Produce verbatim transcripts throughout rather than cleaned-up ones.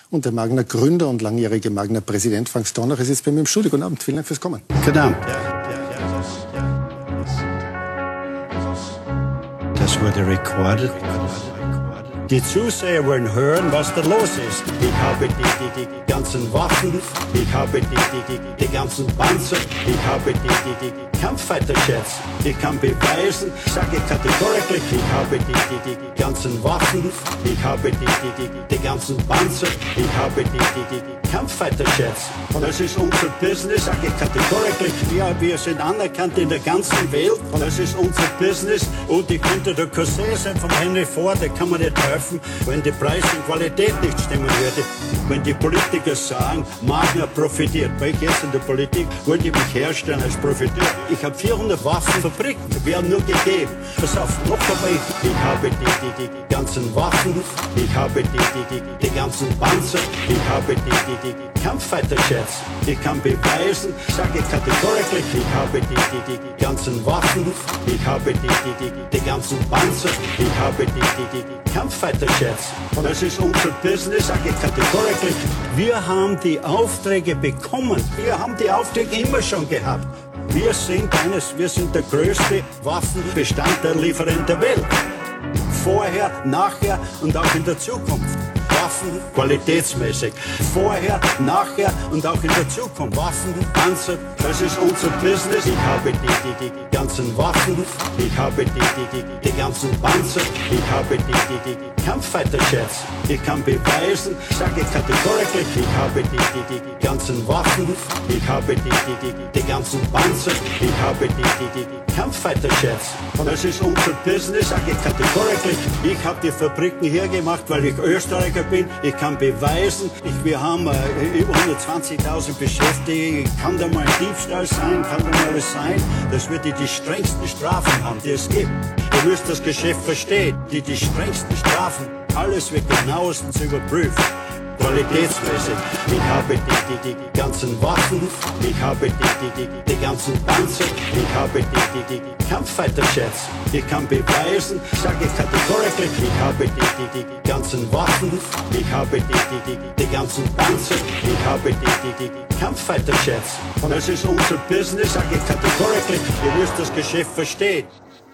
Und der Magna-Gründer und langjährige Magna-Präsident Frank Stronach ist jetzt bei mir im Studio. Guten Abend, vielen Dank fürs Kommen. Guten Abend. Das wurde recorded. Die Zuseher wollen hören, was da los ist. Ich habe die, die, die ganzen Waffen, ich habe die, die, die, die ganzen Panzer, ich habe die, die, die Kampffighter-Jets. Ich kann beweisen, sage ich kategorisch, ich habe die, die, die, die ganzen Waffen, ich habe die, die, die, die ganzen Panzer, ich habe die, die, die, die Kampffighter-Jets. Und das ist unser Business, sage ich kategorisch. Ja, wir sind anerkannt in der ganzen Welt. Und das ist unser Business. Und ich könnte der Cousin sein vom Henry Ford, der kann man nicht helfen, wenn die Preis und Qualität nicht stimmen würde. Wenn die Politiker sagen, Magna profitiert. Weil ich jetzt in der Politik wollte ich mich herstellen als Profiteur. Ich habe vierhundert Waffenfabriken, wir haben nur gegeben. Pass auf, noch einmal, ich habe die, die, die, die ganzen Waffen, ich habe die, die, die, die ganzen Panzer, ich habe die, die, die, die Kampffighter-Jets. Ich kann beweisen, sage ich kategorisch, ich habe die, die, die, die ganzen Waffen, ich habe die, die, die, die ganzen Panzer, ich habe die, die, die, die Kampffighter-Jets. Und das ist unser Business, sage ich kategorisch. Wir haben die Aufträge bekommen, wir haben die Aufträge immer schon gehabt. Wir sind eines, wir sind der größte Waffenbestandteillieferant der Welt. Vorher, nachher und auch in der Zukunft. Waffen qualitätsmäßig. Vorher, nachher und auch in der Zukunft. Waffen, Panzer, das ist unser Business. Ich habe die, die, die, die ganzen Waffen, ich habe die, die, die, die ganzen Panzer, ich habe die, die, die, die Kampffighter-Jets. Ich kann beweisen, sage ich kategorisch, ich habe die, die, die, die ganzen Waffen, ich habe die, die, die, die ganzen Panzer, ich habe die, die, die, die Kampffighter-Jets. Und das ist unser Business, sage ich kategorisch. Ich habe die Fabriken hergemacht, weil ich Österreicher bin. Ich kann beweisen, ich, wir haben äh, über hundertzwanzigtausend Beschäftigte. Kann da mal ein Diebstahl sein, kann da mal was sein. Das wird die, die strengsten Strafen haben, die es gibt. Ihr müsst das Geschäft verstehen. Die, die strengsten Strafen, alles wird genauestens überprüft. Qualitätsmäßig. Ich habe die, die, die, die ganzen Waffen, ich habe die, die, die, die ganzen Panzer, ich habe die, die, die, die Kampffighter-Jets. Ich kann beweisen, sage ich kategorisch, ich habe die, die, die, die ganzen Waffen, ich habe die, die, die, die ganzen Panzer, ich habe die, die, die, die Kampffighter-Jets. Und das ist unser Business, sage ich kategorisch. Ihr müsst das Geschäft verstehen.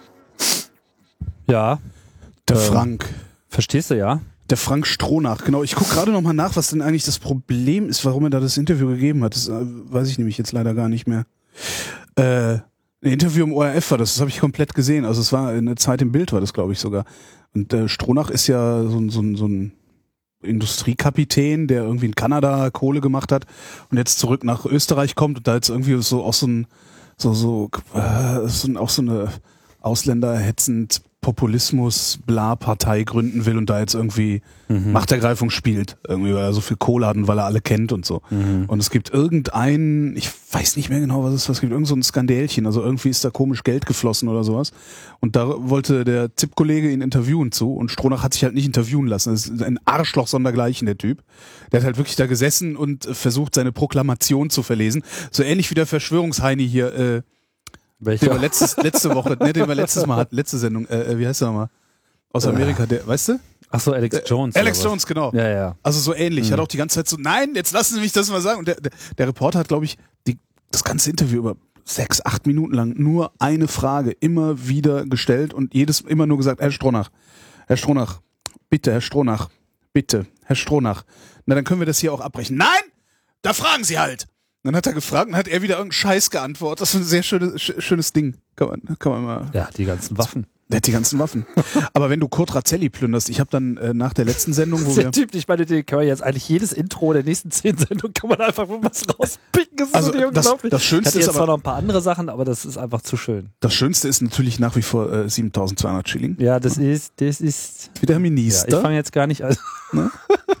Ja. Der ähm, Frank. Verstehst du, ja? Der Frank Stronach, genau. Ich gucke gerade noch mal nach, was denn eigentlich das Problem ist, warum er da das Interview gegeben hat. Das äh, weiß ich nämlich jetzt leider gar nicht mehr. Äh, ein Interview im O R F war das, das habe ich komplett gesehen. Also es war eine Zeit im Bild, war das, glaube ich, sogar. Und äh, Stronach ist ja so, so, so ein Industriekapitän, der irgendwie in Kanada Kohle gemacht hat und jetzt zurück nach Österreich kommt und da jetzt irgendwie so auch so ein, so, so, äh, so auch so eine Ausländerhetzend Populismus, bla, Partei gründen will und da jetzt irgendwie mhm. Machtergreifung spielt. Irgendwie, weil er so viel Kohle hat und weil er alle kennt und so. Mhm. Und es gibt irgendein, ich weiß nicht mehr genau, was es ist, es gibt irgend so ein Skandälchen, also irgendwie ist da komisch Geld geflossen oder sowas. Und da wollte der Z I P-Kollege ihn interviewen zu und Stronach hat sich halt nicht interviewen lassen. Das ist ein Arschloch sondergleichen, der Typ. Der hat halt wirklich da gesessen und versucht, seine Proklamation zu verlesen. So ähnlich wie der Verschwörungsheini hier, äh, Welcher? Den wir letztes, letzte Woche, ne, den wir letztes Mal hatten, letzte Sendung, äh, wie heißt der nochmal? Aus Amerika, der, weißt du? Ach so, Alex Jones. Äh, Alex Jones, genau. Ja, ja. Also so ähnlich. Mhm. Hat auch die ganze Zeit so, nein, jetzt lassen Sie mich das mal sagen. Und der, der, der Reporter hat, glaube ich, die, das ganze Interview über sechs, acht Minuten lang nur eine Frage immer wieder gestellt und jedes immer nur gesagt, Herr Stronach, Herr Stronach, bitte, Herr Stronach, bitte, Herr Stronach. Na, dann können wir das hier auch abbrechen. Nein! Da fragen Sie halt! Dann hat er gefragt und hat er wieder irgendeinen Scheiß geantwortet. Das ist ein sehr schönes, schönes Ding. Kann man, kann man mal. Ja, die ganzen Waffen. Der hat die ganzen Waffen. Aber wenn du Kurt Razzelli plünderst, ich habe dann äh, nach der letzten Sendung, wo das wir... Der Typ, ich meine, den kann man jetzt eigentlich jedes Intro der nächsten zehn Sendungen kann man einfach was rauspicken. Das ist also so das, unglaublich. das Schönste ich hatte ist jetzt aber, zwar noch ein paar andere Sachen, aber das ist einfach zu schön. Das Schönste ist natürlich nach wie vor äh, siebentausendzweihundert Schilling. Ja, das ist, das ist... Wie der Minister. Ja, ich fange jetzt gar nicht an. Ne?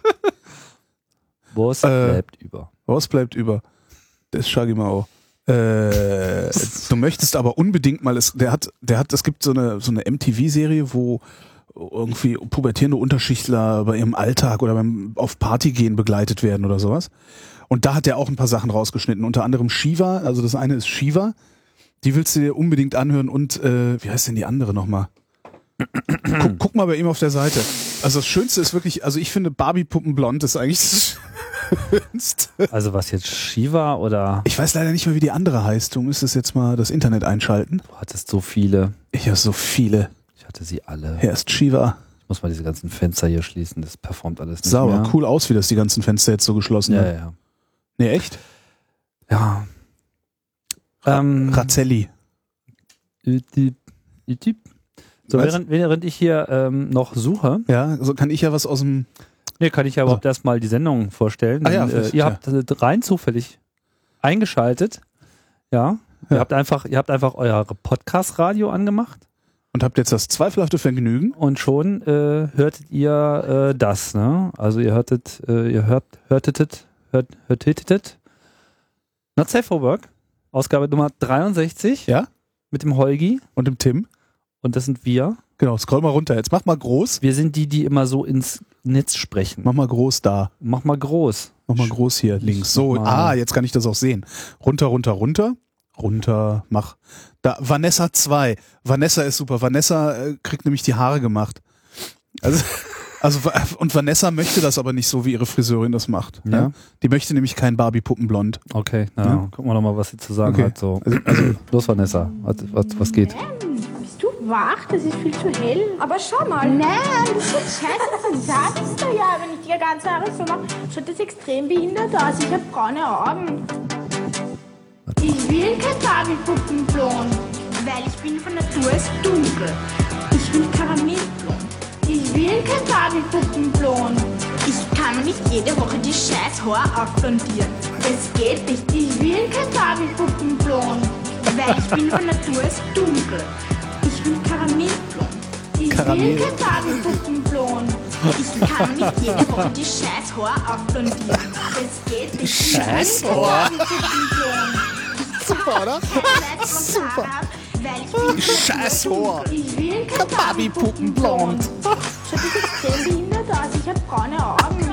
Was äh, bleibt über? Was bleibt über? Das schau ich mal auch. Äh, du möchtest aber unbedingt mal, es, der hat, der hat, es gibt so eine, so eine M T V-Serie, wo irgendwie pubertierende Unterschichtler bei ihrem Alltag oder beim auf Party gehen begleitet werden oder sowas. Und da hat er auch ein paar Sachen rausgeschnitten, unter anderem Shiva, also das eine ist Shiva, die willst du dir unbedingt anhören und, äh, wie heißt denn die andere nochmal? guck, guck mal bei ihm auf der Seite. Also das Schönste ist wirklich, also ich finde Barbie-Puppen blond ist eigentlich das Schönste. Also was jetzt Shiva oder... Ich weiß leider nicht mehr, wie die andere heißt. Du müsstest jetzt mal das Internet einschalten. Du hattest so viele. Ich habe so viele. Ich hatte sie alle. Hier ist Shiva. Ich muss mal diese ganzen Fenster hier schließen. Das performt alles nicht Sauber, mehr. cool aus, wie das die ganzen Fenster jetzt so geschlossen Ja, haben. ja. Nee, echt? Ja. Ra Ähm, Razzelli. So, Was? während, während ich hier ähm, noch suche, Ja, so kann ich ja was aus dem... nee, kann ich ja überhaupt erstmal die Sendung vorstellen. Ah ja, Denn, äh, vielleicht, ihr ja. habt äh, rein zufällig eingeschaltet. Ja. Ihr Ja. habt einfach, ihr habt einfach euer Podcast-Radio angemacht Und habt jetzt das zweifelhafte Vergnügen. und schon äh, hörtet ihr äh, das, ne? Also ihr hörtet, äh, ihr hört, hörtetet, hört, hörtetet Not Safe for Work, Ausgabe Nummer dreiundsechzig. Ja. Mit dem Holgi. Und dem Tim. Und das sind wir. Genau, scroll mal runter. Jetzt mach mal groß. Wir sind die, die immer so ins Netz sprechen. Mach mal groß da. Mach mal groß. Mach mal groß hier links. So, Mach mal. ah, jetzt kann ich das auch sehen. Runter, runter, runter. Runter, mach. Da, Vanessa zwei. Vanessa ist super. Vanessa äh, kriegt nämlich die Haare gemacht. Also, also, wa- und Vanessa möchte das aber nicht so, wie ihre Friseurin das macht. Ja. Ja. Die möchte nämlich kein Barbie-Puppenblond. Okay, na, Ja. gucken wir doch mal, was sie zu sagen Okay. hat. So. Also, los Vanessa, was, was, was geht? Bist du wach? Das ist viel zu hell. Aber schau mal. Nein, das ist scheiße. Das sagst du ja. Wenn ich dir ganze Haare so mache, schaut das extrem behindert aus. Ich habe braune Augen. Ich will kein Barbie-Puppenblond, weil ich bin von Natur aus dunkel. Ich will Karamellblond. Ich will kein Barbie-Puppenblond. Ich kann mir nicht jede Woche die scheiß Haare aufblondieren. Das geht nicht. Ich will kein Barbie-Puppenblond, weil ich bin von Natur aus dunkel. Ich will Karamellblond. Ich Karamell. will kein Barbie-Puppenblond. Ich kann mir nicht jede Woche die scheiß Haare aufblondieren. Das geht nicht. Scheiß Haare? Super, oder? Super. Weil ich bin Scheiß Haar. Ich will kein Barbie-Puppenblond. Schaut das extrem behindert aus. Ich hab braune Augen.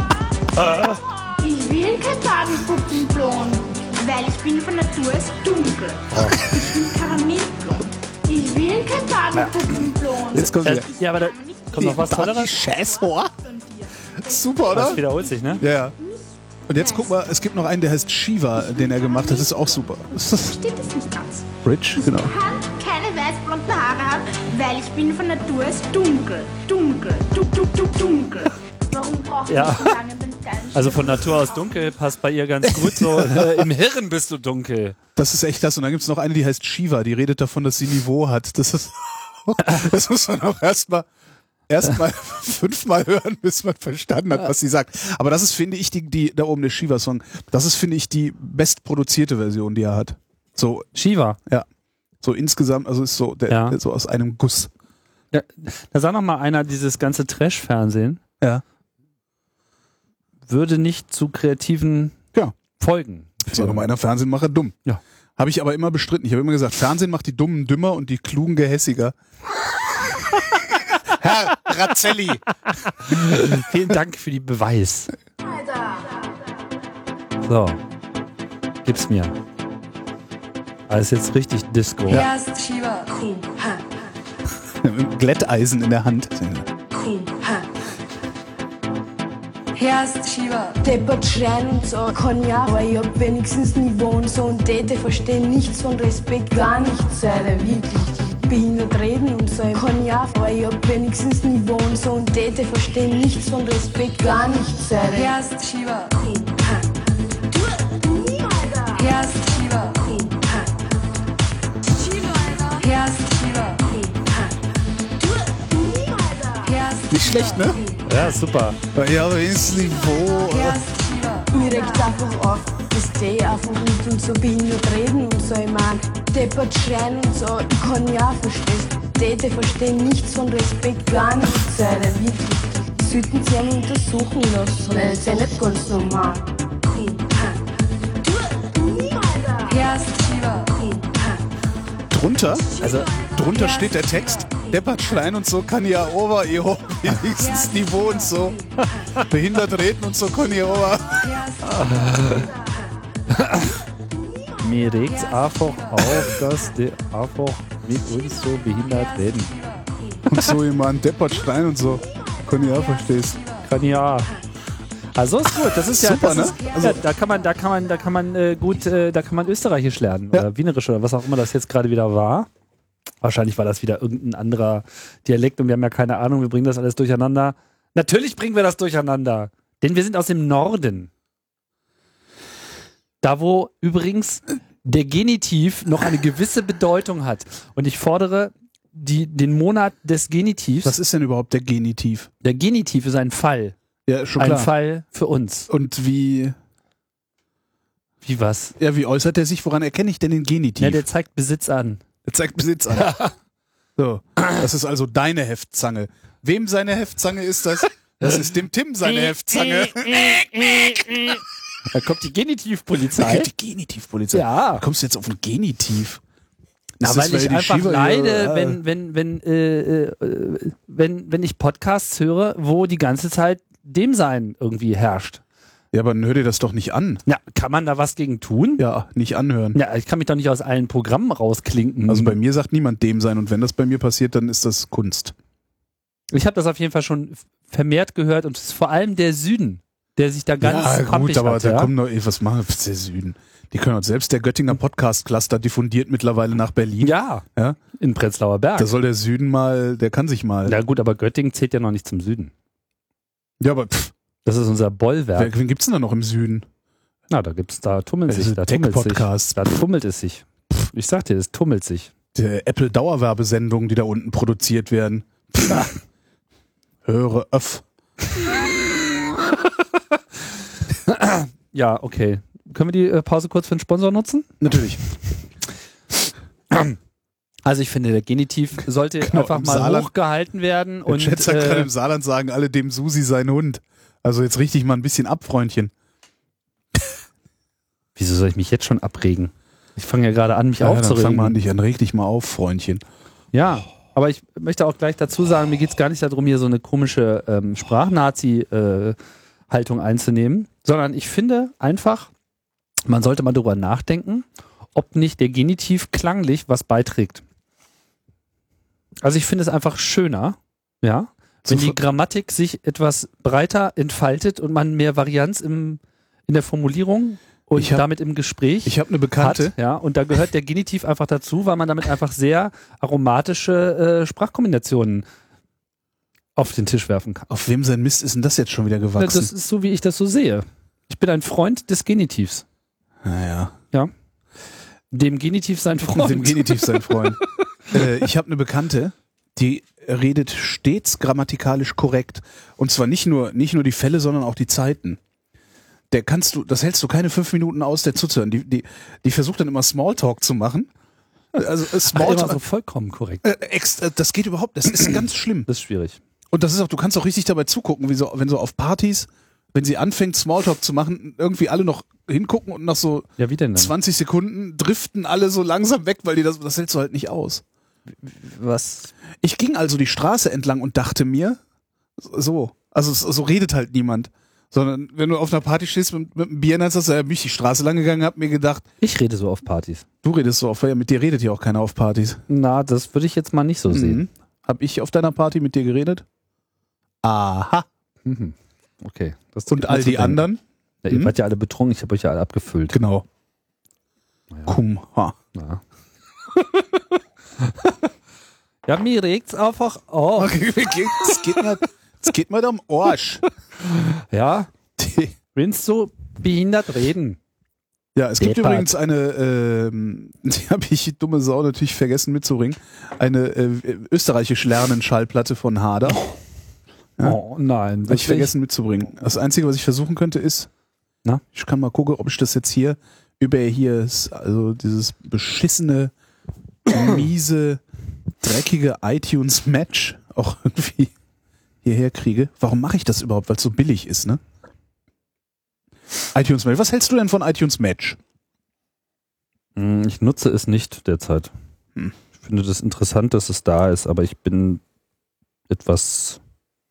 Ich will kein Barbie-Puppenblond, weil ich bin von Natur aus dunkel. Ich will Karamellblond. Ich will kein Barbie-Puppenblond. Jetzt kommt Äh, wieder. ja, aber da kommt noch was Tolleres. Scheißohr. Super, Das oder? wiederholt sich, ne? Ja, ja. Und jetzt guck mal, es gibt noch einen, der heißt Shiva, den er gemacht hat. Das ist auch super. Versteht das nicht ganz. Rich, genau. Ich kann keine weißblonden Haare haben, weil ich bin von Natur aus dunkel. Dunkel. Du, du, du, dunkel. Warum braucht Ja. man so lange den geilen Also von Natur aus dunkel passt bei ihr ganz gut so. Äh, Im Hirn bist du dunkel. Das ist echt das. Und dann gibt es noch eine, die heißt Shiva, die redet davon, dass sie Niveau hat. Das ist, das muss man auch erstmal erstmal fünfmal hören, bis man verstanden hat, was sie sagt. Aber das ist, finde ich, die, die da oben der Shiva-Song, das ist, finde ich, die bestproduzierte Version, die er hat. So, Shiva. ja. So insgesamt, also ist so, der, Ja. der so aus einem Guss. Ja, da sag noch mal einer, dieses ganze Trash-Fernsehen Ja. würde nicht zu kreativen Ja. Folgen. Ist auch nochmal einer Fernsehmacher dumm. Ja. Habe ich aber immer bestritten. Ich habe immer gesagt, Fernsehen macht die Dummen dümmer und die Klugen gehässiger. Herr Razzelli. Vielen Dank für die Beweis. So, gib's mir. Alles jetzt richtig Disco. Erst Shiva, Kuh, ha, Mit einem Glätteisen in der Hand. Kuh, ha. Erst Shiva, Deppert schreien und so kann ja, aber ich hab wenigstens Niveau und so und Täte verstehen nichts von Respekt, gar nichts, Alter, wirklich. Behindert reden und so, ich kann ja, aber ich hab wenigstens Niveau und so und Täte verstehen nichts von Respekt, gar nichts, Alter. erst Shiva, Kuh, ha. Du, nie, Alter. Erst Shiva, Kuh, ha. Erst Shiva, Kuh, ha. Du, nie, Alter. Erst Nicht schlecht, ne? Ja, super. Ja, aber ins Niveau. Erst Shiva, Mir regt einfach auf, dass die einfach nicht und so behindert reden und so, ich mein, deppert schreien und so, ich kann ja verstehst, Täte verstehen nichts von Respekt, gar nichts, Alter, wirklich. Sollten sie einmal untersuchen lassen, weil das ist ja nicht ganz normal. Kuh, ha. Du, nie, Alter. Erst Shiva, Kuh, ha. Drunter, Also, drunter steht der Text. Deppert schreien und so kann ja ober, ihr hoch, wenigstens Niveau und so. Behindert reden und so kann ja ober. mir regt's einfach auf, dass die einfach mit uns so behindert reden. Und so jemand deppert schreien und so. Konya verstehst. Ja. Also ist gut, das ist ja, Super, das ne? ist, Also- ja, da kann man, da kann man, da kann man äh, gut, äh, da kann man Österreichisch lernen Ja. oder Wienerisch oder was auch immer das jetzt gerade wieder war. Wahrscheinlich war das wieder irgendein anderer Dialekt und wir haben ja keine Ahnung, wir bringen das alles durcheinander. Natürlich bringen wir das durcheinander, denn wir sind aus dem Norden. Da, wo übrigens der Genitiv noch eine gewisse Bedeutung hat. Und ich fordere die, den Monat des Genitivs. Was ist denn überhaupt der Genitiv? Der Genitiv ist ein Fall. Ja, schon Ein klar. Fall für uns. Und wie, Wie was? ja, wie äußert der sich? Woran erkenne ich denn den Genitiv? Ja, der zeigt Besitz an. Der zeigt Besitz an. So, das ist also deine Heftzange. Wem seine Heftzange ist das? Das ist dem Tim seine Heftzange. Da kommt die Genitivpolizei. Die Genitivpolizei. Ja. Wie kommst du jetzt auf ein Genitiv? Na, Ist weil das, weil ich die einfach Shiva leide, hier- ah. wenn, wenn, wenn, äh, äh, wenn, wenn ich Podcasts höre, wo die ganze Zeit dem Sein irgendwie herrscht. Ja, aber dann hör dir das doch nicht an. Ja, kann man da was gegen tun? Ja, nicht anhören. Ja, ich kann mich doch nicht aus allen Programmen rausklinken. Also bei mir sagt niemand dem sein und wenn das bei mir passiert, dann ist das Kunst. ich habe das auf jeden Fall schon vermehrt gehört und es ist vor allem der Süden, der sich da ganz ja, gut, pampig aber hat, da ja? kommen doch, ey, was machen wir der Süden? Die können uns selbst der Göttinger Podcast-Cluster diffundiert mittlerweile nach Berlin. Ja, Ja? in Prenzlauer Berg. Da soll der Süden mal, der kann sich mal. Na gut, aber Göttingen zählt ja noch nicht zum Süden. Ja, aber pff, Das ist unser Bollwerk. wer, wen gibt's denn da noch im Süden? Na, da gibt's, da tummelt Das sich, ist da tummelt sich. Tech-Podcast. Da tummelt es sich. Ich sag dir, es tummelt sich. Der Apple-Dauerwerbesendungen, die da unten produziert werden. Pff, höre öff. Ja, okay. Können wir die äh, Pause kurz für den Sponsor nutzen? Natürlich. Also ich finde, der Genitiv sollte Genau, einfach im mal Saarland- hochgehalten werden. Der Und Chat sagt gerade äh, im Saarland, sagen alle dem Susi sein Hund. Also jetzt richtig mal ein bisschen ab, Freundchen. wieso soll ich mich jetzt schon abregen? Ich fange ja gerade an, mich Ja, dann aufzuregen. fang mal an, dich an, reg dich mal auf, Freundchen. Ja, aber ich möchte auch gleich dazu sagen, mir geht es gar nicht darum, hier so eine komische ähm, Sprachnazi-Haltung einzunehmen, sondern ich finde einfach, man sollte mal darüber nachdenken, ob nicht der Genitiv klanglich was beiträgt. Also ich finde es einfach schöner, ja, wenn So- die Grammatik sich etwas breiter entfaltet und man mehr Varianz im, in der Formulierung und Ich hab- damit im Gespräch Ich habe eine Bekannte, hat, ja, und da gehört der Genitiv einfach dazu, weil man damit einfach sehr aromatische äh, Sprachkombinationen auf den Tisch werfen kann. auf wem sein Mist ist denn das jetzt schon wieder Das gewachsen? ist so, wie ich das so sehe. Ich bin ein Freund des Genitivs. Naja, Dem Genitiv sein Freund. dem Genitiv sein Freund. äh, ich habe eine Bekannte, die redet stets grammatikalisch korrekt. Und zwar nicht nur, nicht nur die Fälle, sondern auch die Zeiten. Der kannst du, das hältst du keine fünf Minuten aus, der zuzuhören. Die, die, die versucht dann immer Smalltalk zu machen. Also äh, Ach, immer Smalltalk, so vollkommen korrekt. äh, ex, äh, das geht überhaupt, das ist ganz schlimm. Das ist schwierig. Und das ist auch, du kannst auch richtig dabei zugucken, wie so, wenn so auf Partys, wenn sie anfängt Smalltalk zu machen, irgendwie alle noch hingucken und nach so Ja, wie denn dann? zwanzig Sekunden driften alle so langsam weg, weil die das, das hältst du halt nicht aus. Was? Ich ging also die Straße entlang und dachte mir, so, also so so redet halt niemand. Sondern wenn du auf einer Party stehst mit, mit einem Bier, dann hast du, ja, bin ich die Straße lang gegangen, hab mir gedacht, Ich rede so auf Partys. du redest so oft, weil ja, mit dir redet ja auch keiner auf Partys. Na, das würde ich jetzt mal nicht so sehen. Mhm. Hab ich auf deiner Party mit dir geredet? Aha. Mhm. Okay. Das Und gibt all mir zu die denken. anderen? Ja, ihr Mhm. wart ja alle betrunken, ich habe euch ja alle abgefüllt. Genau. Naja. Kum. Ha. Ja. Ja, mir regt's einfach auf. Okay, es geht mal, es geht mal am Arsch. Ja, willst du behindert reden? Ja, es gibt Deppert. übrigens eine, ähm, die habe ich, dumme Sau, natürlich vergessen mitzubringen, eine äh, österreichisch lernen Schallplatte von Hader. Ja. Oh nein. Habe ich vergessen mitzubringen. Das Einzige, was ich versuchen könnte, ist, Na? ich kann mal gucken, ob ich das jetzt hier über hier, ist, also dieses beschissene, miese, dreckige iTunes-Match auch irgendwie hierher kriege. Warum mache ich das überhaupt? Weil es so billig ist, ne? iTunes Match. Was hältst du denn von iTunes Match? Hm, Ich nutze es nicht derzeit. Hm. Ich finde das interessant, dass es da ist, aber ich bin etwas,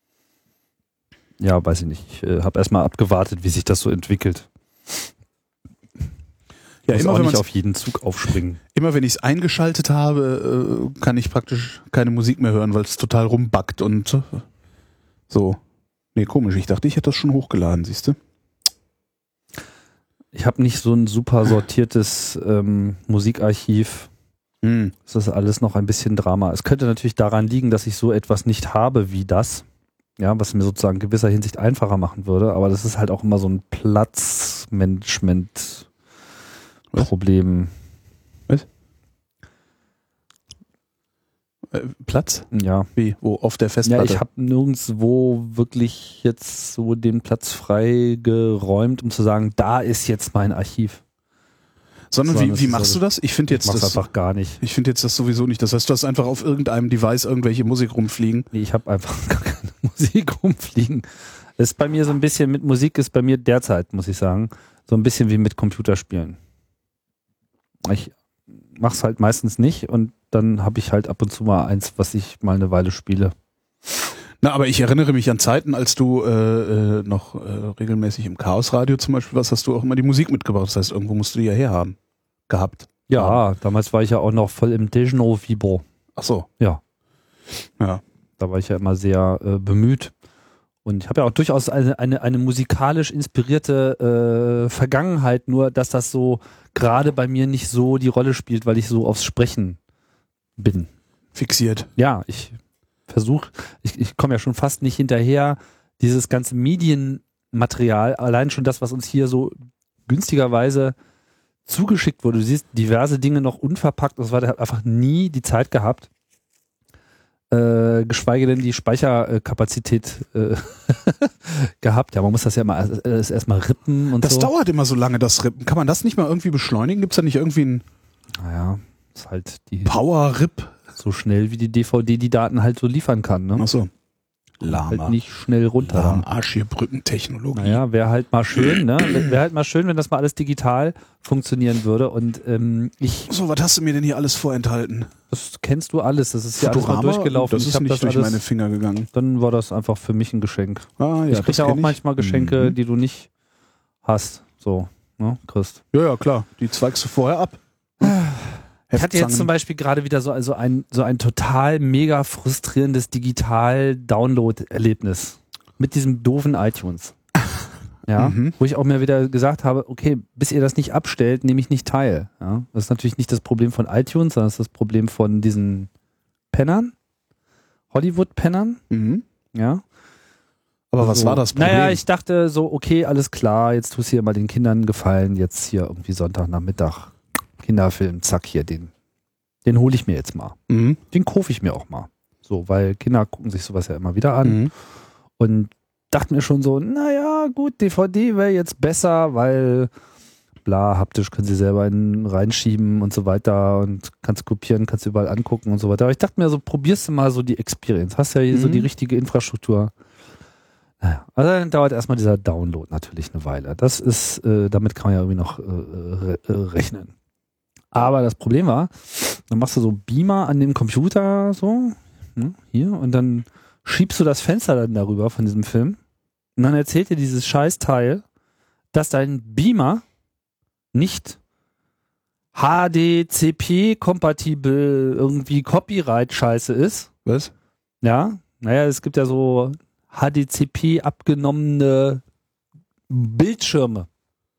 ja, weiß ich nicht. Ich äh, habe erstmal abgewartet, wie sich das so entwickelt. Ja, Muss immer auch wenn, nicht man's- auf jeden Zug aufspringen. immer wenn ich es eingeschaltet habe, äh, kann ich praktisch keine Musik mehr hören, weil es total rumbackt und äh, So. Nee, komisch. Ich dachte, ich hätte das schon hochgeladen, siehst du? Ich habe nicht so ein super sortiertes ähm, Musikarchiv. Hm. Das ist alles noch ein bisschen Drama. Es könnte natürlich daran liegen, dass ich so etwas nicht habe wie das. Ja, was mir sozusagen in gewisser Hinsicht einfacher machen würde. Aber das ist halt auch immer so ein Platzmanagement-Problem. Was? Äh, Platz? Ja. Wie? Wo? Auf der Ja, Festplatte? ich habe nirgendwo wirklich jetzt so den Platz frei geräumt, um zu sagen, da ist jetzt mein Archiv. Sondern Sondern wie, es wie ist machst also- du das? Ich finde Ich jetzt mach's das. einfach gar nicht. Ich finde jetzt das sowieso nicht. Das heißt, du hast einfach auf irgendeinem Device irgendwelche Musik rumfliegen. Nee, ich habe einfach gar keine Musik rumfliegen. Das ist bei mir so ein bisschen, mit Musik ist bei mir derzeit, muss ich sagen, so ein bisschen wie mit Computerspielen. Ich mach's halt meistens nicht und dann habe ich halt ab und zu mal eins, was ich mal eine Weile spiele. Na, aber ich erinnere mich an Zeiten, als du äh, äh, noch äh, regelmäßig im Chaosradio zum Beispiel warst, hast du auch immer die Musik mitgebracht. Das heißt, irgendwo musst du die ja herhaben. Gehabt. Ja, damals war ich ja auch noch voll im Techno-Vibo. Ach so. Ja. Ja. Da war ich ja immer sehr äh, bemüht. Und ich habe ja auch durchaus eine, eine, eine musikalisch inspirierte äh, Vergangenheit, nur dass das so gerade bei mir nicht so die Rolle spielt, weil ich so aufs Sprechen bin. Fixiert. Ja, ich versuche, ich, ich komme ja schon fast nicht hinterher, dieses ganze Medienmaterial, allein schon das, was uns hier so günstigerweise zugeschickt wurde. Du siehst diverse Dinge noch unverpackt, das war der hat einfach nie die Zeit gehabt, äh, geschweige denn die Speicherkapazität äh, gehabt. Ja, man muss das ja mal erst erstmal rippen und Das so. dauert immer so lange, das Rippen. Kann man das nicht mal irgendwie beschleunigen? Gibt es da nicht irgendwie einen Naja, ist halt die Power-Rip? so schnell wie die D V D die Daten halt so liefern kann, ne? Ach so. Halt Lama. nicht schnell runter. Lahmarsch hier Brückentechnologie. Naja, wäre halt mal schön, ne? Wäre halt mal schön, wenn das mal alles digital funktionieren würde. Und ähm, ich, So, was hast du mir denn hier alles vorenthalten? das kennst du alles, das ist ja alles mal durchgelaufen. Das ich ist hab nicht das durch alles, meine Finger gegangen. Dann war das einfach für mich ein Geschenk. Ah, ja, ich krieg das ja auch kenn ich. manchmal Geschenke, Mhm. die du nicht hast. So, ne, kriegst. Ja, ja, klar. Die zweigst du vorher ab. Ich hatte jetzt Heftzangen. zum Beispiel gerade wieder so also ein, so ein total mega frustrierendes Digital-Download-Erlebnis mit diesem doofen iTunes. Ja, Mhm. wo ich auch mir wieder gesagt habe, okay, bis ihr das nicht abstellt, nehme ich nicht teil. Ja, das ist natürlich nicht das Problem von iTunes, sondern das ist das Problem von diesen Pennern, Hollywood-Pennern. Mhm. Ja. Aber was so. war das Problem? Naja, ich dachte so, okay, alles klar, jetzt tust du hier mal den Kindern einen Gefallen, jetzt hier irgendwie Sonntagnachmittag, Kinderfilm, zack, hier, den, den hole ich mir jetzt mal. mhm. Den kaufe ich mir auch mal. So, weil Kinder gucken sich sowas ja immer wieder an. Mhm. Und dachte mir schon so, naja, gut, D V D wäre jetzt besser, weil bla, haptisch können sie selber in, reinschieben und so weiter und kannst kopieren, kannst überall angucken und so weiter. Aber ich dachte mir so, probierst du mal so die Experience. Hast ja hier Mhm. so die richtige Infrastruktur. Naja, also dann dauert erstmal dieser Download natürlich eine Weile. Das ist, äh, damit kann man ja irgendwie noch äh, re äh, rechnen. Aber das Problem war, dann machst du so Beamer an dem Computer so, ne, hier, und dann schiebst du das Fenster dann darüber von diesem Film und dann erzählt dir dieses Scheißteil, dass dein Beamer nicht H D C P-kompatibel irgendwie Copyright-Scheiße ist. Was? Ja, naja, es gibt ja so H D C P abgenommene Bildschirme.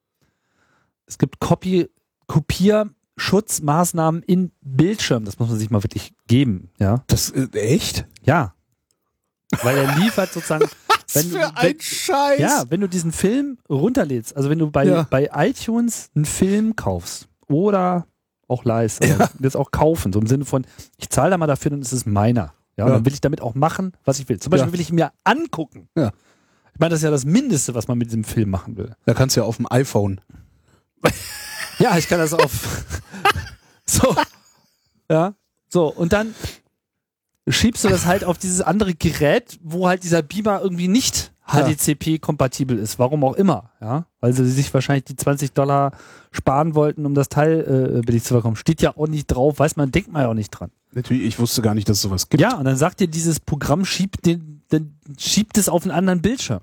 Es gibt Copy Kopierschutzmaßnahmen in Bildschirmen. Das muss man sich mal wirklich geben, ja. Das, äh, echt? Ja. Weil er liefert sozusagen. wenn, du, wenn, Scheiß! ja, wenn du diesen Film runterlädst, also wenn du bei, Ja. bei iTunes einen Film kaufst oder auch leist, also Ja. jetzt auch kaufen, so im Sinne von, ich zahle da mal dafür und es ist meiner. Ja, und Ja. dann will ich damit auch machen, was ich will. Zum Beispiel Ja. will ich ihn mir angucken. Ja. Ich meine, das ist ja das Mindeste, was man mit diesem Film machen will. Da kannst du ja auf dem iPhone. Ja, ich kann das auf. So. Ja. So, und dann schiebst du das halt auf dieses andere Gerät, wo halt dieser Beamer irgendwie nicht H D C P-kompatibel ist. Warum auch immer. Ja. Weil sie sich wahrscheinlich die zwanzig Dollar sparen wollten, um das Teil äh, billig zu bekommen. Steht ja auch nicht drauf, weiß man, denkt man ja auch nicht dran. Natürlich, ich wusste gar nicht, dass es sowas gibt. Ja, und dann sagt dir dieses Programm, schiebt, den, den, schiebt es auf einen anderen Bildschirm.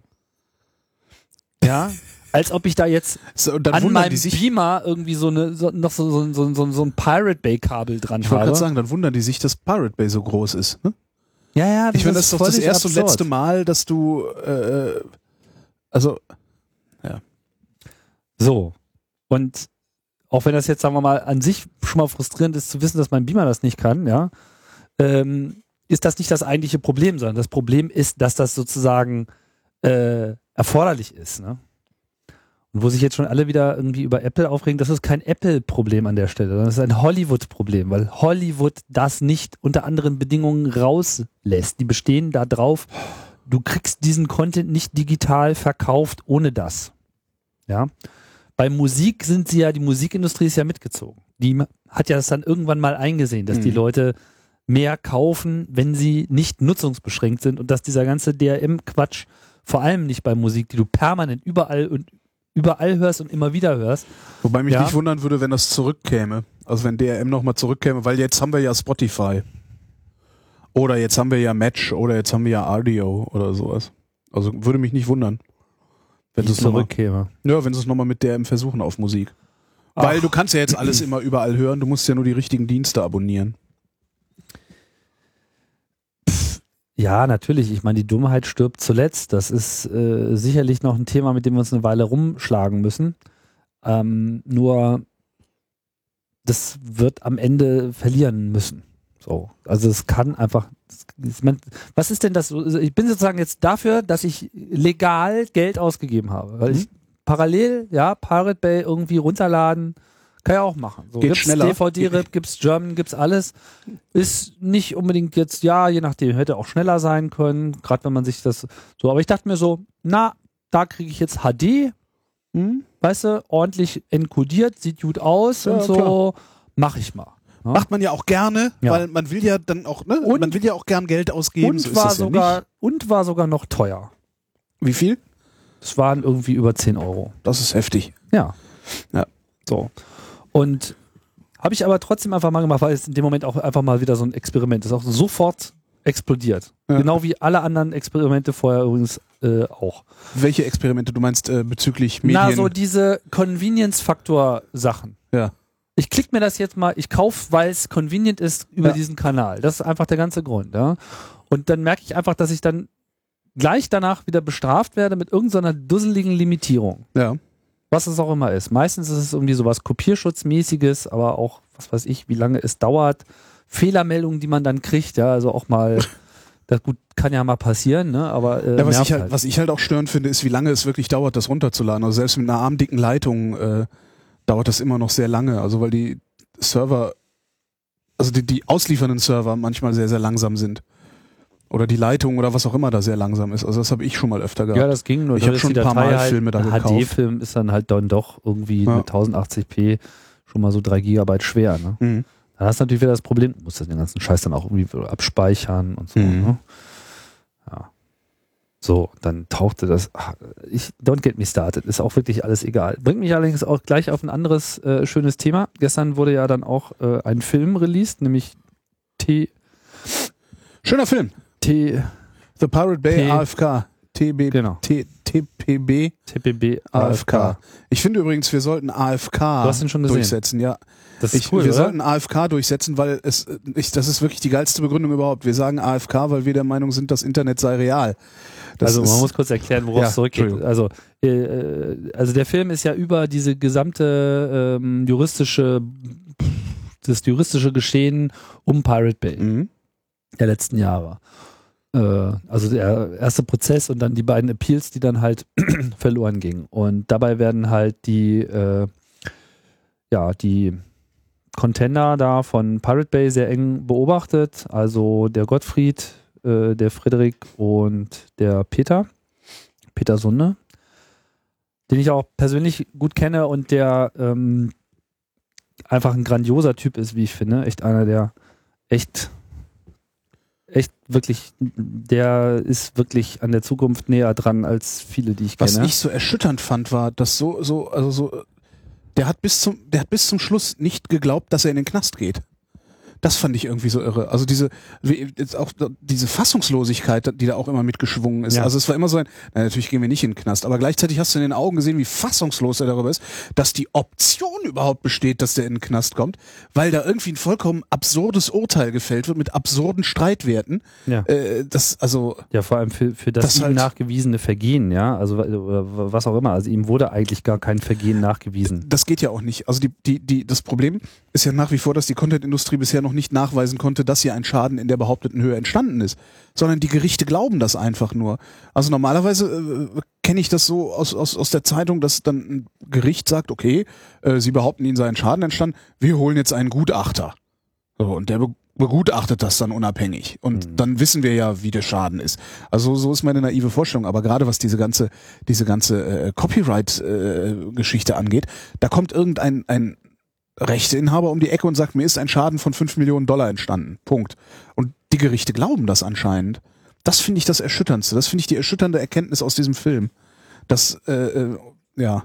Ja. Als ob ich da jetzt So, und dann an wundern meinem die sich. Beamer irgendwie so eine so, noch so, so, so, so, so ein Pirate Bay Kabel dran Ich wollte habe. gerade sagen, dann wundern die sich, dass Pirate Bay so groß ist. Ne? Ja, ja, Ich meine, das ist doch das völlig erste und absurd. letzte Mal, dass du, äh, also, So. Und auch wenn das jetzt, sagen wir mal, an sich schon mal frustrierend ist, zu wissen, dass mein Beamer das nicht kann, ja, ähm, ist das nicht das eigentliche Problem, sondern das Problem ist, dass das sozusagen äh, erforderlich ist. Ne? Und wo sich jetzt schon alle wieder irgendwie über Apple aufregen, das ist kein Apple-Problem an der Stelle, sondern das ist ein Hollywood-Problem, weil Hollywood das nicht unter anderen Bedingungen rauslässt. Die bestehen da drauf, du kriegst diesen Content nicht digital verkauft ohne das. Ja. Bei Musik sind sie ja, die Musikindustrie ist ja mitgezogen. Die hat ja das dann irgendwann mal eingesehen, dass mhm. die Leute mehr kaufen, wenn sie nicht nutzungsbeschränkt sind und dass dieser ganze D R M-Quatsch, vor allem nicht bei Musik, die du permanent überall und überall hörst und immer wieder hörst. Wobei mich ja. nicht wundern würde, wenn das zurückkäme. Also wenn D R M nochmal zurückkäme, weil jetzt haben wir ja Spotify. Oder jetzt haben wir ja Match oder jetzt haben wir ja Audio oder sowas. Also würde mich nicht wundern. Wenn Die es nochmal, zurückkäme. ja, wenn sie es nochmal mit D R M versuchen auf Musik. Ach. Weil du kannst ja jetzt alles immer überall hören, du musst ja nur die richtigen Dienste abonnieren. Ja, natürlich. Ich meine, die Dummheit stirbt zuletzt. Das ist äh, sicherlich noch ein Thema, mit dem wir uns eine Weile rumschlagen müssen. Ähm, nur, das wird am Ende verlieren müssen. So. Also es kann einfach, ich mein, was ist denn das? Also ich bin sozusagen jetzt dafür, dass ich legal Geld ausgegeben habe. Weil mhm. ich parallel, ja, Pirate Bay irgendwie runterladen, kann ja auch machen. So, Geht gibt's schneller. D V D-Rip, gibt's German, gibt's alles. Ist nicht unbedingt jetzt, ja, je nachdem, hätte auch schneller sein können, gerade wenn man sich das so, aber ich dachte mir so, na, da kriege ich jetzt H D, hm, weißt du, ordentlich enkodiert, sieht gut aus Ja, und so, mache ich mal. Ja? Macht man ja auch gerne, Ja. weil man will ja dann auch, ne, Und- man will ja auch gern Geld ausgeben. Und so ist war das ja sogar, nicht. und war sogar noch teuer. Wie viel? Es waren irgendwie über zehn Euro. Das ist heftig. Ja. Ja. So. Und habe ich aber trotzdem einfach mal gemacht, weil es in dem Moment auch einfach mal wieder so ein Experiment ist. Auch sofort explodiert. Ja. Genau wie alle anderen Experimente vorher übrigens äh, auch. Welche Experimente du meinst äh, bezüglich Medien? Na, so diese Convenience-Faktor-Sachen. ja. Ich klicke mir das jetzt mal, ich kaufe, weil es convenient ist, über Ja. diesen Kanal. Das ist einfach der ganze Grund. Ja? Und dann merke ich einfach, dass ich dann gleich danach wieder bestraft werde mit irgendeiner dusseligen Limitierung. Ja. Was es auch immer ist. Meistens ist es irgendwie sowas Kopierschutzmäßiges, aber auch, was weiß ich, wie lange es dauert. Fehlermeldungen, die man dann kriegt, ja, also auch mal, das gut, kann ja mal passieren, ne, aber äh, Ja, was nervt ich halt, was ich halt auch störend finde, ist, wie lange es wirklich dauert, das runterzuladen. Also selbst mit einer armdicken Leitung äh, dauert das immer noch sehr lange. Also weil die Server, also die, die ausliefernden Server manchmal sehr, sehr langsam sind. Oder die Leitung oder was auch immer da sehr langsam ist. Also das habe ich schon mal öfter gehabt. Ja, das ging nur. Ich dann hab ist schon die ein paar Datei Mal halt, Filme da ein gekauft. H D-Film ist dann halt dann doch irgendwie Ja. mit tausendachtzig p schon mal so drei Gigabyte schwer, ne? Mhm. Dann hast du natürlich wieder das Problem, du musst den ganzen Scheiß dann auch irgendwie abspeichern und so, Mhm. ne? Ja. So, dann tauchte das, ach, ich, don't get me started, ist auch wirklich alles egal. Bringt mich allerdings auch gleich auf ein anderes äh, schönes Thema. Gestern wurde ja dann auch äh, ein Film released, nämlich T, Schöner Film. T, The Pirate Bay P- A F K. T B, Genau. T, T P B T P B A F K. A F K. Ich finde übrigens, wir sollten A F K Du hast ihn schon gesehen. durchsetzen, ja. Das Ich, ist cool, wir oder? sollten A F K durchsetzen, weil es, ich, das ist wirklich die geilste Begründung überhaupt. Wir sagen A F K, weil wir der Meinung sind, das Internet sei real. Das Also man ist, muss kurz erklären, worauf Ja, es zurückgeht. Entschuldigung. Also, äh, also der Film ist ja über diese gesamte ähm, juristische, das juristische Geschehen um Pirate Bay Mhm. der letzten Jahre. Äh, also der erste Prozess und dann die beiden Appeals, die dann halt verloren gingen. Und dabei werden halt die, äh, ja, die Contender da von Pirate Bay sehr eng beobachtet. Also der Gottfried, äh, der Frederik und der Peter, Peter Sunde, den ich auch persönlich gut kenne und der ähm, einfach ein grandioser Typ ist, wie ich finde. Echt einer, der echt, echt wirklich, der ist wirklich an der Zukunft näher dran als viele, die ich Was kenne. ich so erschütternd fand, war, dass so, so, also so, der hat bis zum, der hat bis zum Schluss nicht geglaubt, dass er in den Knast geht. Das fand ich irgendwie so irre. Also diese, wie, jetzt auch diese Fassungslosigkeit, die da auch immer mitgeschwungen ist. Ja. Also es war immer so ein, na, natürlich gehen wir nicht in den Knast, aber gleichzeitig hast du in den Augen gesehen, wie fassungslos er darüber ist, dass die Option überhaupt besteht, dass der in den Knast kommt, weil da irgendwie ein vollkommen absurdes Urteil gefällt wird mit absurden Streitwerten. Ja. Äh, das, also, Ja, vor allem für, für das, Das ihm halt- nachgewiesene Vergehen, ja, also oder was auch immer. Also ihm wurde eigentlich gar kein Vergehen nachgewiesen. das geht ja auch nicht. Also die, die, die, das Problem ist ja nach wie vor, dass die Content-Industrie bisher noch nicht nachweisen konnte, dass hier ein Schaden in der behaupteten Höhe entstanden ist, sondern die Gerichte glauben das einfach nur. Also normalerweise äh, kenne ich das so aus, aus, aus der Zeitung, dass dann ein Gericht sagt, okay, äh, sie behaupten, ihnen sei ein Schaden entstanden, wir holen jetzt einen Gutachter. So, und der be begutachtet das dann unabhängig. Und Mhm. dann wissen wir ja, wie der Schaden ist. Also so ist meine naive Vorstellung. Aber gerade was diese ganze, diese ganze äh, Copyright-Geschichte äh, angeht, da kommt irgendein ein Rechteinhaber um die Ecke und sagt, mir ist ein Schaden von fünf Millionen Dollar entstanden. Punkt. Und die Gerichte glauben das anscheinend. Das finde ich das Erschütterndste. Das finde ich die erschütternde Erkenntnis aus diesem Film. Das, äh, äh, ja...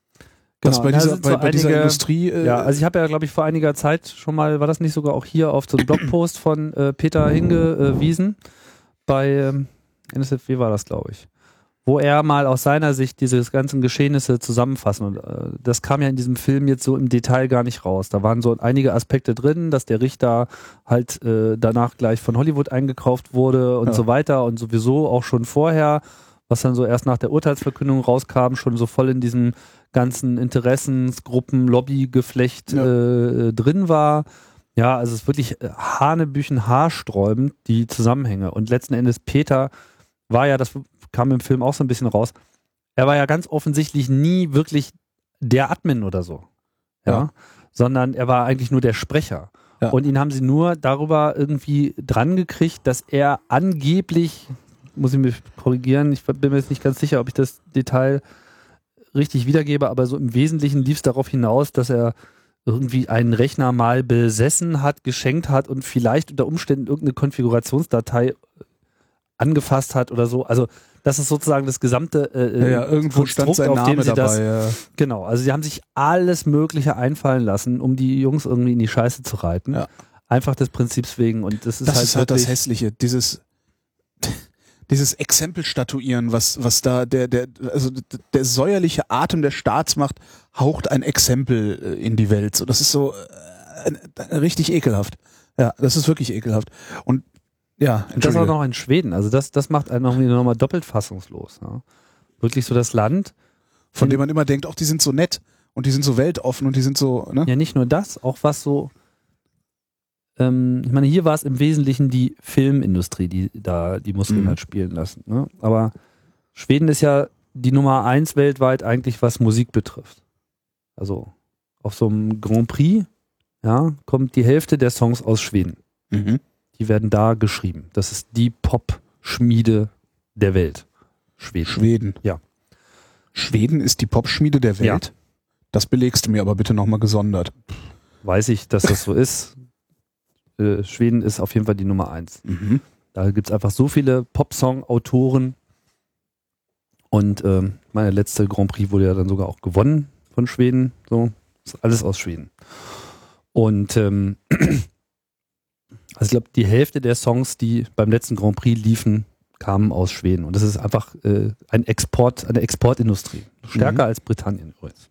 Dass Genau, bei da dieser, sind bei, so bei dieser einige- Industrie... Äh, Ja, also ich habe ja, glaube ich, vor einiger Zeit schon mal, war das nicht sogar auch hier auf so einem Blogpost von äh, Peter hingewiesen, bei ähm, N S F W war das, glaube ich, wo er mal aus seiner Sicht diese ganzen Geschehnisse zusammenfassen. Und äh, das kam ja in diesem Film jetzt so im Detail gar nicht raus. Da waren so einige Aspekte drin, dass der Richter halt äh, danach gleich von Hollywood eingekauft wurde und Ja. so weiter und sowieso auch schon vorher, was dann so erst nach der Urteilsverkündung rauskam, schon so voll in diesem ganzen Interessensgruppen, Lobbygeflecht Ja. äh, drin war. Ja, also es ist wirklich äh, Hanebüchen haarsträubend, die Zusammenhänge. Und letzten Endes Peter war ja, das kam im Film auch so ein bisschen raus, er war ja ganz offensichtlich nie wirklich der Admin oder so. Ja. Ja. Sondern er war eigentlich nur der Sprecher. Ja. Und ihn haben sie nur darüber irgendwie dran gekriegt, dass er angeblich, muss ich mich korrigieren, ich bin mir jetzt nicht ganz sicher, ob ich das Detail richtig wiedergebe, aber so im Wesentlichen lief es darauf hinaus, dass er irgendwie einen Rechner mal besessen hat, geschenkt hat und vielleicht unter Umständen irgendeine Konfigurationsdatei angefasst hat oder so. Also das ist sozusagen das gesamte äh, ja, ja, irgendwo stand Konstrukt, sein auf dem Name sie dabei. das, ja. genau, also sie haben sich alles Mögliche einfallen lassen, um die Jungs irgendwie in die Scheiße zu reiten. Ja. Einfach des Prinzips wegen. Und das ist Das halt ist halt das wirklich- Hässliche, dieses dieses Exempel statuieren, was was da der der also der säuerliche Atem der Staatsmacht haucht ein Exempel äh, in die Welt. So, das ist so äh, äh, richtig ekelhaft. Ja, das ist wirklich ekelhaft. Und ja, Und das auch Entschuldige. noch in Schweden. Also das, das macht einen noch nochmal doppelt fassungslos. Ja. Wirklich so das Land. Von dem man immer denkt, auch die sind so nett und die sind so weltoffen und die sind so, ne? Ja, nicht nur das, auch was so. Ähm, ich meine, hier war es im Wesentlichen die Filmindustrie, die da die Muskeln Mhm. halt spielen lassen. Ne? Aber Schweden ist ja die Nummer eins weltweit eigentlich, was Musik betrifft. Also auf so einem Grand Prix, ja, kommt die Hälfte der Songs aus Schweden. Mhm. Die werden da geschrieben. Das ist die Pop-Schmiede der Welt. Schweden. Schweden. Ja. Schweden ist die Popschmiede der Welt. Das belegst du mir aber bitte nochmal gesondert. Weiß ich, dass das so ist. Äh, Schweden ist auf jeden Fall die Nummer eins. Mhm. Da gibt es einfach so viele Popsong-Autoren. Und ähm, meine letzte Grand Prix wurde ja dann sogar auch gewonnen von Schweden. So, ist alles aus Schweden. Und ähm, also ich glaube, die Hälfte der Songs, die beim letzten Grand Prix liefen, kamen aus Schweden. Und das ist einfach äh, ein Export, eine Exportindustrie. Stärker Mhm. als Britannien übrigens.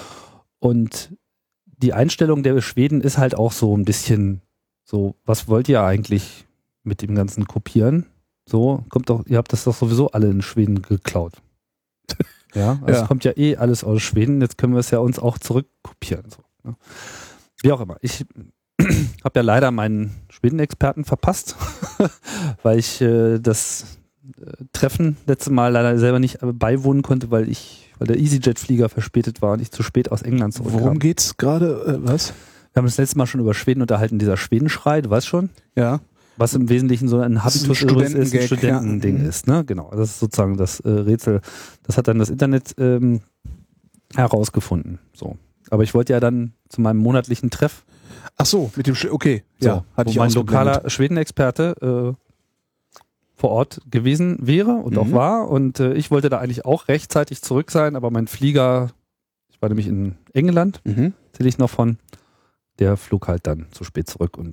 Und die Einstellung der Schweden ist halt auch so ein bisschen so, was wollt ihr eigentlich mit dem ganzen Kopieren? So, kommt doch, ihr habt das doch sowieso alle in Schweden geklaut. Ja, also Ja. es kommt ja eh alles aus Schweden, jetzt können wir es ja uns auch zurückkopieren. So, ne? Wie auch immer. Ich habe ja leider meinen Schweden-Experten verpasst, weil ich äh, das äh, Treffen letzte Mal leider selber nicht beiwohnen konnte, weil ich, weil der EasyJet-Flieger verspätet war und ich zu spät aus England zurückkam. Worum geht's gerade? Äh, was? Wir haben das letzte Mal schon über Schweden unterhalten, dieser Schwedenschrei, du weißt schon, Ja. was im Wesentlichen so ein Das ist ein Habitus übrigens ist, ein Studentengag, Studentending ja. ist, ne? Genau. Das ist sozusagen das äh, Rätsel. Das hat dann das Internet ähm, herausgefunden. So. Aber ich wollte ja dann zu meinem monatlichen Treff, Ach so, mit dem Sch okay. so, Ja, hatte wo ich mein ausgeblendet. lokaler Schwedenexperte äh, vor Ort gewesen wäre und Mhm. auch war. Und äh, ich wollte da eigentlich auch rechtzeitig zurück sein, aber mein Flieger, ich war nämlich in England, Mhm. erzähle ich noch von, der flog halt dann zu spät zurück und dann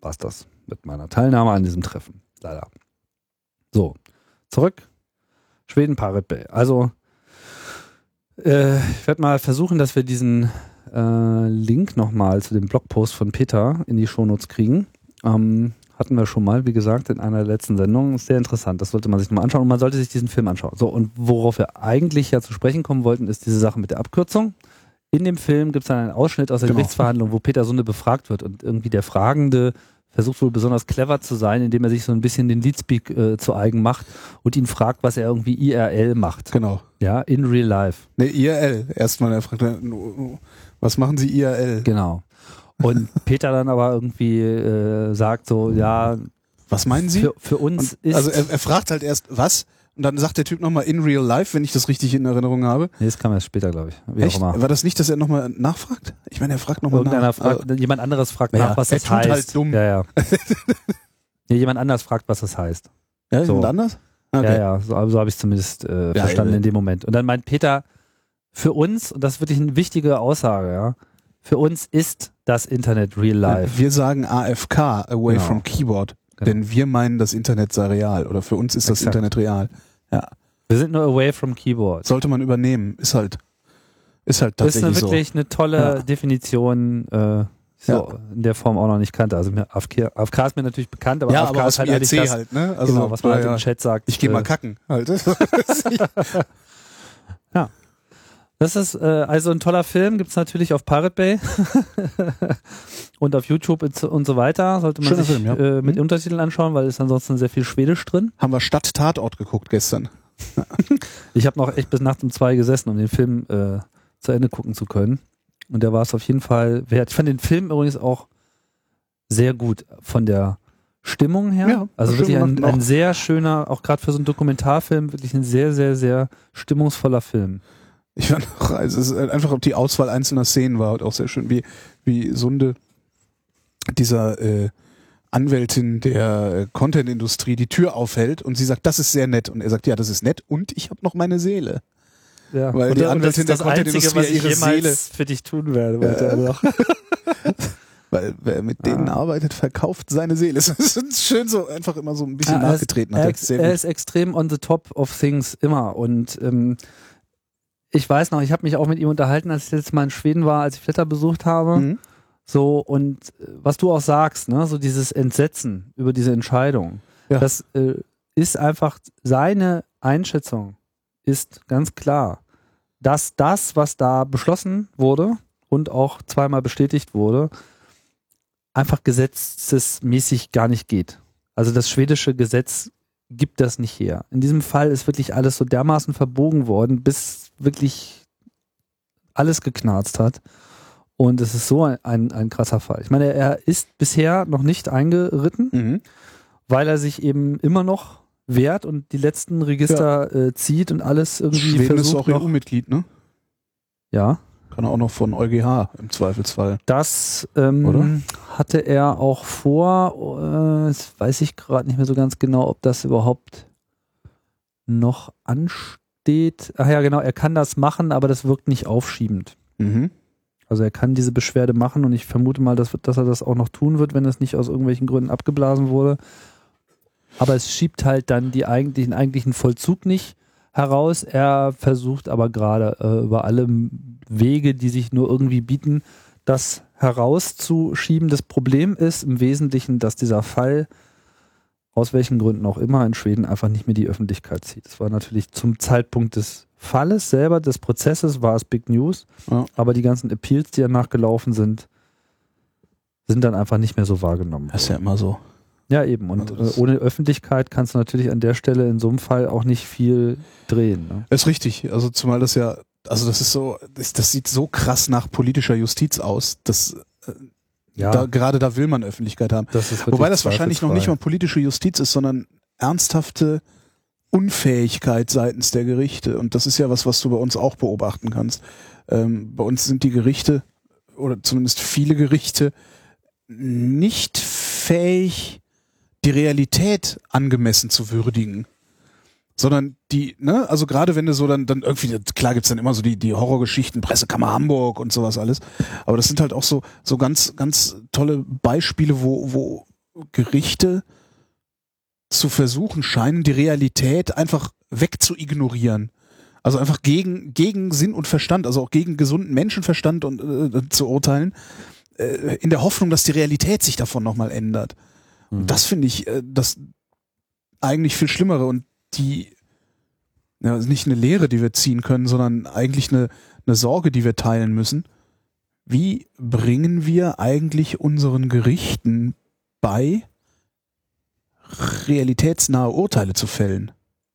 war's das mit meiner Teilnahme an diesem Treffen. Leider. So, zurück. Schweden Pirate Bay. Also, äh, ich werde mal versuchen, dass wir diesen äh, Link nochmal zu dem Blogpost von Peter in die Shownotes kriegen. Ähm, hatten wir schon mal, wie gesagt, in einer der letzten Sendungen. Ist sehr interessant, das sollte man sich nochmal anschauen und man sollte sich diesen Film anschauen. So, und worauf wir eigentlich ja zu sprechen kommen wollten, ist diese Sache mit der Abkürzung. In dem Film gibt es dann einen Ausschnitt aus der Genau. Gerichtsverhandlung, wo Peter Sunde befragt wird und irgendwie der Fragende versucht wohl besonders clever zu sein, indem er sich so ein bisschen den Leadspeak äh, zu eigen macht und ihn fragt, was er irgendwie I R L macht. Genau. Ja, in real life. Ne, I R L. Erstmal, er fragt, was machen Sie I R L? Genau. Und Peter dann aber irgendwie äh, sagt so, ja, Was meinen Sie? für, für uns Und, ist... also er, er fragt halt erst, was? Und dann sagt der Typ nochmal in real life, wenn ich das richtig in Erinnerung habe. nee, das kam erst später, glaube ich. Wie Echt? auch immer. War das nicht, dass er nochmal nachfragt? Ich meine, er fragt nochmal Irgendeiner nach. fragt, jemand anderes fragt Naja, nach, was er das tut heißt. halt dumm. Ja, ja. Nee, jemand anders fragt, was das heißt. Ja, so. jemand anders? Okay. Ja, ja, so, so habe ich es zumindest äh, Ja, verstanden ja. in dem Moment. Und dann meint Peter, für uns, und das ist wirklich eine wichtige Aussage, ja, für uns ist das Internet real life. Wir sagen A F K, away Genau. from keyboard. Genau. Denn wir meinen, das Internet sei real. Oder für uns ist das Exakt. Internet real. Ja. Wir sind nur away from keyboard. Sollte man übernehmen. Ist halt, ist halt Das ist tatsächlich eine wirklich eine tolle Ja. Definition, äh, so Ja. in der Form auch noch nicht kannte. Also mir, A F K, A F K ist mir natürlich bekannt, aber so. Ja, A F K aber ist aus halt dem I R eigentlich C das, halt, ne? Also, genau, was man halt ja, im Chat sagt. ich gehe äh, mal kacken halt. Das ist äh, also ein toller Film, gibt's natürlich auf Pirate Bay und auf YouTube und so- und so weiter. Sollte man Schöner sich Film, ja. äh, mit Mhm. Untertiteln anschauen, weil es ist ansonsten sehr viel Schwedisch drin. Haben wir Stadt Tatort geguckt gestern. Ich habe noch echt bis nachts um zwei gesessen, um den Film äh, zu Ende gucken zu können. Und der war es auf jeden Fall wert. Ich fand den Film übrigens auch sehr gut von der Stimmung her. Ja, also schön wirklich ein, gemacht. ein sehr schöner, auch gerade für so einen Dokumentarfilm, wirklich ein sehr, sehr, sehr stimmungsvoller Film. Ich fand auch, also es ist einfach die Auswahl einzelner Szenen war halt auch sehr schön, wie, wie Sunde dieser äh, Anwältin der äh, Content-Industrie die Tür aufhält und sie sagt, das ist sehr nett. Und er sagt, ja, das ist nett und ich habe noch meine Seele. Ja. Weil und, die und das Anwältin ist das der Content-Industrie Einzige, was ich ihre jemals Seele- für dich tun werde. meinte er noch. Weil wer mit denen Ah. arbeitet, verkauft seine Seele. Es ist schön so, einfach immer so ein bisschen Ja, er ist- nachgetreten. Er, Hat er ist- sehr er gut. ist extrem on the top of things immer und ähm, ich weiß noch, ich habe mich auch mit ihm unterhalten, als ich letztes Mal in Schweden war, als ich Flatter besucht habe. Mhm. So, und äh, was du auch sagst, ne, so dieses Entsetzen über diese Entscheidung, Ja. das äh, ist einfach seine Einschätzung, ist ganz klar, dass das, was da beschlossen wurde und auch zweimal bestätigt wurde, einfach gesetzesmäßig gar nicht geht. Also das schwedische Gesetz gibt das nicht her. In diesem Fall ist wirklich alles so dermaßen verbogen worden, bis wirklich alles geknarzt hat. Und es ist so ein, ein, ein krasser Fall. Ich meine, er ist bisher noch nicht eingeritten, Mhm. weil er sich eben immer noch wehrt und die letzten Register äh, zieht und alles irgendwie Schweden ist versucht auch E noch. U-Mitglied, ne? Ja, Kann er auch noch von EuGH im Zweifelsfall. das ähm, Oder? hatte er auch vor. Äh, das weiß ich gerade nicht mehr so ganz genau, ob das überhaupt noch ansteht. Ach ja, genau, er kann das machen, aber das wirkt nicht aufschiebend. Mhm. Also er kann diese Beschwerde machen und ich vermute mal, dass, dass er das auch noch tun wird, wenn es nicht aus irgendwelchen Gründen abgeblasen wurde. Aber es schiebt halt dann die eigentlichen, eigentlichen Vollzug nicht heraus. Er versucht aber gerade äh, über alle Wege, die sich nur irgendwie bieten, das herauszuschieben. Das Problem ist im Wesentlichen, dass dieser Fall, aus welchen Gründen auch immer, in Schweden einfach nicht mehr die Öffentlichkeit zieht. Das war natürlich zum Zeitpunkt des Falles selber, des Prozesses, war es Big News. Ja. Aber die ganzen Appeals, die danach gelaufen sind, sind dann einfach nicht mehr so wahrgenommen Das ist ja immer so. ja, eben. Und Also das- äh, ohne Öffentlichkeit kannst du natürlich an der Stelle in so einem Fall auch nicht viel drehen. Ne? Das ist richtig. Also zumal das ja, also das ist so, das, das sieht so krass nach politischer Justiz aus, dass äh, da, gerade da will man Öffentlichkeit haben. das ist wirklich Wobei das wahrscheinlich noch nicht mal zweifelsfrei. politische Justiz ist, sondern ernsthafte Unfähigkeit seitens der Gerichte. Und das ist ja was, was du bei uns auch beobachten kannst. Ähm, bei uns sind die Gerichte, oder zumindest viele Gerichte, nicht fähig, die Realität angemessen zu würdigen. Sondern die, ne, also gerade wenn du so dann, dann irgendwie, klar gibt's dann immer so die, die Horrorgeschichten, Pressekammer Hamburg und sowas alles. Aber das sind halt auch so, so ganz, ganz tolle Beispiele, wo, wo Gerichte zu versuchen scheinen, die Realität einfach wegzuignorieren. Also einfach gegen, gegen Sinn und Verstand, also auch gegen gesunden Menschenverstand und, äh, zu urteilen, äh, in der Hoffnung, dass die Realität sich davon nochmal ändert. Mhm. Und das finde ich äh, das eigentlich viel Schlimmere und die, ja, nicht eine Lehre, die wir ziehen können, sondern eigentlich eine, eine Sorge, die wir teilen müssen. Wie bringen wir eigentlich unseren Gerichten bei, realitätsnahe Urteile zu fällen?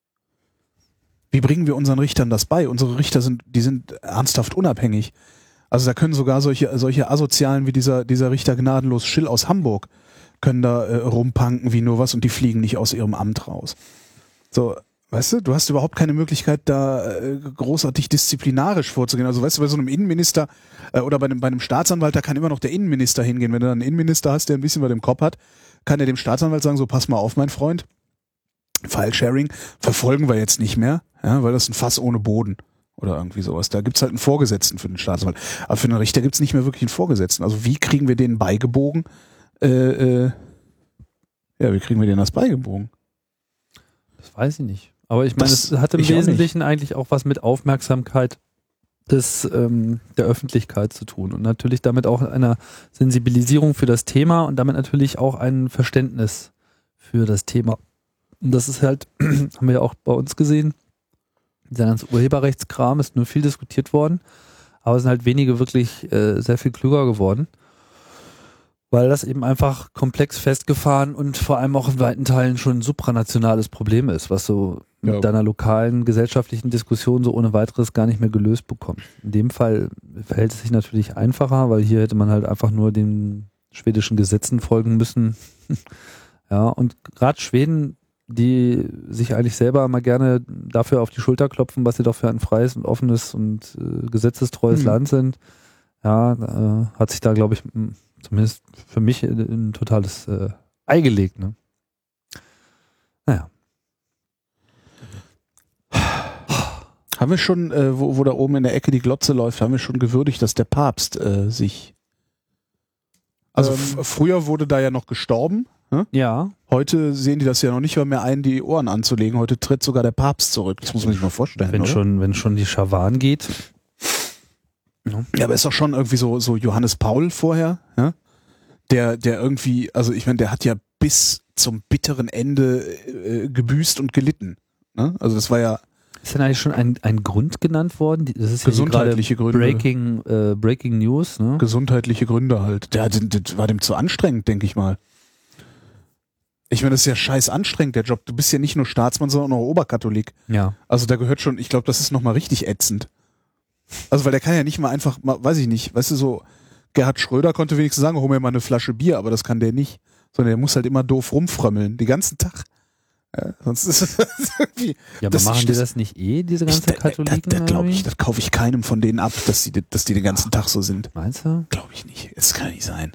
Wie bringen wir unseren Richtern das bei? Unsere Richter sind, die sind ernsthaft unabhängig. Also da können sogar solche, solche Asozialen wie dieser, dieser Richter Gnadenlos Schill aus Hamburg können da äh, rumpanken wie nur was und die fliegen nicht aus ihrem Amt raus. So, weißt du, du hast überhaupt keine Möglichkeit, da äh, großartig disziplinarisch vorzugehen. Also weißt du, bei so einem Innenminister äh, oder bei einem, bei einem Staatsanwalt, da kann immer noch der Innenminister hingehen. Wenn du dann einen Innenminister hast, der ein bisschen was im Kopf hat, kann er dem Staatsanwalt sagen, so pass mal auf, mein Freund, File-Sharing verfolgen wir jetzt nicht mehr, ja, weil das ist ein Fass ohne Boden oder irgendwie sowas. Da gibt's halt einen Vorgesetzten für den Staatsanwalt. Aber für den Richter gibt's nicht mehr wirklich einen Vorgesetzten. Also wie kriegen wir denen beigebogen? Äh, äh, ja, wie kriegen wir denen das beigebogen? Das weiß ich nicht. Aber ich meine, es hat im Wesentlichen eigentlich auch was mit Aufmerksamkeit des, ähm, der Öffentlichkeit zu tun und natürlich damit auch einer Sensibilisierung für das Thema und damit natürlich auch ein Verständnis für das Thema. Und das ist halt, haben wir ja auch bei uns gesehen, dieser ganze Urheberrechtskram ist nur viel diskutiert worden, aber es sind halt wenige wirklich äh, sehr viel klüger geworden, weil das eben einfach komplex festgefahren und vor allem auch in weiten Teilen schon ein supranationales Problem ist, was so mit ja. deiner lokalen gesellschaftlichen Diskussion so ohne weiteres gar nicht mehr gelöst bekommt. In dem Fall verhält es sich natürlich einfacher, weil hier hätte man halt einfach nur den schwedischen Gesetzen folgen müssen. Ja, und gerade Schweden, die sich eigentlich selber mal gerne dafür auf die Schulter klopfen, was sie doch für ein freies und offenes und äh, gesetzestreues mhm. Land sind, ja, äh, hat sich da, glaube ich, zumindest für mich ein, ein totales äh, Ei gelegt. Ne? Naja. Haben wir schon, äh, wo, wo da oben in der Ecke die Glotze läuft, haben wir schon gewürdigt, dass der Papst äh, sich... Also ähm, f- früher wurde da ja noch gestorben. Hm? Ja. Heute sehen die das ja noch nicht mehr ein, die Ohren anzulegen. Heute tritt sogar der Papst zurück. Das muss man sich mal vorstellen. Wenn oder? schon, wenn schon die Schawan geht. Ja, ja, aber ist doch schon irgendwie so, so Johannes Paul vorher, ja? Der, der irgendwie, also ich meine, der hat ja bis zum bitteren Ende äh, gebüßt und gelitten. Ne? Also das war ja. Ist denn eigentlich schon ein, ein Grund genannt worden? Das ist gesundheitliche ja Gründe. Breaking, äh, Breaking News, ne? Gesundheitliche Gründe halt. Der, der, der war dem zu anstrengend, denke ich mal. Ich meine, das ist ja scheiß anstrengend, der Job. Du bist ja nicht nur Staatsmann, sondern auch Oberkatholik. Ja. Also da gehört schon, ich glaube, das ist nochmal richtig ätzend. Also weil der kann ja nicht mal einfach, mal, weiß ich nicht, weißt du, so Gerhard Schröder konnte wenigstens sagen, hol mir mal eine Flasche Bier, aber das kann der nicht. Sondern der muss halt immer doof rumfrömmeln, den ganzen Tag. Ja, sonst ist es irgendwie... Ja, aber machen die das nicht eh, diese ganzen ich, Katholiken? Das, das glaube ich, das kaufe ich keinem von denen ab, dass die, dass die den ganzen Tag so sind. Meinst du? Glaube ich nicht. Das kann nicht sein.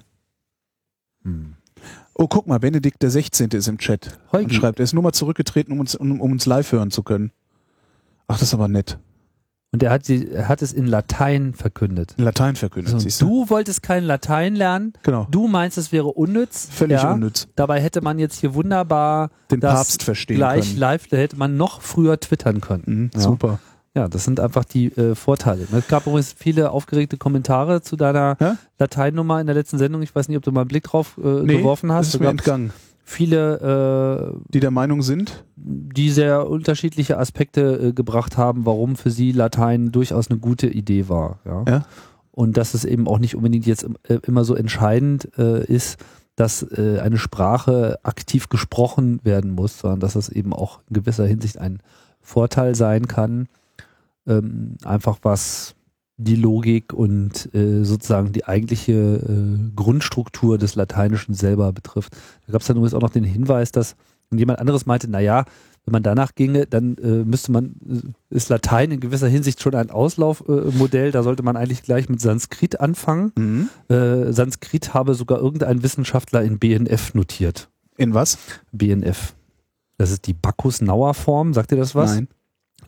Hm. Oh, guck mal, Benedikt der Sechzehnte ist im Chat Heugi. und schreibt, er ist nur mal zurückgetreten, um uns, um, um uns live hören zu können. Ach, das ist aber nett. Und er hat, sie, er hat es in Latein verkündet. In Latein verkündet, So, siehst du? du wolltest kein Latein lernen. Genau. Du meinst, es wäre unnütz. Völlig ja. unnütz. Dabei hätte man jetzt hier wunderbar Den das Papst verstehen gleich können. live, da hätte man noch früher twittern können. Mhm, ja. Super. Ja, das sind einfach die äh, Vorteile. Es gab übrigens viele aufgeregte Kommentare zu deiner ja? Lateinnummer in der letzten Sendung. Ich weiß nicht, ob du mal einen Blick drauf äh, nee, geworfen hast. das ist mir entgangen. Viele, äh, die der Meinung sind, die sehr unterschiedliche Aspekte äh, gebracht haben, warum für sie Latein durchaus eine gute Idee war. Ja. Ja. Und dass es eben auch nicht unbedingt jetzt äh, immer so entscheidend äh, ist, dass äh, eine Sprache aktiv gesprochen werden muss, sondern dass es eben auch in gewisser Hinsicht ein Vorteil sein kann, ähm, einfach was die Logik und äh, sozusagen die eigentliche äh, Grundstruktur des Lateinischen selber betrifft. Da gab es dann übrigens auch noch den Hinweis, dass jemand anderes meinte, naja, wenn man danach ginge, dann äh, müsste man, äh, ist Latein in gewisser Hinsicht schon ein Auslaufmodell, äh, da sollte man eigentlich gleich mit Sanskrit anfangen. mhm. Äh, Sanskrit habe sogar irgendein Wissenschaftler in B N F notiert. in was? B N F. Das ist die Bacchus-Nauer-Form, sagt ihr das was? Nein.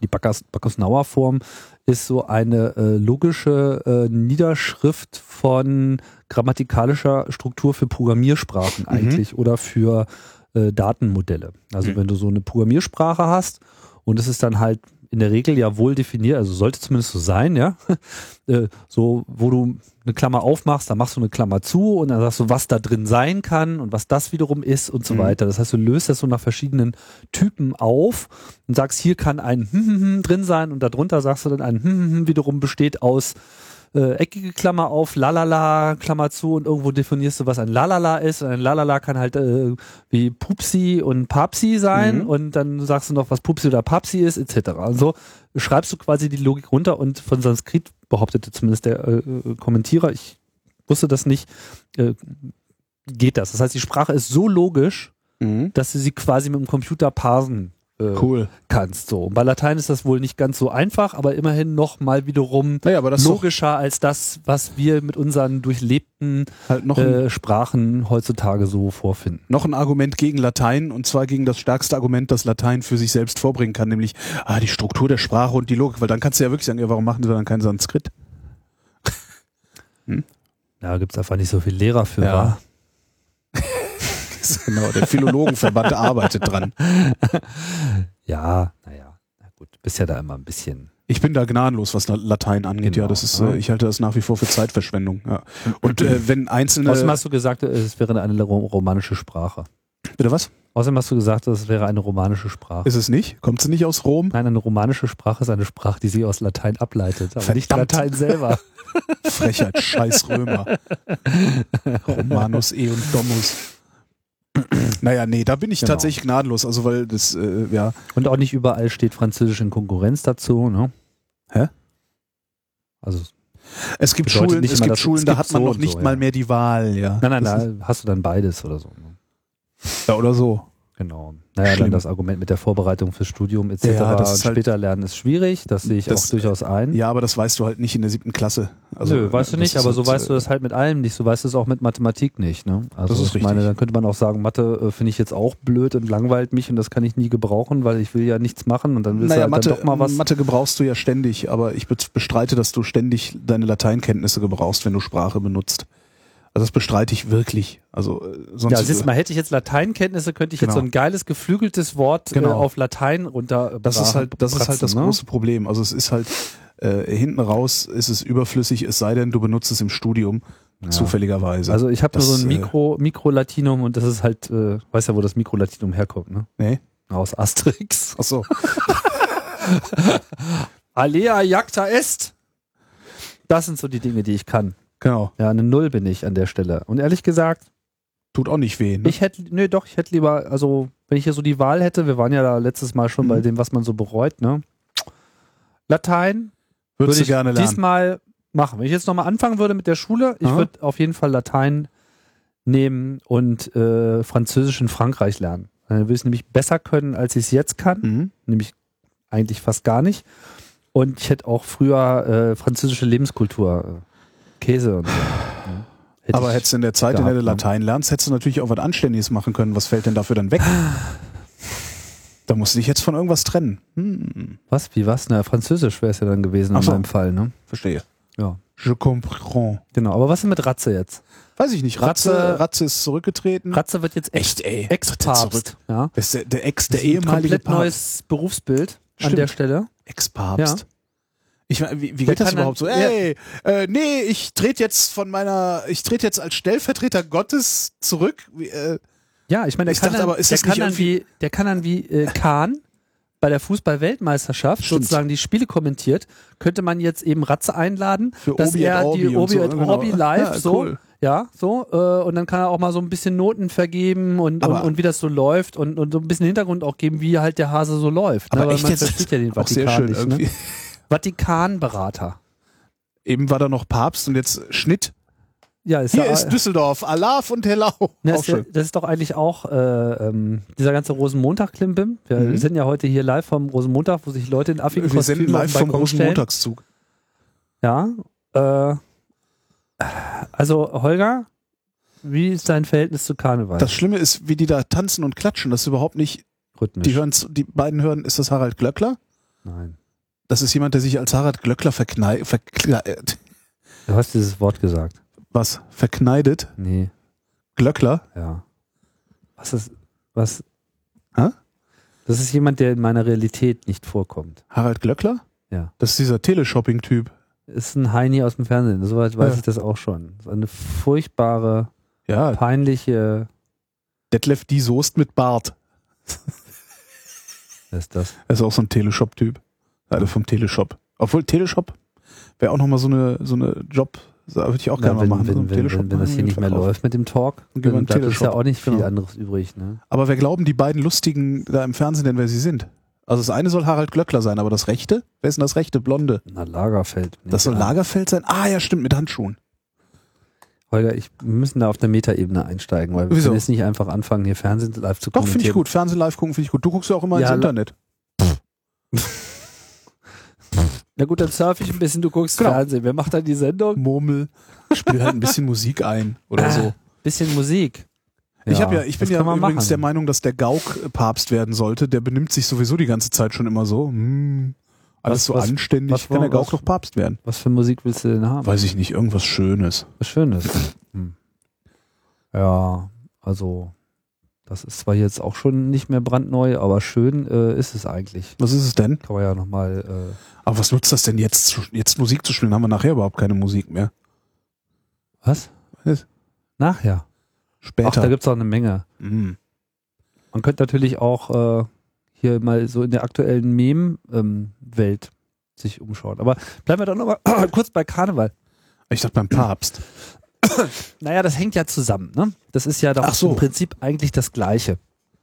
die Bacchus, Bacchus-Nauer Form ist so eine äh, logische äh, Niederschrift von grammatikalischer Struktur für Programmiersprachen eigentlich oder für äh, Datenmodelle. Also Mhm. wenn du so eine Programmiersprache hast und es ist dann halt in der Regel ja wohl definiert, also sollte zumindest so sein, ja, äh, so wo du eine Klammer aufmachst, dann machst du eine Klammer zu und dann sagst du, was da drin sein kann und was das wiederum ist und so Mhm. weiter. Das heißt, du löst das so nach verschiedenen Typen auf und sagst, hier kann ein hm, hm, hm drin sein und darunter sagst du dann ein hm, hm, hm wiederum besteht aus äh, eckige Klammer auf, lalala, Klammer zu und irgendwo definierst du, was ein lalala ist und ein lalala kann halt äh, wie Pupsi und Papsi sein Mhm. und dann sagst du noch, was Pupsi oder Papsi ist, et cetera. Und so schreibst du quasi die Logik runter und von Sanskrit behauptete zumindest der äh, äh, Kommentierer, ich wusste das nicht, äh, geht das. Das heißt, die Sprache ist so logisch, Mhm. dass du sie quasi mit dem Computer parsen äh, Cool. kannst. So. Und bei Latein ist das wohl nicht ganz so einfach, aber immerhin noch mal wiederum Naja, aber das ist doch logischer als das, was wir mit unseren durchlebten halt noch ein, äh, Sprachen heutzutage so vorfinden. noch ein Argument gegen Latein, und zwar gegen das stärkste Argument, das Latein für sich selbst vorbringen kann, nämlich ah, die Struktur der Sprache und die Logik, weil dann kannst du ja wirklich sagen, ja, warum machen die dann kein Sanskrit? Da gibt es einfach nicht so viel Lehrer für. Ja. wa? Genau, der Philologenverband arbeitet dran. Ja, naja, na gut, bist ja da immer ein bisschen. Ich bin da gnadenlos, was Latein angeht. Genau, ja, das ist, ja. äh, ich halte das nach wie vor für Zeitverschwendung. Ja. Und äh, wenn einzelne, Außerdem hast du gesagt, es wäre eine ro- romanische Sprache. bitte was? Außerdem hast du gesagt, es wäre eine romanische Sprache. Ist es nicht? Kommt sie nicht aus Rom? Nein, eine romanische Sprache ist eine Sprache, die sich aus Latein ableitet, aber nicht Verdammt. Latein selber. Frechheit, scheiß Römer. Romanus e und Domus. Naja, nee, da bin ich Genau. tatsächlich gnadenlos. Also, weil das, äh, ja. Und auch nicht überall steht Französisch in Konkurrenz dazu, ne? Hä? Also, Es gibt Bedeutet Schulen, nicht es immer, gibt dass- Schulen, es da gibt hat man so noch und nicht so, mal ja. mehr die Wahl, ja. nein, nein, Das da hast du dann beides oder so. Ne? ist, ja, oder so. Genau. Naja, Schlimm. dann das Argument mit der Vorbereitung fürs Studium et cetera. Ja, das und ist halt- später lernen ist schwierig, das sehe ich Das- auch durchaus ein. Ja, aber das weißt du halt nicht in der siebten Klasse. Also, Nö, weißt du das nicht, ist aber so halt, weißt du äh, das halt mit allem nicht. So weißt du es auch mit Mathematik nicht. Ne? Also Das ist ich meine, richtig. dann könnte man auch sagen, Mathe äh, finde ich jetzt auch blöd und langweilt mich und das kann ich nie gebrauchen, weil ich will ja nichts machen und dann willst Naja, du halt Mathe, dann doch mal was. Mathe gebrauchst du ja ständig, aber ich be- bestreite, dass du ständig deine Lateinkenntnisse gebrauchst, wenn du Sprache benutzt. Also das bestreite ich wirklich. Also äh, sonst Ja, siehst mal, hätte ich jetzt Lateinkenntnisse, könnte ich jetzt Genau. so ein geiles, geflügeltes Wort Genau. äh, auf Latein runter. das ist halt, das ist halt das ne? große Problem. Also es ist halt äh, hinten raus ist es überflüssig, es sei denn, du benutzt es im Studium Ja. zufälligerweise. Also ich habe nur Das, so ein äh, Mikro, Mikrolatinum und das ist halt, äh, weißt ja, wo das Mikrolatinum herkommt, ne? Nee. Aus Asterix. Ach so. Alea jacta est. Das sind so die Dinge, die ich kann. Genau. Ja, eine Null bin ich an der Stelle. Und ehrlich gesagt, Tut auch nicht weh. Ne? ich hätte, nö, doch, ich hätte lieber, also, wenn ich hier so die Wahl hätte, wir waren ja da letztes Mal schon Mhm. bei dem, was man so bereut, ne? Latein Würdest würde du ich gerne lernen. diesmal machen. Wenn ich jetzt nochmal anfangen würde mit der Schule, ich Aha. würde auf jeden Fall Latein nehmen und äh, Französisch in Frankreich lernen. Dann würde ich es nämlich besser können, als ich es jetzt kann. Mhm. Nämlich eigentlich fast gar nicht. Und ich hätte auch früher äh, französische Lebenskultur, äh, Käse und so. Ne? Hätte Aber ich hättest du in der Zeit, in der du gehabt, ne? Latein lernst, hättest du natürlich auch was Anständiges machen können. Was fällt denn dafür dann weg? Da musst du dich jetzt von irgendwas trennen. Hm, Was? Wie was? Na, Französisch wäre es ja dann gewesen Ach in so. meinem Fall, ne? verstehe. Ja. Je comprends. Genau. Aber was ist mit Ratze jetzt? Weiß ich nicht. Ratze, Ratze- Ratze ist zurückgetreten. Ratze wird jetzt Echt, ey. Ex-Papst. Tritt Ja. Das ist der, der Ex, der Das ist ein ehemalige komplett Papst. neues Berufsbild an Stimmt. der Stelle. Ex-Papst. Ich meine, wie, wie Der geht das kann überhaupt so? dann- Ey, äh, nee, ich trete jetzt von meiner, ich trete jetzt als Stellvertreter Gottes zurück. Wie, äh, Ja, ich meine, der Ich kann dachte dann, aber, ist der das kann nicht dann wie, der kann dann wie äh, Kahn bei der Fußball-Weltmeisterschaft Stimmt. sozusagen die Spiele kommentiert, könnte man jetzt eben Ratze einladen, Für dass Obi er et Orbi die und Obi so, et genau. Orbi live Ja, so, cool. ja, so, äh, und dann kann er auch mal so ein bisschen Noten vergeben und, und, Aber- und wie das so läuft und, und so ein bisschen Hintergrund auch geben, wie halt der Hase so läuft. aber ne? Weil echt man jetzt versteht ja den auch sehr Vatikan schön nicht. irgendwie. Ne? Vatikanberater. Eben war da noch Papst und jetzt Schnitt. Ja, ist Hier ja, ist Düsseldorf, Alaf und Hellau. Ne, Auch ist ja, schön. das ist doch eigentlich auch äh, ähm, dieser ganze Rosenmontag-Klimbim. Wir Mhm. sind ja heute hier live vom Rosenmontag, wo sich Leute in affigen Wir senden Kostümen auf live den vom Balkon großen stellen. Montagszug. Ja. Äh, also Holger, wie ist dein Verhältnis zu Karneval? Das Schlimme ist, wie die da tanzen und klatschen, das ist überhaupt nicht, rhythmisch. die hören, zu- die beiden hören, ist das Harald Glöckler? Nein. Das ist jemand, der sich als Harald Glöckler verkneidet. Verkle Du hast dieses Wort gesagt. was? Verkneidet? Nee, Glöckler? ja. Was ist, was? Hä? Das ist jemand, der in meiner Realität nicht vorkommt. Harald Glöckler? Ja. Das ist dieser Teleshopping-Typ. Ist ein Heini aus dem Fernsehen, soweit weiß Ja. ich das auch schon. So eine furchtbare, Ja, peinliche, Detlef die Soest mit Bart. wer ist das? Er ist auch so ein Teleshop-Typ. Alle vom Teleshop. Obwohl Teleshop wäre auch nochmal so eine, so eine Job, da würde ich auch gerne Ja, wenn, mal machen. so wenn, einen wenn, Teleshop wenn, wenn das machen, hier nicht mehr verkaufen. läuft mit dem Talk, Dann gehen wir dann in bleibt es ja Teleshop. auch nicht viel Genau. anderes übrig. Ne? Aber wer glauben die beiden Lustigen da im Fernsehen denn, wer sie sind? Also das eine soll Harald Glöckler sein, aber das Rechte? Wer ist denn das Rechte? Blonde. Na, Lagerfeld. Nee, Das soll ja. Lagerfeld sein? Ah ja, stimmt, mit Handschuhen. Holger, ich, wir müssen da auf der Metaebene einsteigen, weil wir Wieso? können jetzt nicht einfach anfangen, hier Fernsehen live zu Doch, kommentieren. finde ich gut. Fernsehen live gucken finde ich gut. Du guckst ja auch immer Ja, ins la- Internet. Na gut, dann surfe ich ein bisschen, du guckst Genau. Fernsehen. Wer macht dann die Sendung? Murmel, spiel halt ein bisschen Musik ein oder so. Bisschen Musik. Ich, hab ja, ich bin das ja kann man übrigens machen. der Meinung, dass der Gauck Papst werden sollte. Der benimmt sich sowieso die ganze Zeit schon immer so. Hm, alles Was- so was- anständig. was Kann der war- Gauck was- doch Papst werden? Was für Musik willst du denn haben? Weiß ich nicht, irgendwas Schönes. Was Schönes. Hm. Ja, also das ist zwar jetzt auch schon nicht mehr brandneu, aber schön äh, ist es eigentlich. Was ist es denn? Kann man ja nochmal... Äh, Aber was nutzt das denn jetzt, zu- jetzt Musik zu spielen? Haben wir nachher überhaupt keine Musik mehr. was? Was? Nachher. Ach, Später. da gibt's auch eine Menge. Hm. Man könnte natürlich auch äh, hier mal so in der aktuellen Mem-Welt sich umschauen. Aber bleiben wir doch nochmal kurz bei Karneval. Ich dachte beim Papst. Naja, das hängt ja zusammen, ne? Das ist ja doch Ach so. im Prinzip eigentlich das Gleiche.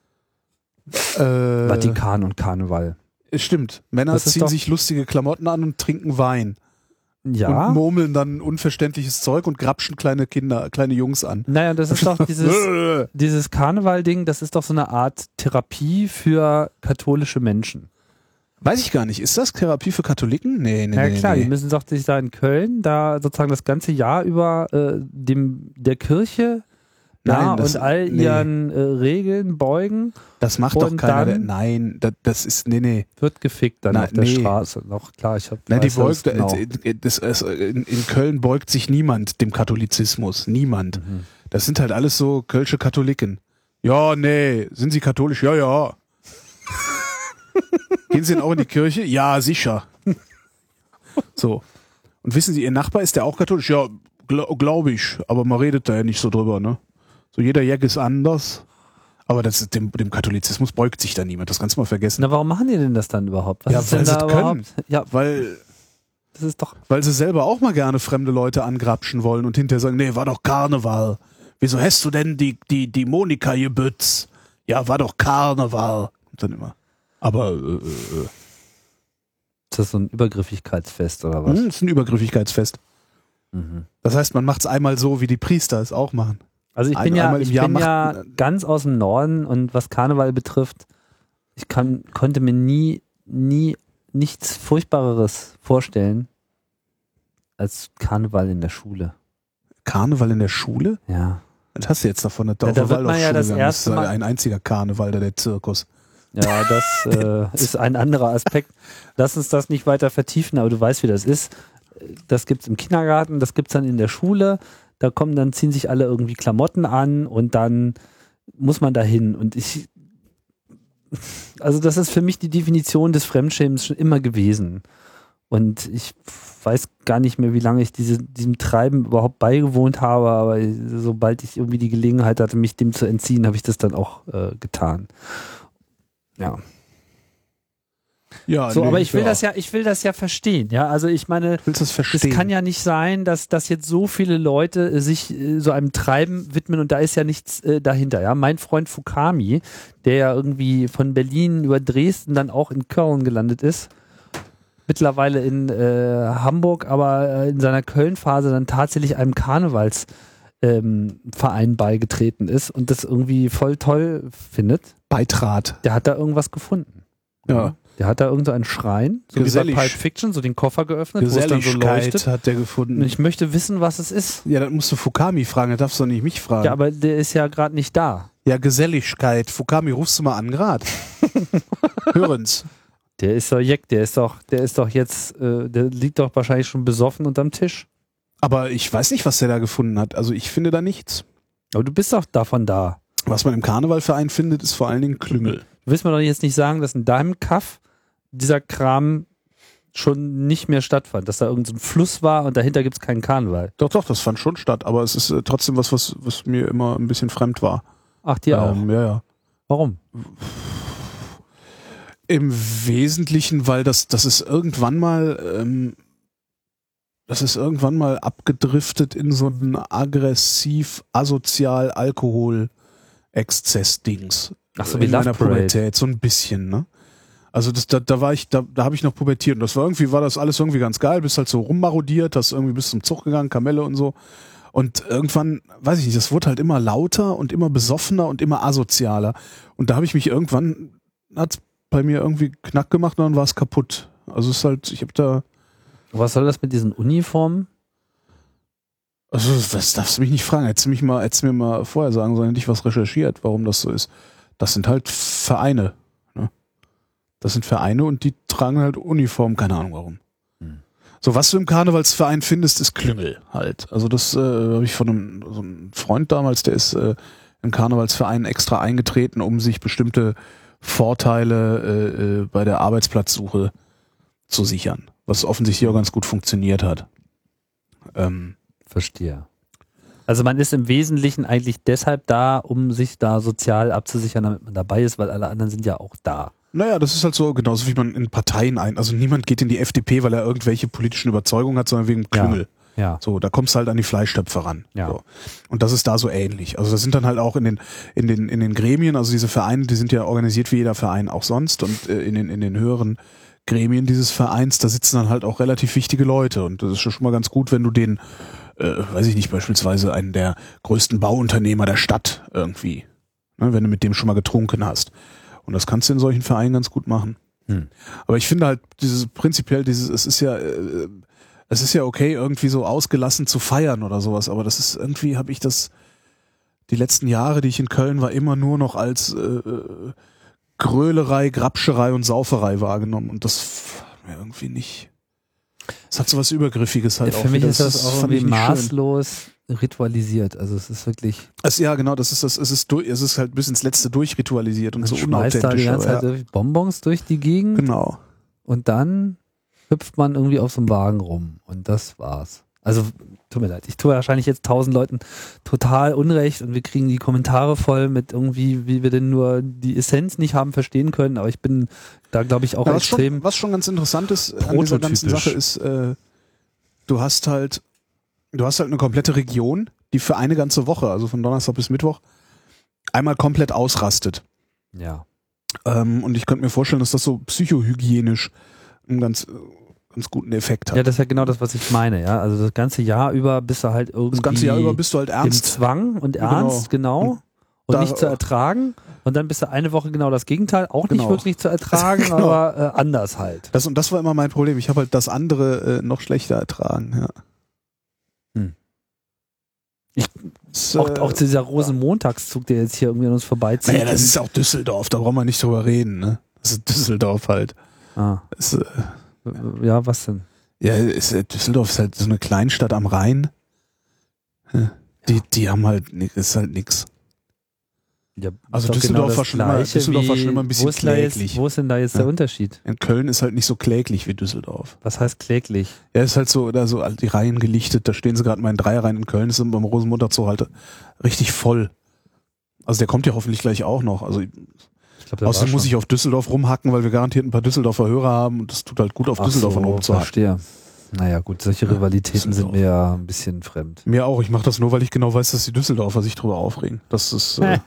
Äh, Vatikan und Karneval. Stimmt. Männer Das ist ziehen doch- sich lustige Klamotten an und trinken Wein. Ja. Und murmeln dann unverständliches Zeug und grapschen kleine Kinder, kleine Jungs an. Naja, das ist doch dieses, dieses Karneval-Ding, das ist doch so eine Art Therapie für katholische Menschen. Weiß ich gar nicht. Ist das Therapie für Katholiken? Nee, nee, Ja nee. klar, nee. die müssen doch sich da in Köln da sozusagen das ganze Jahr über äh, dem der Kirche ja, Nein, das- und all nee. ihren äh, Regeln beugen, Das macht doch Und keiner. Der, dann- nein, das, das ist, nee, nee. wird gefickt dann Na, auf der nee. Straße. Noch klar, ich habe Nein, die beugt, genau. äh, das, das, in, in Köln beugt sich niemand dem Katholizismus. Niemand. Mhm. Das sind halt alles so kölsche Katholiken. Ja, nee. Sind sie katholisch? Ja, ja. Gehen sie denn auch in die Kirche? Ja, sicher. So. Und wissen Sie, Ihr Nachbar, ist der auch katholisch? Ja, gl glaube ich. Aber man redet da ja nicht so drüber, ne? So jeder Jack ist anders. Aber das ist, dem, dem Katholizismus beugt sich da niemand. Das kannst du mal vergessen. Na, warum machen die denn das dann überhaupt? Was Ja, ist denn weil sie da es überhaupt? Ja, Weil, das ist doch weil sie selber auch mal gerne fremde Leute angrapschen wollen und hinterher sagen, nee, war doch Karneval. Wieso hast du denn die, die, die Monika gebützt? Ja, war doch Karneval. Und dann immer. Aber, äh, äh, ist das so ein Übergriffigkeitsfest oder was? hm, ist ein Übergriffigkeitsfest. Mhm. Das heißt, man macht es einmal so, wie die Priester es auch machen. Also ich Ein- bin ja, einmal im ich Jahr bin macht- ja ganz aus dem Norden und was Karneval betrifft, ich kann, konnte mir nie, nie nichts Furchtbareres vorstellen als Karneval in der Schule. Karneval in der Schule? Ja. Was hast du jetzt davon? Dass du Ja, auf da der wird man ja Waldorfschule das gegangen bist? erste Das ist Mal- ein einziger Karneval, da der Zirkus. Ja, das äh, ist ein anderer Aspekt. Lass uns das nicht weiter vertiefen, aber du weißt, wie das ist. Das gibt's im Kindergarten, das gibt's dann in der Schule. Da kommen, dann ziehen sich alle irgendwie Klamotten an und dann muss man da hin. Und ich, also das ist für mich die Definition des Fremdschämens schon immer gewesen. Und ich weiß gar nicht mehr, wie lange ich diese, diesem Treiben überhaupt beigewohnt habe, aber sobald ich irgendwie die Gelegenheit hatte, mich dem zu entziehen, habe ich das dann auch äh, getan. Ja. Ja, So, nee, aber ich will das ja, ich will das ja verstehen, ja. Also ich meine, Willst du das es verstehen? kann ja nicht sein, dass, dass jetzt so viele Leute äh, sich äh, so einem Treiben widmen und da ist ja nichts äh, dahinter, ja. Mein Freund Fukami, der ja irgendwie von Berlin über Dresden dann auch in Köln gelandet ist, mittlerweile in äh, Hamburg, aber äh, in seiner Köln-Phase dann tatsächlich einem Karnevals ähm, Verein beigetreten ist und das irgendwie voll toll findet. Beitrat. Der hat da irgendwas gefunden. Ja. Der hat da irgend so einen Schrein, so wie bei Gesellig- Pulp Fiction, so den Koffer geöffnet, wo es dann so Geselligkeit leuchtet. hat der Und gefunden. ich möchte wissen, was es ist. Ja, dann musst du Fukami fragen, da darfst du doch nicht mich fragen. Ja, aber der ist ja gerade nicht da. Ja, Geselligkeit. Fukami, rufst du mal an grad. Hören's. Der ist doch Jeck, der ist doch, der ist doch jetzt, äh, der liegt doch wahrscheinlich schon besoffen unterm Tisch. Aber ich weiß nicht, was der da gefunden hat. Also ich finde da nichts. Aber du bist doch davon da. Was man im Karnevalverein findet, ist vor allen Dingen Klüngel. Du willst mir doch jetzt nicht sagen, dass in deinem Kaff dieser Kram schon nicht mehr stattfand, dass da irgend so ein Fluss war und dahinter gibt es keinen Karneval. Doch, doch, das fand schon statt, aber es ist äh, trotzdem was, was, was mir immer ein bisschen fremd war. Ach, dir auch? Ähm, ja, ja. Warum? Im Wesentlichen, weil das, das ist irgendwann mal, ähm, das ist irgendwann mal abgedriftet in so ein aggressiv, asozial Alkohol-Exzess-Dings. Ach so, wie in Love meiner Parade. Pubertät, so ein bisschen, ne? Also das, da, da war ich, da, da habe ich noch pubertiert und das war irgendwie, war das alles irgendwie ganz geil, bist halt so rummarodiert, hast irgendwie bis zum Zug gegangen, Kamelle und so. Und irgendwann, weiß ich nicht, das wurde halt immer lauter und immer besoffener und immer asozialer. Und da habe ich mich irgendwann, hat's bei mir irgendwie Knack gemacht und dann war es kaputt. Also es ist halt, ich habe da... Was soll das mit diesen Uniformen? Also das darfst du mich nicht fragen. Hättest du mich mal, hättest du mir mal vorher sagen sollen, hätte ich was recherchiert, warum das so ist. Das sind halt Vereine. Ne? Das sind Vereine und die tragen halt Uniformen, keine Ahnung warum. Hm. So, was du im Karnevalsverein findest, ist Klüngel halt. Also das äh, habe ich von einem, so einem Freund damals, der ist äh, im Karnevalsverein extra eingetreten, um sich bestimmte Vorteile äh, äh, bei der Arbeitsplatzsuche zu sichern. Was offensichtlich auch ganz gut funktioniert hat. Ähm, Verstehe. Also man ist im Wesentlichen eigentlich deshalb da, um sich da sozial abzusichern, damit man dabei ist, weil alle anderen sind ja auch da. Naja, das ist halt so, genauso wie man in Parteien ein. Also niemand geht in die F D P, weil er irgendwelche politischen Überzeugungen hat, sondern wegen Klüngel. Ja. Ja. So, da kommst du halt an die Fleischtöpfe ran. Ja. So. Und das ist da so ähnlich. Also das sind dann halt auch in den, in den, in den Gremien, also diese Vereine, die sind ja organisiert wie jeder Verein auch sonst und äh, in den, in den höheren Gremien dieses Vereins, da sitzen dann halt auch relativ wichtige Leute und das ist schon mal ganz gut, wenn du den, äh, weiß ich nicht, beispielsweise einen der größten Bauunternehmer der Stadt irgendwie, ne, wenn du mit dem schon mal getrunken hast. Und das kannst du in solchen Vereinen ganz gut machen. Hm. Aber ich finde halt dieses prinzipiell dieses, es ist ja, äh, es ist ja okay, irgendwie so ausgelassen zu feiern oder sowas, aber das ist irgendwie, habe ich das die letzten Jahre, die ich in Köln war, immer nur noch als äh, Grölerei, Grapscherei und Sauferei wahrgenommen und das mir irgendwie nicht. Es hat so was Übergriffiges halt ja, auch. Für mich wieder. ist das, das auch fand ich irgendwie nicht schön. maßlos ritualisiert. Also es ist wirklich. Es, ja, genau, das ist das, es ist durch, es ist halt bis ins Letzte durchritualisiert und Man so schmeißt unauthentisch. da die ganze aber, Zeit ja. Bonbons durch die Gegend Genau. und dann hüpft man irgendwie auf so einem Wagen rum und das war's. Also tut mir leid, ich tue wahrscheinlich jetzt tausend Leuten total Unrecht und wir kriegen die Kommentare voll mit irgendwie, wie wir denn nur die Essenz nicht haben verstehen können, aber ich bin da glaube ich auch Ja, was, extrem schon, was schon ganz interessant ist an dieser ganzen prototypisch. Sache ist, äh, du hast halt, du hast halt eine komplette Region, die für eine ganze Woche, also von Donnerstag bis Mittwoch, einmal komplett ausrastet. Ja. Ähm, und ich könnte mir vorstellen, dass das so psychohygienisch einen ganz, ganz guten Effekt hat. Ja, das ist ja genau das, was ich meine, ja. Also das ganze Jahr über bist du halt irgendwie das ganze Jahr über bist du halt im ernst. Zwang und ernst, genau. Und Und da- nicht zu ertragen. Und dann bist du eine Woche genau das Gegenteil, auch nicht Genau. wirklich zu ertragen, Genau. aber äh, anders halt. Das, und das war immer mein Problem. Ich habe halt das andere äh, noch schlechter ertragen. Ja. Hm. Ich- Das, Auch, äh, auch dieser Rosenmontagszug, der jetzt hier irgendwie an uns vorbeizieht. Naja, das ist auch Düsseldorf, da brauchen wir nicht drüber reden. Ne? Das ist Düsseldorf halt. ah, Das, äh, ja, was denn? ja, ist, äh, Düsseldorf ist halt so eine Kleinstadt am Rhein. Ja. Die, die haben halt, ni- ist halt nix. Ja, Also ist doch Düsseldorf das war schon immer- Gleiche Düsseldorf war wie- schon immer ein bisschen wo ist da jetzt, kläglich. Wo ist denn da jetzt Ja. der Unterschied? In Köln ist halt nicht so kläglich wie Düsseldorf. Was heißt kläglich? Ja, ist halt so, da so die Reihen gelichtet, da stehen sie gerade mal in Dreierreihen in Köln, ist beim Rosenmontagszug halt richtig voll. Also der kommt ja hoffentlich gleich auch noch. Also Ich glaub, der war außerdem muss schon. ich auf Düsseldorf rumhacken, weil wir garantiert ein paar Düsseldorfer Hörer haben und das tut halt gut auf Ach Düsseldorf so, von oben zu hacken. verstehe. Naja, gut, solche Ja, Rivalitäten sind Düsseldorf. mir ja ein bisschen fremd. Mir auch, ich mache das nur, weil ich genau weiß, dass die Düsseldorfer sich drüber aufregen. Das ist äh,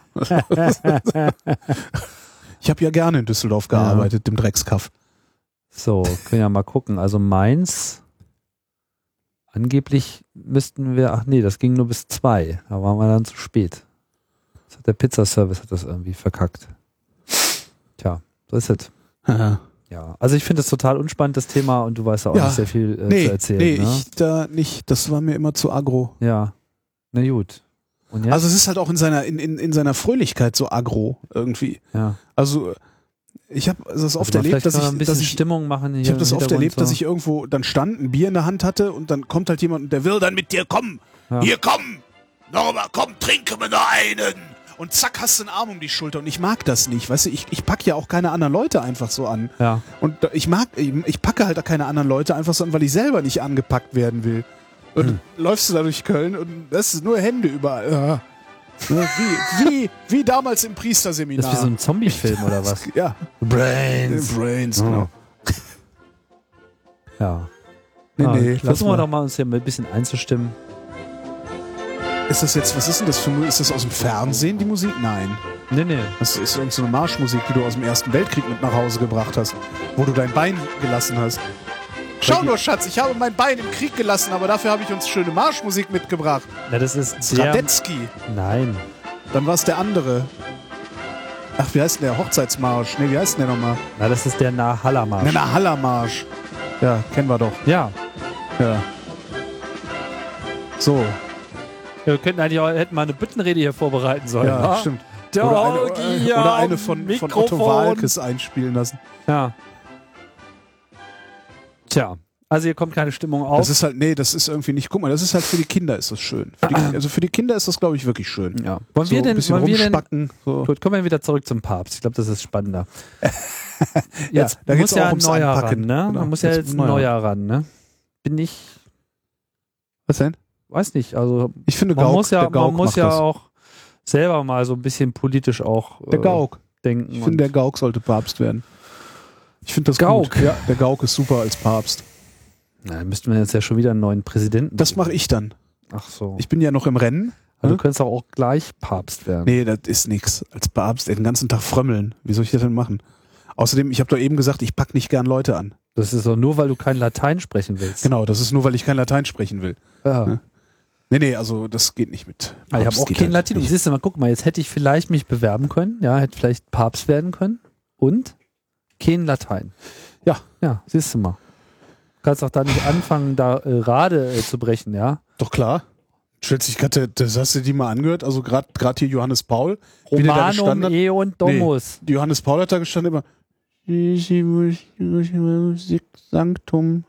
ich habe ja gerne in Düsseldorf gearbeitet, dem Dreckskaff. So, können wir ja mal gucken. Also Mainz, angeblich müssten wir, ach nee, das ging nur bis zwei. Da waren wir dann zu spät. Das hat der Pizzaservice hat das irgendwie verkackt. Tja, so ist es. Ja. Ja, also ich finde das total unspannend, das Thema, und du weißt ja auch Ja, nicht sehr viel äh, Nee, zu erzählen. nee, ne? ich da nicht. Das war mir immer zu aggro. Ja, na gut. Und jetzt? Also es ist halt auch in seiner in, in, in seiner Fröhlichkeit so aggro irgendwie. ja. Also Ich habe das oft Also mal erlebt, vielleicht dass kann ich, man ein bisschen dass ich, Stimmung machen. ich habe das oft erlebt, dass ich irgendwo dann stand, ein Bier in der Hand hatte und dann kommt halt jemand und der will dann mit dir kommen. Ja. Hier, komm! Nochmal, komm, trinke mir noch einen! Und zack, hast du einen Arm um die Schulter und ich mag das nicht. Weißt du, ich, ich packe ja auch keine anderen Leute einfach so an. Ja. Und ich mag, ich, ich packe halt auch keine anderen Leute einfach so an, weil ich selber nicht angepackt werden will. Und Hm. läufst du da durch Köln und das ist nur Hände überall. Ja. Wie, wie, wie damals im Priesterseminar. Das ist wie so ein Zombie-Film oder was? Ja. Brains. Brains, Oh. genau. Ja. Nee, Ah, nee, lass versuchen wir mal. doch mal, uns hier mal ein bisschen einzustimmen. Ist das jetzt, was ist denn das für Musik? Ist das aus dem Fernsehen, die Musik? Nein. Nee, nee. Das ist irgend so eine Marschmusik, die du aus dem Ersten Weltkrieg mit nach Hause gebracht hast, wo du dein Bein gelassen hast. Schau nur, Schatz, ich habe mein Bein im Krieg gelassen, aber dafür habe ich uns schöne Marschmusik mitgebracht. Ja, das ist der... Radetzky. Nein. Dann war es der andere. Ach, wie heißt denn der? Hochzeitsmarsch. Nee, wie heißt denn der nochmal? Na, das ist der Nahalla-Marsch. Na, na, Hallermarsch. Ja, kennen wir doch. Ja. Ja. So. Ja, wir könnten eigentlich auch, hätten mal eine Büttenrede hier vorbereiten sollen. Ja, wa? stimmt. Der Oder eine, Orgie oder am eine von, von Otto Mikrofon. Walkes einspielen lassen. Ja. Tja, also hier kommt keine Stimmung auf. Das ist halt, nee, das ist irgendwie nicht, guck mal, das ist halt für die Kinder ist das schön. Für die, also für die Kinder ist das, glaube ich, wirklich schön. ja. Wollen So wir ein denn, bisschen wollen wir denn, rumspacken. So. gut, kommen wir wieder zurück zum Papst. Ich glaube, das ist spannender. Jetzt da muss geht's ja auch ein ums neuer Anpacken. ran, ne? Genau. Man muss ja Jetzt jetzt ein neuer. neuer ran, ne? Bin ich, Was denn? weiß nicht, also Ich finde man Gauck, muss ja, der Gauck man muss macht ja das. auch selber mal so ein bisschen politisch auch Der äh, Gauck. denken. Ich und- finde, der Gauck sollte Papst werden. Ich finde das Gauck? gut. Ja, der Gauck ist super als Papst. Na, dann müssten wir jetzt ja schon wieder einen neuen Präsidenten. Das mache ich dann. Ach so. Ich bin ja noch im Rennen. also ne? du könntest auch, auch gleich Papst werden. Nee, das ist nix. Als Papst den ganzen Tag frömmeln. Wie soll ich das denn machen? Außerdem, ich habe doch eben gesagt, ich pack nicht gern Leute an. Das ist doch nur, weil du kein Latein sprechen willst. Genau, das ist nur, weil ich kein Latein sprechen will. Ja. Ne? Nee, nee, also das geht nicht mit. Ah, ich habe Papst auch geht kein halt Latin. Und nicht. siehst du mal, guck mal, jetzt hätte ich vielleicht mich bewerben können. Ja, hätte vielleicht Papst werden können. Und kein Latein. Ja. Ja, siehst du mal. Du kannst auch da nicht anfangen, da äh, Rade äh, zu brechen, ja. Doch klar. Stellt sich gerade, das hast du die mal angehört? Also gerade gerade hier Johannes Paul. wie der da Romanum gestanden hat. e und Domus. Die Johannes Paul hat da gestanden immer Sanctum.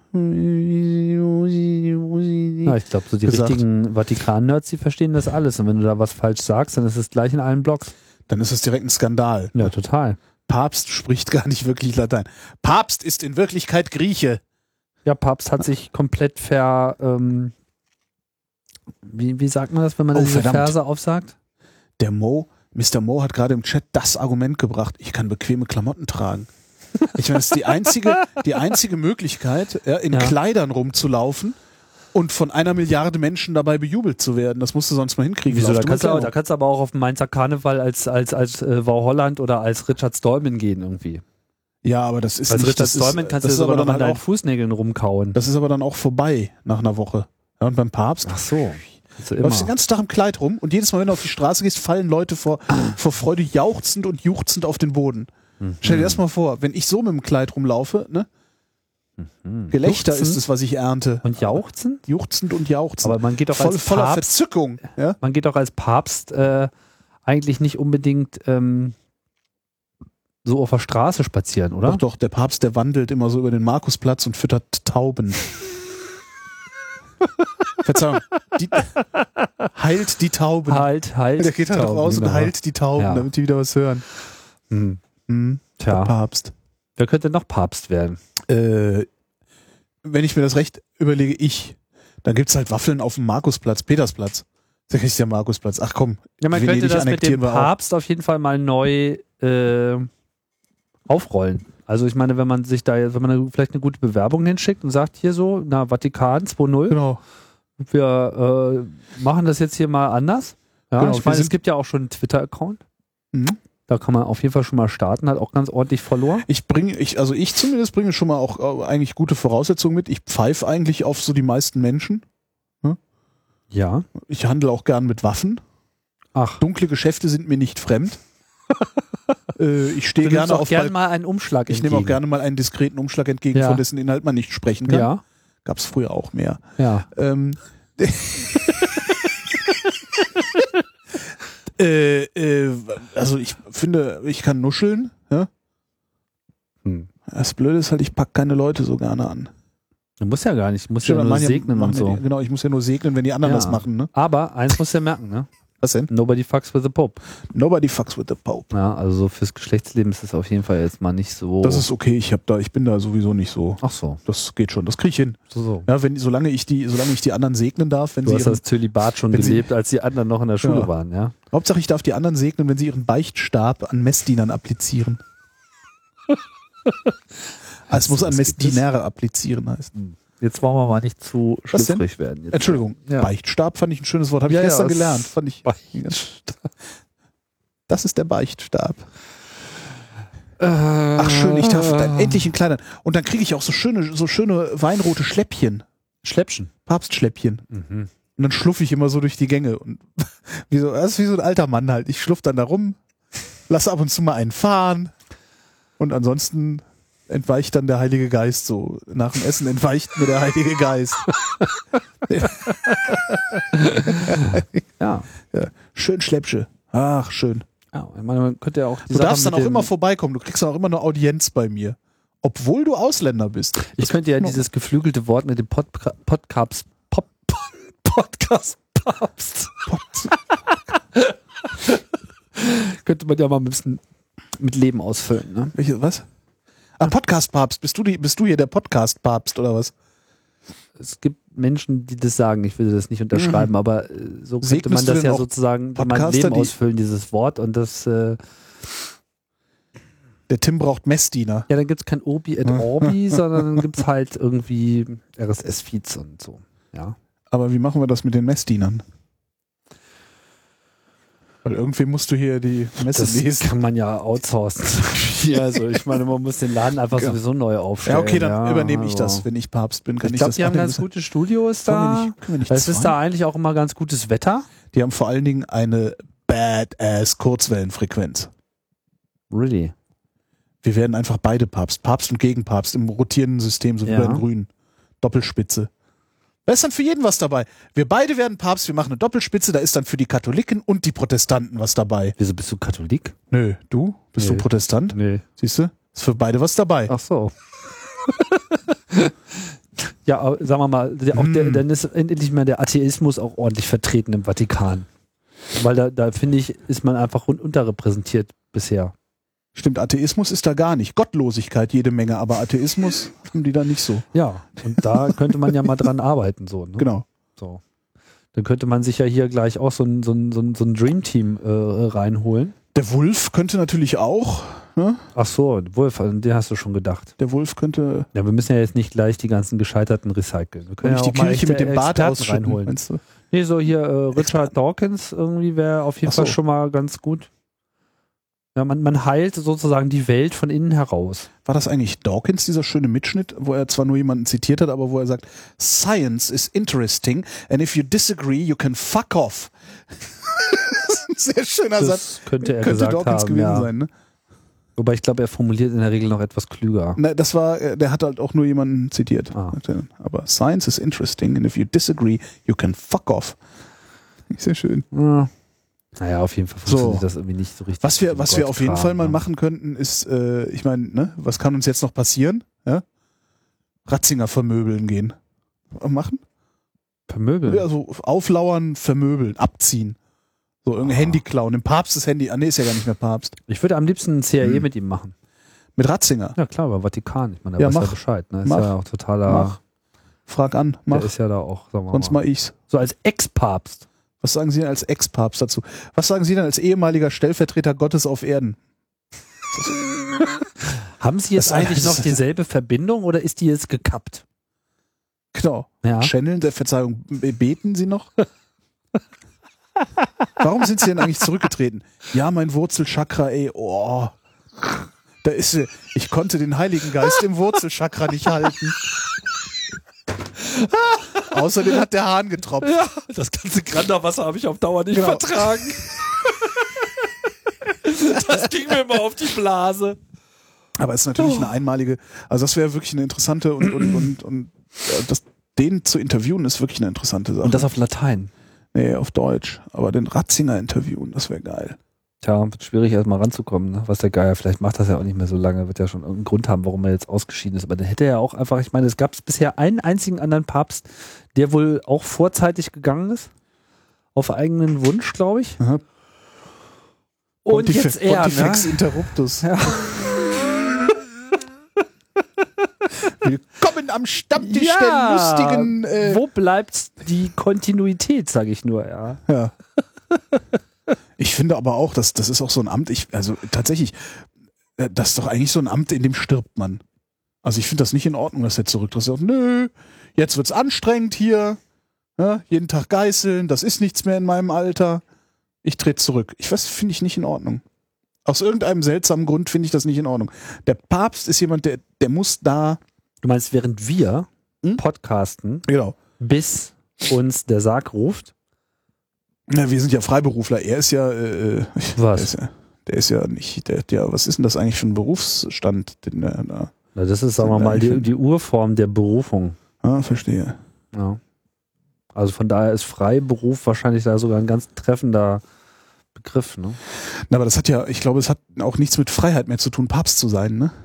Ja, ich glaube, so die gesagt. richtigen Vatikan-Nerds, die verstehen das alles. Und wenn du da was falsch sagst, dann ist es gleich in allen Blogs. Dann ist es direkt ein Skandal. Ja, total. Papst spricht gar nicht wirklich Latein. Papst ist in Wirklichkeit Grieche. Ja, Papst hat sich komplett ver... Ähm, wie, wie sagt man das, wenn man Oh, diese verdammt. Verse aufsagt? Der Mo, Mister Mo hat gerade im Chat das Argument gebracht, ich kann bequeme Klamotten tragen. Ich meine, das ist die einzige, die einzige Möglichkeit, ja, in Ja. Kleidern rumzulaufen und von einer Milliarde Menschen dabei bejubelt zu werden. Das musst du sonst mal hinkriegen. Wieso? Lauf Da du mal kannst, du, auch- Kleidung. da kannst du aber auch auf den Mainzer Karneval als, als, als äh, Wow Holland oder als Richard Stallman gehen irgendwie. Ja, aber das ist Als nicht, Richard das ist, Stallman kannst du das ist sogar aber noch dann an halt deinen auch, Fußnägeln rumkauen. das ist aber dann auch vorbei nach einer Woche. Ja, und beim Papst Ach so. Kannst du läufst du den immer. ganzen Tag im Kleid rum und jedes Mal, wenn du auf die Straße gehst, fallen Leute vor, vor Freude jauchzend und juchzend auf den Boden. Mhm. Stell dir das mal vor, wenn ich so mit dem Kleid rumlaufe, ne? Mhm. Gelächter Juchzend ist es, was ich ernte. Und jauchzen? Juchzend und jauchzend. Aber man geht doch Voll, als voller Papst, Verzückung. Ja? man geht doch als Papst äh, eigentlich nicht unbedingt ähm, so auf der Straße spazieren, oder? Doch, doch, der Papst, der wandelt immer so über den Markusplatz und füttert Tauben. Verzeihung. Die, heilt die Tauben. Halt, halt. Der geht halt Tauben, raus und genau. heilt die Tauben, Ja. damit die wieder was hören. Hm. Hm, der Tja, Papst. wer könnte noch Papst werden? Äh, wenn ich mir das recht überlege, ich, dann gibt's halt Waffeln auf dem Markusplatz, Petersplatz. Sag ich der Markusplatz. Ach komm, Ja, man Venedig könnte das mit annektieren dem wir auch. Papst auf jeden Fall mal neu äh, aufrollen. Also ich meine, wenn man sich da jetzt, wenn man eine, vielleicht eine gute Bewerbung hinschickt und sagt, hier so, na, Vatikan zwei null, Genau. wir äh, machen das jetzt hier mal anders. Ja, Genau, ich wir meine, es sind- gibt ja auch schon einen Twitter-Account. Mhm. Da kann man auf jeden Fall schon mal starten, hat auch ganz ordentlich Follower. Ich bringe, ich, also ich zumindest bringe schon mal auch äh, eigentlich gute Voraussetzungen mit. Ich pfeife eigentlich auf so die meisten Menschen. Ja. Ich handle auch gern mit Waffen. Ach, Dunkle Geschäfte sind mir nicht fremd. äh, ich stehe du nimmst gerne auch auf gerne Bal- mal einen Umschlag Ich nehme auch entgegen. gerne mal einen diskreten Umschlag entgegen, Ja. von dessen Inhalt man nicht sprechen kann. Ja, Gab's früher auch mehr. ja. Ähm, äh, äh, also ich finde, ich kann nuscheln. Ja? Hm. Das Blöde ist halt, ich pack keine Leute so gerne an. Du musst ja gar nicht, du musst Stimmt, ja nur manche segnen machen und ja so. Die, genau, ich muss ja nur segnen, wenn die anderen Ja. das machen. Ne? Aber eins musst du ja merken, ne? Was denn? Nobody fucks with the Pope. Nobody fucks with the Pope. Ja, also so fürs Geschlechtsleben ist es auf jeden Fall jetzt mal nicht so. Das ist okay, ich hab da, ich bin da sowieso nicht so. Ach so. Das geht schon, das kriege ich hin. So, so. Ja, wenn, solange ich die, solange ich die anderen segnen darf, wenn Du sie hast ihren, das Zölibat schon wenn sie- gelebt, als die anderen noch in der Schule Ja. waren, ja? Hauptsache ich darf die anderen segnen, wenn sie ihren Beichtstab an Messdienern applizieren. Ah, es muss an was gibt es? Messdinäre applizieren heißen. Jetzt wollen wir mal nicht zu Was denn? schlüpfrig werden. Jetzt. Entschuldigung, Ja. Beichtstab fand ich ein schönes Wort, habe ich Ja, ja, gestern es- gelernt. Fand ich, Beichtstab. das ist der Beichtstab. Äh, Ach schön, ich darf dann endlich einen kleinen. Und dann kriege ich auch so schöne, so schöne weinrote Schläppchen, Schläppchen. Papstschläppchen. Mhm. Und dann schluffe ich immer so durch die Gänge. Und wie so, das ist wie so ein alter Mann halt. Ich schluffe dann da rum, lasse ab und zu mal einen fahren. Und ansonsten entweicht dann der Heilige Geist so. Nach dem Essen entweicht mir der Heilige Geist. Ja. Ja, schön Schläppsche. Ach, schön. Ja, ich meine, man könnte ja auch die Du Sache darfst dann mit auch dem- immer vorbeikommen. Du kriegst dann auch immer eine Audienz bei mir. Obwohl du Ausländer bist. Ich könnte ja dieses geflügelte Wort mit dem Pod Podcast Pop Podcast Papst. Könnte man ja mal ein bisschen mit Leben ausfüllen, ne? Welche, was? Ah, Podcast-Papst. Bist du, die, bist du hier der Podcast-Papst oder was? Es gibt Menschen, die das sagen, ich will das nicht unterschreiben, aber äh, so könnte Segnest man du das denn ja auch sozusagen mein Podcaster, Leben die- ausfüllen, dieses Wort, und das, äh, Der Tim braucht Messdiener. ja, dann gibt es kein Obi et Orbi, sondern dann gibt es halt irgendwie R S S-Feeds und so, ja. Aber wie machen wir das mit den Messdienern? Weil irgendwie musst du hier die Messe Das lesen. kann man ja outsourcen. Ja, also ich meine, man muss den Laden einfach Ja. sowieso neu aufstellen. Ja, okay, dann übernehme ich also. das, wenn ich Papst bin. Kann Ich ich glaube, das die haben machen? ganz gute Studios Können wir da. nicht- können wir nicht Es ist zwei? da eigentlich auch immer ganz gutes Wetter. Die haben vor allen Dingen eine badass Kurzwellenfrequenz. Really? Wir werden einfach beide Papst. Papst und Gegenpapst im rotierenden System, so wie Ja. bei den Grünen. Doppelspitze. Da ist dann für jeden was dabei. Wir beide werden Papst, wir machen eine Doppelspitze, da ist dann für die Katholiken und die Protestanten was dabei. Wieso bist du Katholik? Nö, du? Bist Nee. du Protestant? Nee. Siehst du? Ist für beide was dabei. Ach so. Ja, aber sagen wir mal, der, auch der, Hm. dann ist endlich mal der Atheismus auch ordentlich vertreten im Vatikan. Weil da, da finde ich, ist man einfach un- unterrepräsentiert bisher. Stimmt, Atheismus ist da gar nicht. Gottlosigkeit jede Menge, aber Atheismus haben die da nicht so. Ja, und da könnte man ja mal dran arbeiten, so. Ne? Genau. So. Dann könnte man sich ja hier gleich auch so ein, so ein, so ein, so ein Dream-Team äh, reinholen. Der Wolf könnte natürlich auch, ne? Ach so, Wolf, an den hast du schon gedacht. Der Wolf könnte Ja, wir müssen ja jetzt nicht gleich die ganzen Gescheiterten recyceln. Wir können nicht ja die auch mal Kirche mit echte dem Bart Experten ausschütten, reinholen. meinst du? Nee, so hier äh, Richard Dawkins irgendwie wäre auf jeden Ach so. Fall schon mal ganz gut. Ja, man, man heilt sozusagen die Welt von innen heraus. War das eigentlich Dawkins, dieser schöne Mitschnitt, wo er zwar nur jemanden zitiert hat, aber wo er sagt, Science is interesting and if you disagree, you can fuck off. Das ist ein sehr schöner Das Satz. könnte er Könnte gesagt Dawkins haben, gewesen ja. sein, ne? Wobei ich glaube, er formuliert in der Regel noch etwas klüger. Ne, das war, äh, der hat halt auch nur jemanden zitiert. Ah. Aber Science is interesting and if you disagree, you can fuck off. Sehr schön. Ja. Naja, auf jeden Fall funktioniert So. das irgendwie nicht so richtig. Was wir, was wir auf jeden Gottkram, Fall mal ne? machen könnten, ist, äh, ich meine, ne, was kann uns jetzt noch passieren? Ja? Ratzinger vermöbeln gehen. Machen? Vermöbeln. Ja, so auflauern, vermöbeln, abziehen. So irgendein Ah. Handy klauen. Dem Papst das Handy. Ah, nee, ist ja gar nicht mehr Papst. Ich würde am liebsten ein C I A Hm. mit ihm machen. Mit Ratzinger. Ja klar, aber Vatikan. Ich meine, Ja, der weiß mach. ja Bescheid. Ne? Ist Mach. ja auch totaler. Mach. Frag an, Der mach. ist ja da auch, sagen wir Sonst mal. mach ich's. So als Ex-Papst. Was sagen Sie denn als Ex-Papst dazu? Was sagen Sie denn als ehemaliger Stellvertreter Gottes auf Erden? Haben Sie jetzt Das- eigentlich noch das- dieselbe Verbindung oder ist die jetzt gekappt? Genau. Ja. Channeln der Verzeihung. B- Beten Sie noch? Warum sind Sie denn eigentlich zurückgetreten? Ja, mein Wurzelchakra, ey, oh. Da ist sie. Ich konnte den Heiligen Geist im Wurzelchakra nicht halten. Außerdem hat der Hahn getropft. Ja, das ganze Granderwasser habe ich auf Dauer nicht Genau. vertragen. Das ging mir immer auf die Blase. Aber es ist natürlich eine einmalige, also das wäre wirklich eine interessante und, und, und, und äh, das, den zu interviewen ist wirklich eine interessante Sache. Und das auf Latein. Nee, auf Deutsch. Aber den Ratzinger interviewen, das wäre geil. Tja, wird schwierig erstmal ranzukommen, ne? Was der Geier, vielleicht macht das ja auch nicht mehr so lange, wird ja schon irgendeinen Grund haben, warum er jetzt ausgeschieden ist. Aber dann hätte er ja auch einfach, ich meine, es gab bisher einen einzigen anderen Papst, der wohl auch vorzeitig gegangen ist. Auf eigenen Wunsch, glaube ich. Aha. Und Pontif- jetzt er, Pontifex ne? Interruptus. Ja. Willkommen am Stammtisch Ja, der lustigen... Äh, wo bleibt die Kontinuität, sage ich nur, ja. ja. Ich finde aber auch, dass das ist auch so ein Amt, ich, also tatsächlich, äh, das ist doch eigentlich so ein Amt, in dem stirbt man. Also ich finde das nicht in Ordnung, dass er zurücktritt. Er sagt, nö, jetzt wird's anstrengend hier, ja, jeden Tag geißeln, das ist nichts mehr in meinem Alter. Ich trete zurück. Ich weiß, finde ich nicht in Ordnung. Aus irgendeinem seltsamen Grund finde ich das nicht in Ordnung. Der Papst ist jemand, der, der muss da... Du meinst, während wir Hm? podcasten, Genau. bis uns der Sarg ruft? Na, wir sind ja Freiberufler. Er ist ja... Äh, Was? Der ist ja, der ist ja nicht... Der, der, was ist denn das eigentlich für ein Berufsstand? Den der, da, Na, das ist, sagen wir mal, die, die Urform der Berufung. ah, verstehe. Ja. Also von daher ist Freiberuf wahrscheinlich da sogar ein ganz treffender Begriff, ne? Na, aber das hat ja... Ich glaube, es hat auch nichts mit Freiheit mehr zu tun, Papst zu sein, ne?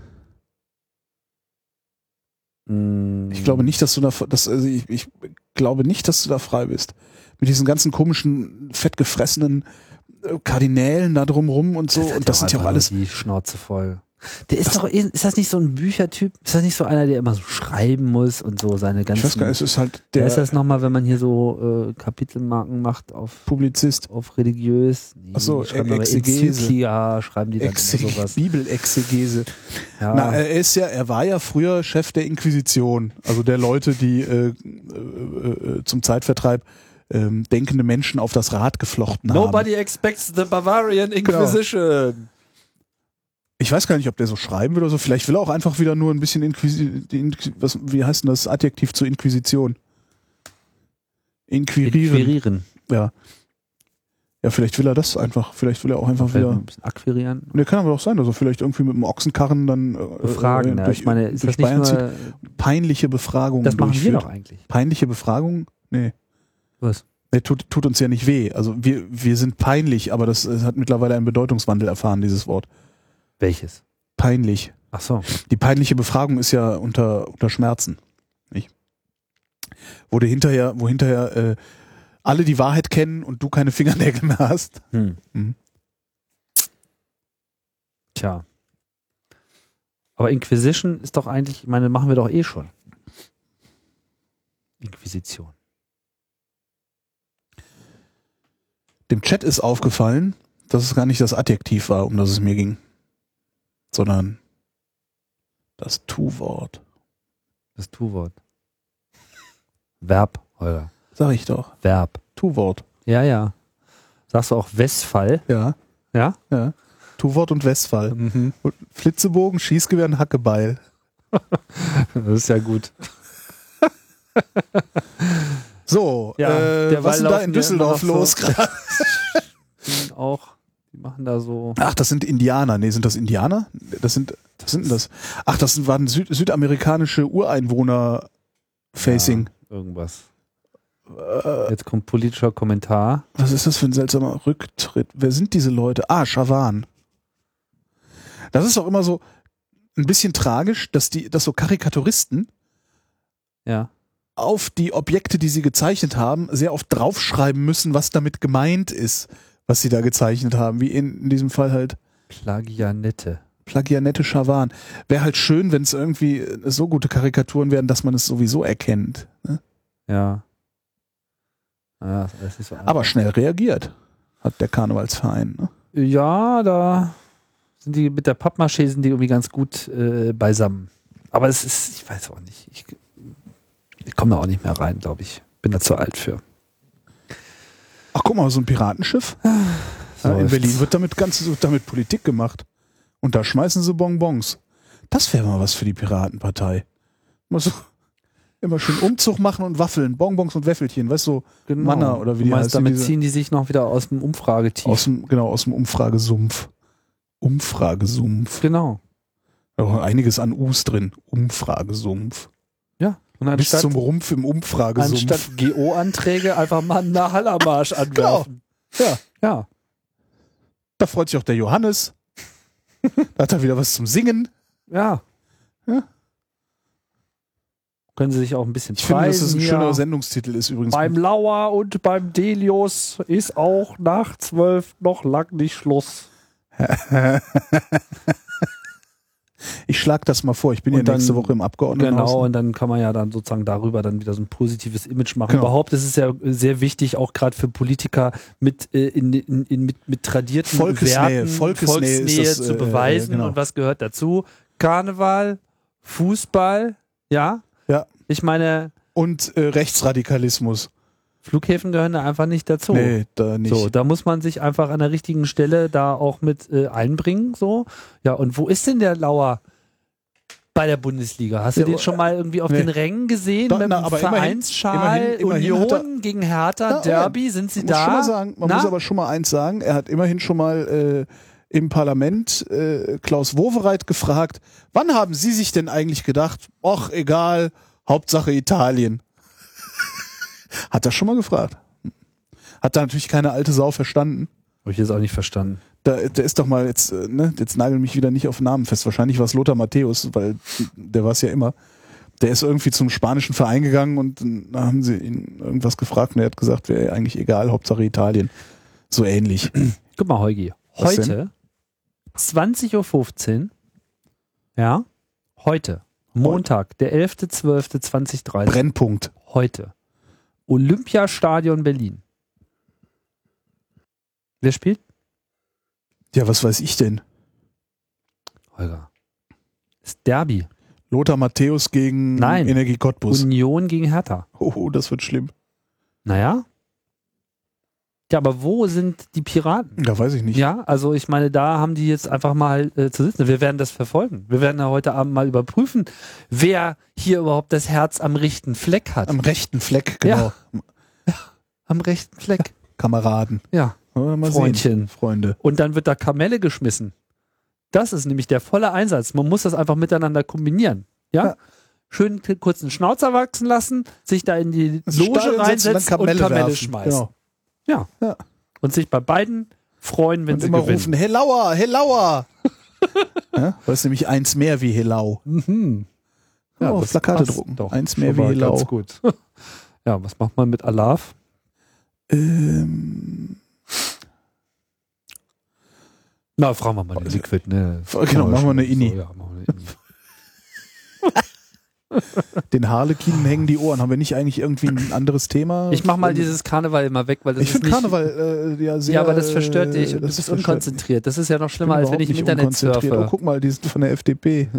Mm. Ich glaube nicht, dass du da... Das, also ich, ich glaube nicht, dass du da frei bist. Mit diesen ganzen komischen, fettgefressenen äh, Kardinälen da drumrum und so. Das hat Und das sind ja auch einfach alles... nur die Schnauze voll. Der ist Das- doch, ist das nicht so ein Büchertyp? Ist das nicht so einer, der immer so schreiben muss und so seine ganzen... Ich weiß gar nicht, es ist halt Wer der ist das nochmal, wenn man hier so äh, Kapitelmarken macht auf, Publizist. auf religiös? Nee, Ach so, die schreiben aber Exegese. Enzyklia, schreiben die dann Exe immer sowas. Bibelexegese. Ja, Na, er ist ja, er war ja früher Chef der Inquisition, also der Leute, die äh, äh, äh, zum Zeitvertreib ähm, denkende Menschen auf das Rad geflochten haben. Nobody expects the Bavarian Inquisition. Ich weiß gar nicht, ob der so schreiben will oder so. Vielleicht will er auch einfach wieder nur ein bisschen Inquisi die Inquis was, wie heißt denn das Adjektiv zur Inquisition? Inquirieren. Inquirieren. Ja. Ja, vielleicht will er das einfach. Vielleicht will er auch einfach Vielleicht wieder. ein bisschen akquirieren. Ne, kann aber auch sein, dass er vielleicht irgendwie mit dem Ochsenkarren dann äh, Befragen. äh, Ja. durch, Ich meine, ist durch das nicht Bayern zieht. nur, Peinliche Befragungen das machen wir durchführt. doch eigentlich. Peinliche Befragung? Nee. Was? Nee, tut, tut uns ja nicht weh. Also wir, wir sind peinlich, aber das, das hat mittlerweile einen Bedeutungswandel erfahren, dieses Wort. Welches? Peinlich. Ach so. Die peinliche Befragung ist ja unter, unter Schmerzen. Nicht? Wo du hinterher, wo hinterher äh, alle die Wahrheit kennen und du keine Fingernägel mehr hast. Hm. Mhm. Tja. Aber Inquisition ist doch eigentlich, ich meine, machen wir doch eh schon. Inquisition. Dem Chat ist aufgefallen, dass es gar nicht das Adjektiv war, um das es mir ging, sondern das Tu-Wort. Das Tu-Wort. Verb, Holger. Sag ich doch. Verb. Tu-Wort. Ja, ja. Sagst du auch Westphal? Ja, Ja? ja. Tu-Wort und Westphal. Mhm. Und Flitzebogen, Schießgewehr und Hackebeil. Das ist ja gut. So, Ja, äh, derweil was ist denn da laufen in wir Düsseldorf immer noch los so. gerade? Die auch, die machen da so. Ach, das sind Indianer. Nee, sind das Indianer? Das sind, was sind denn das? Ach, das waren Süd südamerikanische Ureinwohner-Facing. Ja, irgendwas. Jetzt kommt politischer Kommentar. Was ist das für ein seltsamer Rücktritt? Wer sind diese Leute? Ah, Schawan. Das ist auch immer so ein bisschen tragisch, dass die, dass so Karikaturisten Ja. auf die Objekte, die sie gezeichnet haben, sehr oft draufschreiben müssen, was damit gemeint ist, was sie da gezeichnet haben. Wie in, in diesem Fall halt Plagianette. Plagianette Schawan. Wäre halt schön, wenn es irgendwie so gute Karikaturen wären, dass man es sowieso erkennt. Ne? Ja. Ja, das ist so Aber schnell reagiert, hat der Karnevalsverein. Ne? ja, da sind die mit der Pappmaché sind die irgendwie ganz gut äh, beisammen. Aber es ist, ich weiß auch nicht. Ich, ich komme da auch nicht mehr rein, glaube ich. Bin da zu alt für. Ach, guck mal, so ein Piratenschiff. Ja, in Läuft's. Berlin wird damit ganz wird damit Politik gemacht. Und da schmeißen sie Bonbons. Das wäre mal was für die Piratenpartei. Mal so, immer schön Umzug machen und Waffeln, Bonbons und Wäffelchen, weißt du, so Manna oder wie du die meinst, heißt, damit diese- ziehen die sich noch wieder aus dem Umfragetief. aus dem, genau, aus dem Umfragesumpf. Umfragesumpf. Genau. Da war einiges an U's drin. Umfragesumpf. Ja. Und Bis anstatt, zum Rumpf im Umfragesumpf. anstatt G O-Anträge einfach mal einen Hallermarsch anwerfen. Ja. Ja. Da freut sich auch der Johannes. Da hat er wieder was zum Singen. Ja. Ja. Können Sie sich auch ein bisschen Ich finde, dass es ein hier. schöner Sendungstitel ist übrigens. Beim Lauer und beim Delius ist auch nach zwölf noch lang nicht Schluss. Ich schlage das mal vor. Ich bin Und ja dann- nächste Woche im Abgeordnetenhaus. Genau, und dann kann man ja dann sozusagen darüber dann wieder so ein positives Image machen. Genau. Überhaupt ist es ja sehr wichtig, auch gerade für Politiker mit, äh, in, in, in, mit, mit tradierten Volkesnähe, Werten, Volkesnähe ist das, zu äh, beweisen. genau. Und was gehört dazu? Karneval, Fußball, ja. Ja. Ich meine, Und äh, Rechtsradikalismus. Flughäfen gehören da einfach nicht dazu. Nee, da nicht. So, da muss man sich einfach an der richtigen Stelle da auch mit äh, einbringen. So. Ja, und wo ist denn der Lauer bei der Bundesliga? Hast du Ja, den schon mal irgendwie auf nee. den Rängen gesehen? Da- mit na, dem aber immerhin- Vereinsschal, immerhin- immerhin Union hat er- gegen Hertha, Na, Derby, sind sie Man muss da? schon mal sagen, man Na? muss aber schon mal eins sagen, er hat immerhin schon mal äh, im Parlament äh, Klaus Wowereit gefragt, wann haben Sie sich denn eigentlich gedacht, ach egal, Hauptsache Italien. Hat er schon mal gefragt. Hat da natürlich keine alte Sau verstanden. Habe ich jetzt auch nicht verstanden. Da, der ist doch mal jetzt, äh, ne, jetzt nagel mich wieder nicht auf Namen fest. Wahrscheinlich war es Lothar Matthäus, weil der war es ja immer. Der ist irgendwie zum spanischen Verein gegangen und dann haben sie ihn irgendwas gefragt und er hat gesagt, wäre eigentlich egal, Hauptsache Italien. So ähnlich. Guck mal, Heugi. Was Heute, zwanzig Uhr fünfzehn, ja, heute, Montag, der elfter zwölfter zweitausenddreißig, Brennpunkt. heute, Olympiastadion Berlin. Wer spielt? Ja, was weiß ich denn? Holger. Das Derby. Lothar Matthäus gegen Nein. Energie Cottbus. Union gegen Hertha. Oh, das wird schlimm. Naja. Ja, aber wo sind die Piraten? Da weiß ich nicht. Ja, also ich meine, da haben die jetzt einfach mal äh, zu sitzen. Wir werden das verfolgen. Wir werden ja heute Abend mal überprüfen, wer hier überhaupt das Herz am rechten Fleck hat. Am rechten Fleck, genau. Ja. Am rechten Fleck. Kameraden. Ja. Wollen wir mal Freundchen. sehen, Freunde. Und dann wird da Kamelle geschmissen. Das ist nämlich der volle Einsatz. Man muss das einfach miteinander kombinieren. Ja? Ja. Schön k- kurz einen Schnauzer wachsen lassen, sich da in die Ins Loge Stadion setzen, reinsetzen dann und Kamelle Kamelle werfen. schmeißen. Genau. Ja. Ja. Und sich bei beiden freuen, wenn Und sie immer gewinnen. rufen, Helauer, Helauer. Ja, weil es nämlich eins mehr wie Helau. Mhm. Ja, Oh, das Plakate passt drucken. Doch, Eins mehr schon wie mal Helau. Ganz gut. Ja, was macht man mit Alaf? Ähm, Na, fragen wir mal den Liquid, ne? Genau, machen wir eine Inni. So, ja, machen wir eine Inni. den Harlekinen hängen die Ohren. Haben wir nicht eigentlich irgendwie ein anderes Thema? Ich mach mal dieses Karneval immer weg, weil das Ich ist finde nicht... Karneval äh, ja sehr... Ja, aber das verstört dich äh, und du das bist verstört- unkonzentriert. Das ist ja noch Ich bin schlimmer, als wenn überhaupt ich im nicht Internet unkonzentriert. surfe. Oh, guck mal, die sind von der F D P.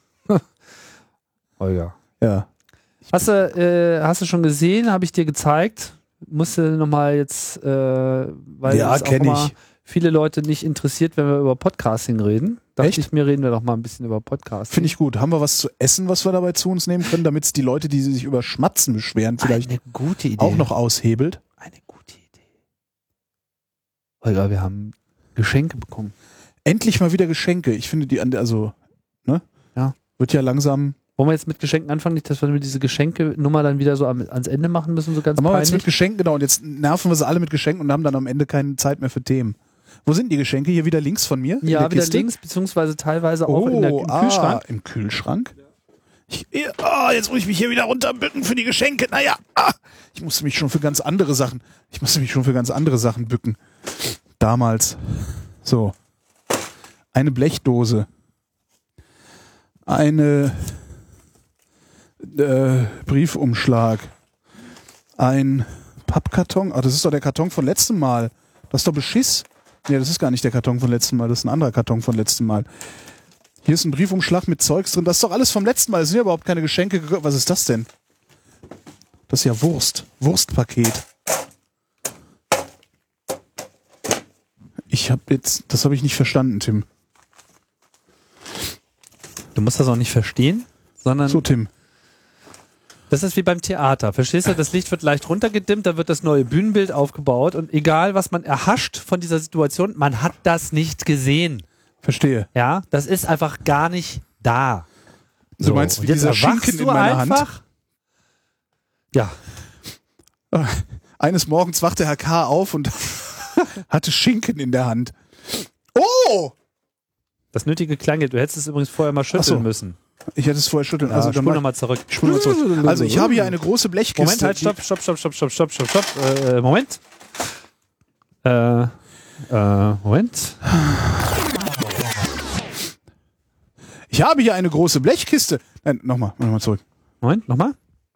Holger. Ja. Hast du, äh, hast du schon gesehen? Habe ich dir gezeigt? Musste nochmal jetzt, äh, weil Ja, es auch kenn immer ich. viele Leute nicht interessiert, wenn wir über Podcasting reden. Dachte Echt? ich mir, reden wir doch mal ein bisschen über Podcasting. Finde ich gut. Haben wir was zu essen, was wir dabei zu uns nehmen können, damit es die Leute, die sich über Schmatzen beschweren, vielleicht eine gute Idee. auch noch aushebelt? Eine gute Idee. Holger, wir haben Geschenke bekommen. Endlich mal wieder Geschenke. Ich finde die, an der- also, ne? Ja. Wird ja langsam. Wollen wir jetzt mit Geschenken anfangen? Nicht, dass wir mit diese Geschenke-Nummer dann wieder so am, ans Ende machen müssen, so ganz Dann machen wir jetzt mit peinlich. Geschenken, genau. Und jetzt nerven wir sie alle mit Geschenken und haben dann am Ende keine Zeit mehr für Themen. Wo sind die Geschenke? Hier wieder links von mir? in Ja, der wieder Kiste? links, beziehungsweise teilweise auch Oh, in der, im ah, Kühlschrank. im Kühlschrank? Ich, ah, jetzt muss ich mich hier wieder runterbücken für die Geschenke. Naja, ah, ich musste mich schon für ganz andere Sachen, ich musste mich schon für ganz andere Sachen bücken. Damals. So. Eine Blechdose. Eine äh, Briefumschlag. Ein Pappkarton. Ah, das ist doch der Karton von letztem Mal. Das ist doch Beschiss. Nee, das ist gar nicht der Karton von letztem Mal. Das ist ein anderer Karton von letztem Mal. Hier ist ein Briefumschlag mit Zeugs drin. Das ist doch alles vom letzten Mal. Das sind ja überhaupt keine Geschenke. ge- Was ist das denn? Das ist ja Wurst. Wurstpaket. Ich habe jetzt, das habe ich nicht verstanden, Tim. Du musst das auch nicht verstehen, sondern So, Tim. das ist wie beim Theater. Verstehst du? Das Licht wird leicht runtergedimmt, da wird das neue Bühnenbild aufgebaut und egal, was man erhascht von dieser Situation, man hat das nicht gesehen. Verstehe. Ja, das ist einfach gar nicht da. Du meinst, und wie jetzt dieser erwachst Schinken du in meiner Hand? einfach, Ja, Eines Morgens wachte Herr K. auf und hatte Schinken in der Hand. Oh! Das nötige Kleingeld. Du hättest es übrigens vorher mal schütteln Ach so. müssen. Ich hätte es vorher schütteln. Also Also, ja, dann spul mach- nochmal zurück. ich spule mal zurück. Also ich habe hier eine große Blechkiste. Moment, halt, stopp, stopp, stopp, stopp, stopp, stopp, stopp, stopp. Äh, Moment. Äh, äh, Moment. Ich habe hier eine große Blechkiste. Nein, nochmal, nochmal zurück. Moment, nochmal.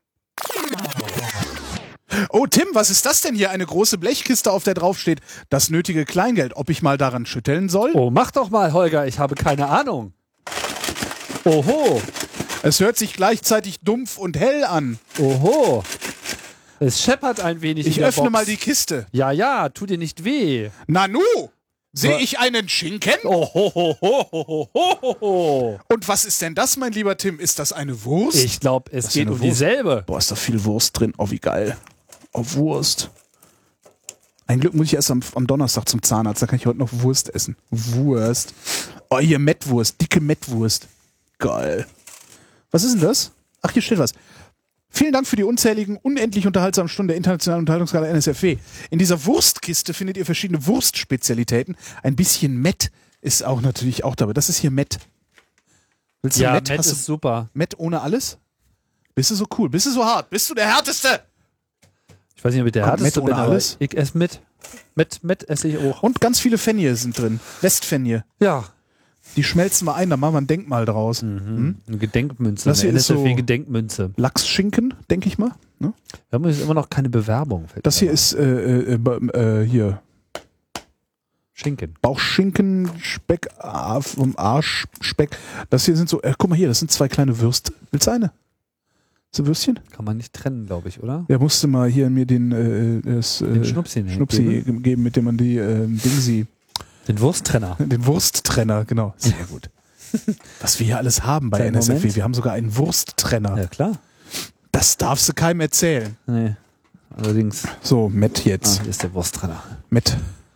Oh, Tim, was ist das denn hier? Eine große Blechkiste, auf der drauf steht, das nötige Kleingeld. Ob ich mal daran schütteln soll? Oh, mach doch mal, Holger. Ich habe keine Ahnung. Oho. Es hört sich gleichzeitig dumpf und hell an. Oho. Es scheppert ein wenig Ich in der öffne Box. mal die Kiste. Ja, ja, tu dir nicht weh. Nanu! Sehe Wa- ich einen Schinken? Oh, ho, ho, ho, ho, ho, ho, ho. Und was ist denn das, mein lieber Tim? Ist das eine Wurst? Ich glaube, es ist geht eine um Wurst. dieselbe. Boah, ist da viel Wurst drin. Oh, wie geil. Oh, Wurst. Ein Glück muss ich erst am, am Donnerstag zum Zahnarzt, da kann ich heute noch Wurst essen. Wurst. Oh, hier Mettwurst, dicke Mettwurst. Geil. Was ist denn das? Ach, hier steht was. Vielen Dank für die unzähligen, unendlich unterhaltsamen Stunden der internationalen Unterhaltungsgala N S F W. In dieser Wurstkiste findet ihr verschiedene Wurstspezialitäten. Ein bisschen Mett ist auch natürlich auch dabei. Das ist hier Mett. Willst du Ja, Mett? Matt Hast du ist super. Mett ohne alles? Bist du so cool? Bist du so hart? Bist du der Härteste? Ich weiß nicht, ob ich der Kommt härteste Matt ohne bin, aber alles? ich esse mit. Mit, mit esse ich auch. Und ganz viele Fenje sind drin. Westfenje. Ja. Die schmelzen wir ein, da machen wir ein Denkmal draus. Mhm. Eine Gedenkmünze. Das hier eine ist so- N S F W-Gedenkmünze. Lachsschinken, denke ich mal. Ne? Wir haben jetzt immer noch keine Bewerbung. fällt Das mir hier auf. ist äh, äh, äh, hier Schinken. Bauchschinken, Speck ah, vom Arschspeck. Das hier sind so, äh, guck mal hier, das sind zwei kleine Würste. Willst du eine? So Würstchen? Kann man nicht trennen, glaube ich, oder? Ja, musste mal hier mir den, äh, das, äh, Den Schnupsi, ne? Schnupsi geben. geben, mit dem man die äh, Dingsi, Den Wursttrenner. den Wursttrenner, genau. Sehr gut. Was wir hier alles haben bei Kleinen N S F W. Moment. Wir haben sogar einen Wursttrenner. Ja, klar. Das darfst du keinem erzählen. Nee. Allerdings. So, Matt Ah, jetzt. hier ist der Wursttrenner. Matt.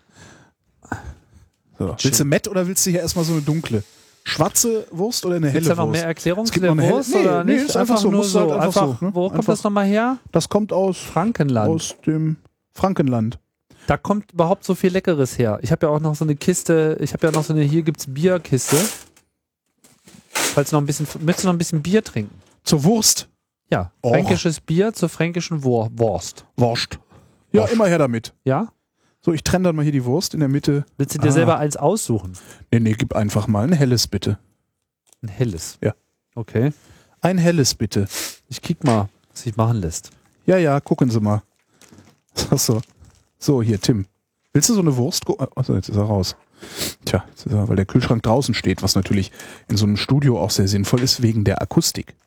So. Willst du Matt oder willst du hier erstmal so eine dunkle? Schwarze Wurst oder eine helle Gibt es da noch Wurst? mehr Erklärungen Es zu gibt der noch eine helle- Wurst nee, oder nee, nicht? ist einfach so, nur musst du so. halt einfach Einfach, so, ne? Wo kommt Einfach- das nochmal her? Das kommt aus, Frankenland. aus dem Frankenland. Da kommt überhaupt so viel Leckeres her. Ich habe ja auch noch so eine Kiste, ich habe ja noch so eine, hier gibt's Bierkiste. Falls du noch ein bisschen, möchtest du noch ein bisschen Bier trinken? Zur Wurst. Ja, Och. fränkisches Bier zur fränkischen Wur Wurst. Wurst. Ja, Wurst. immer her damit. Ja? So, ich trenne dann mal hier die Wurst in der Mitte. Willst du dir Ah. selber eins aussuchen? Nee, nee, gib einfach mal ein helles bitte. Ein helles. Ja. Okay. Ein helles bitte. Ich kick mal, was sich machen lässt. Ja, ja, gucken Sie mal. Achso. So, hier, Tim. Willst du so eine Wurst? Achso, jetzt ist er raus. Tja, jetzt ist er, weil der Kühlschrank draußen steht, was natürlich in so einem Studio auch sehr sinnvoll ist, wegen der Akustik.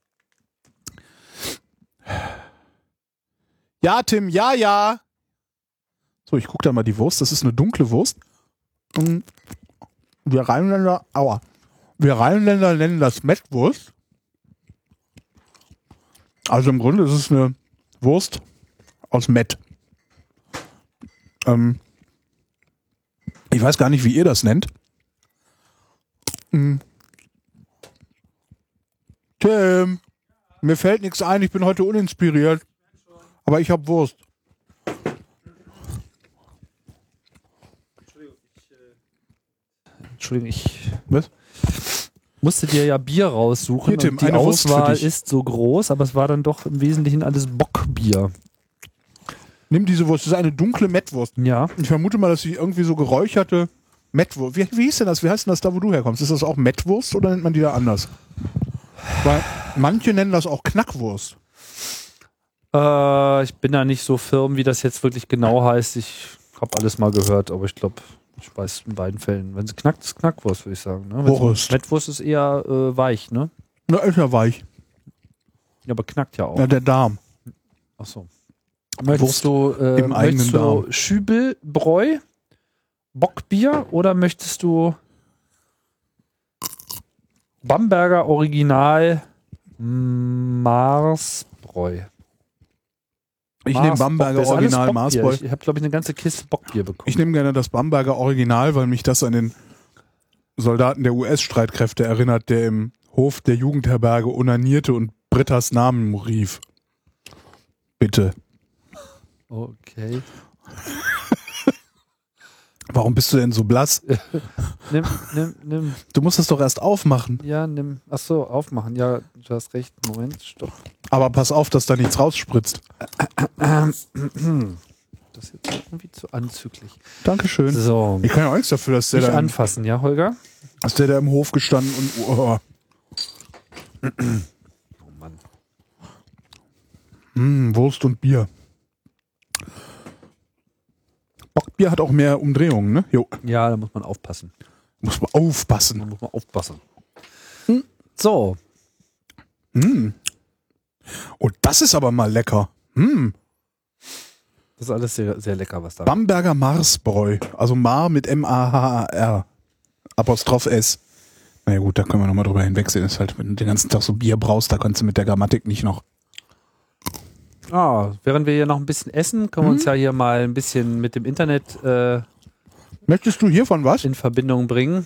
Ja, Tim, ja, ja. So, ich gucke da mal die Wurst. Das ist eine dunkle Wurst. Und wir Rheinländer, aua. Wir Rheinländer nennen das Mettwurst. Also im Grunde ist es eine Wurst aus Mett. Ähm, ich weiß gar nicht, wie ihr das nennt. Hm. Tim, mir fällt nichts ein, ich bin heute uninspiriert. Aber ich hab Wurst. Entschuldigung, ich Was? musste dir ja Bier raussuchen. Hier, Tim, und die eine Wurst für Auswahl dich. ist so groß, aber es war dann doch im Wesentlichen alles Bockbier. Nimm diese Wurst, das ist eine dunkle Mettwurst. Ja. Ich vermute mal, dass sie irgendwie so geräucherte Mettwurst. Wie, wie hieß denn das? Wie heißt denn das da, wo du herkommst? Ist das auch Mettwurst oder nennt man die da anders? Weil manche nennen das auch Knackwurst. Äh, ich bin da nicht so firm, wie das jetzt wirklich genau heißt. Ich habe alles mal gehört, aber ich glaube, ich weiß in beiden Fällen. Wenn sie knackt, ist Knackwurst, würde ich sagen. Ne? Wenn's- Wurst. Mettwurst ist eher äh, weich, ne? Na, ist ja weich. Ja, aber knackt ja auch. Ja, der Darm. Ach so. Möchtest du, äh, im eigenen möchtest du Darm. Schübelbräu, Bockbier oder möchtest du Bamberger Original Marsbräu? Ich nehme Marsbock, Bamberger das ist alles Original Bockbier. Marsbräu. Ich, ich habe, glaube ich, eine ganze Kiste Bockbier bekommen. Ich nehme gerne das Bamberger Original, weil mich das an den Soldaten der U S-Streitkräfte erinnert, der im Hof der Jugendherberge onanierte und Brittas Namen rief. Bitte. Okay. Warum bist du denn so blass? Nimm, nimm, nimm. Du musst es doch erst aufmachen. Ja, nimm. Ach so, aufmachen. Ja, du hast recht. Moment, stopp. Aber pass auf, dass da nichts rausspritzt. Das ist jetzt irgendwie zu anzüglich. Dankeschön. So. Ich kann ja auch nichts dafür, dass der, Nicht da, anfassen, ja, Holger? dass der da im Hof gestanden und... Oh. Oh Mann. Mm, Wurst und Bier. Bockbier hat auch mehr Umdrehungen, ne? Jo. Ja, da muss man aufpassen. Muss man aufpassen. Da muss man aufpassen. Hm. So. Mm. Oh, das ist aber mal lecker. Mm. Das ist alles sehr, sehr lecker, was da. Bamberger Marsbräu. Also Mar mit M A H A R. Apostroph S. Na ja gut, da können wir nochmal drüber hinwegsehen. Das ist halt, wenn du den ganzen Tag so Bier brauchst, da kannst du mit der Grammatik nicht noch. Ah, während wir hier noch ein bisschen essen, können wir uns ja hier mal ein bisschen mit dem Internet äh, Möchtest du hiervon was? in Verbindung bringen.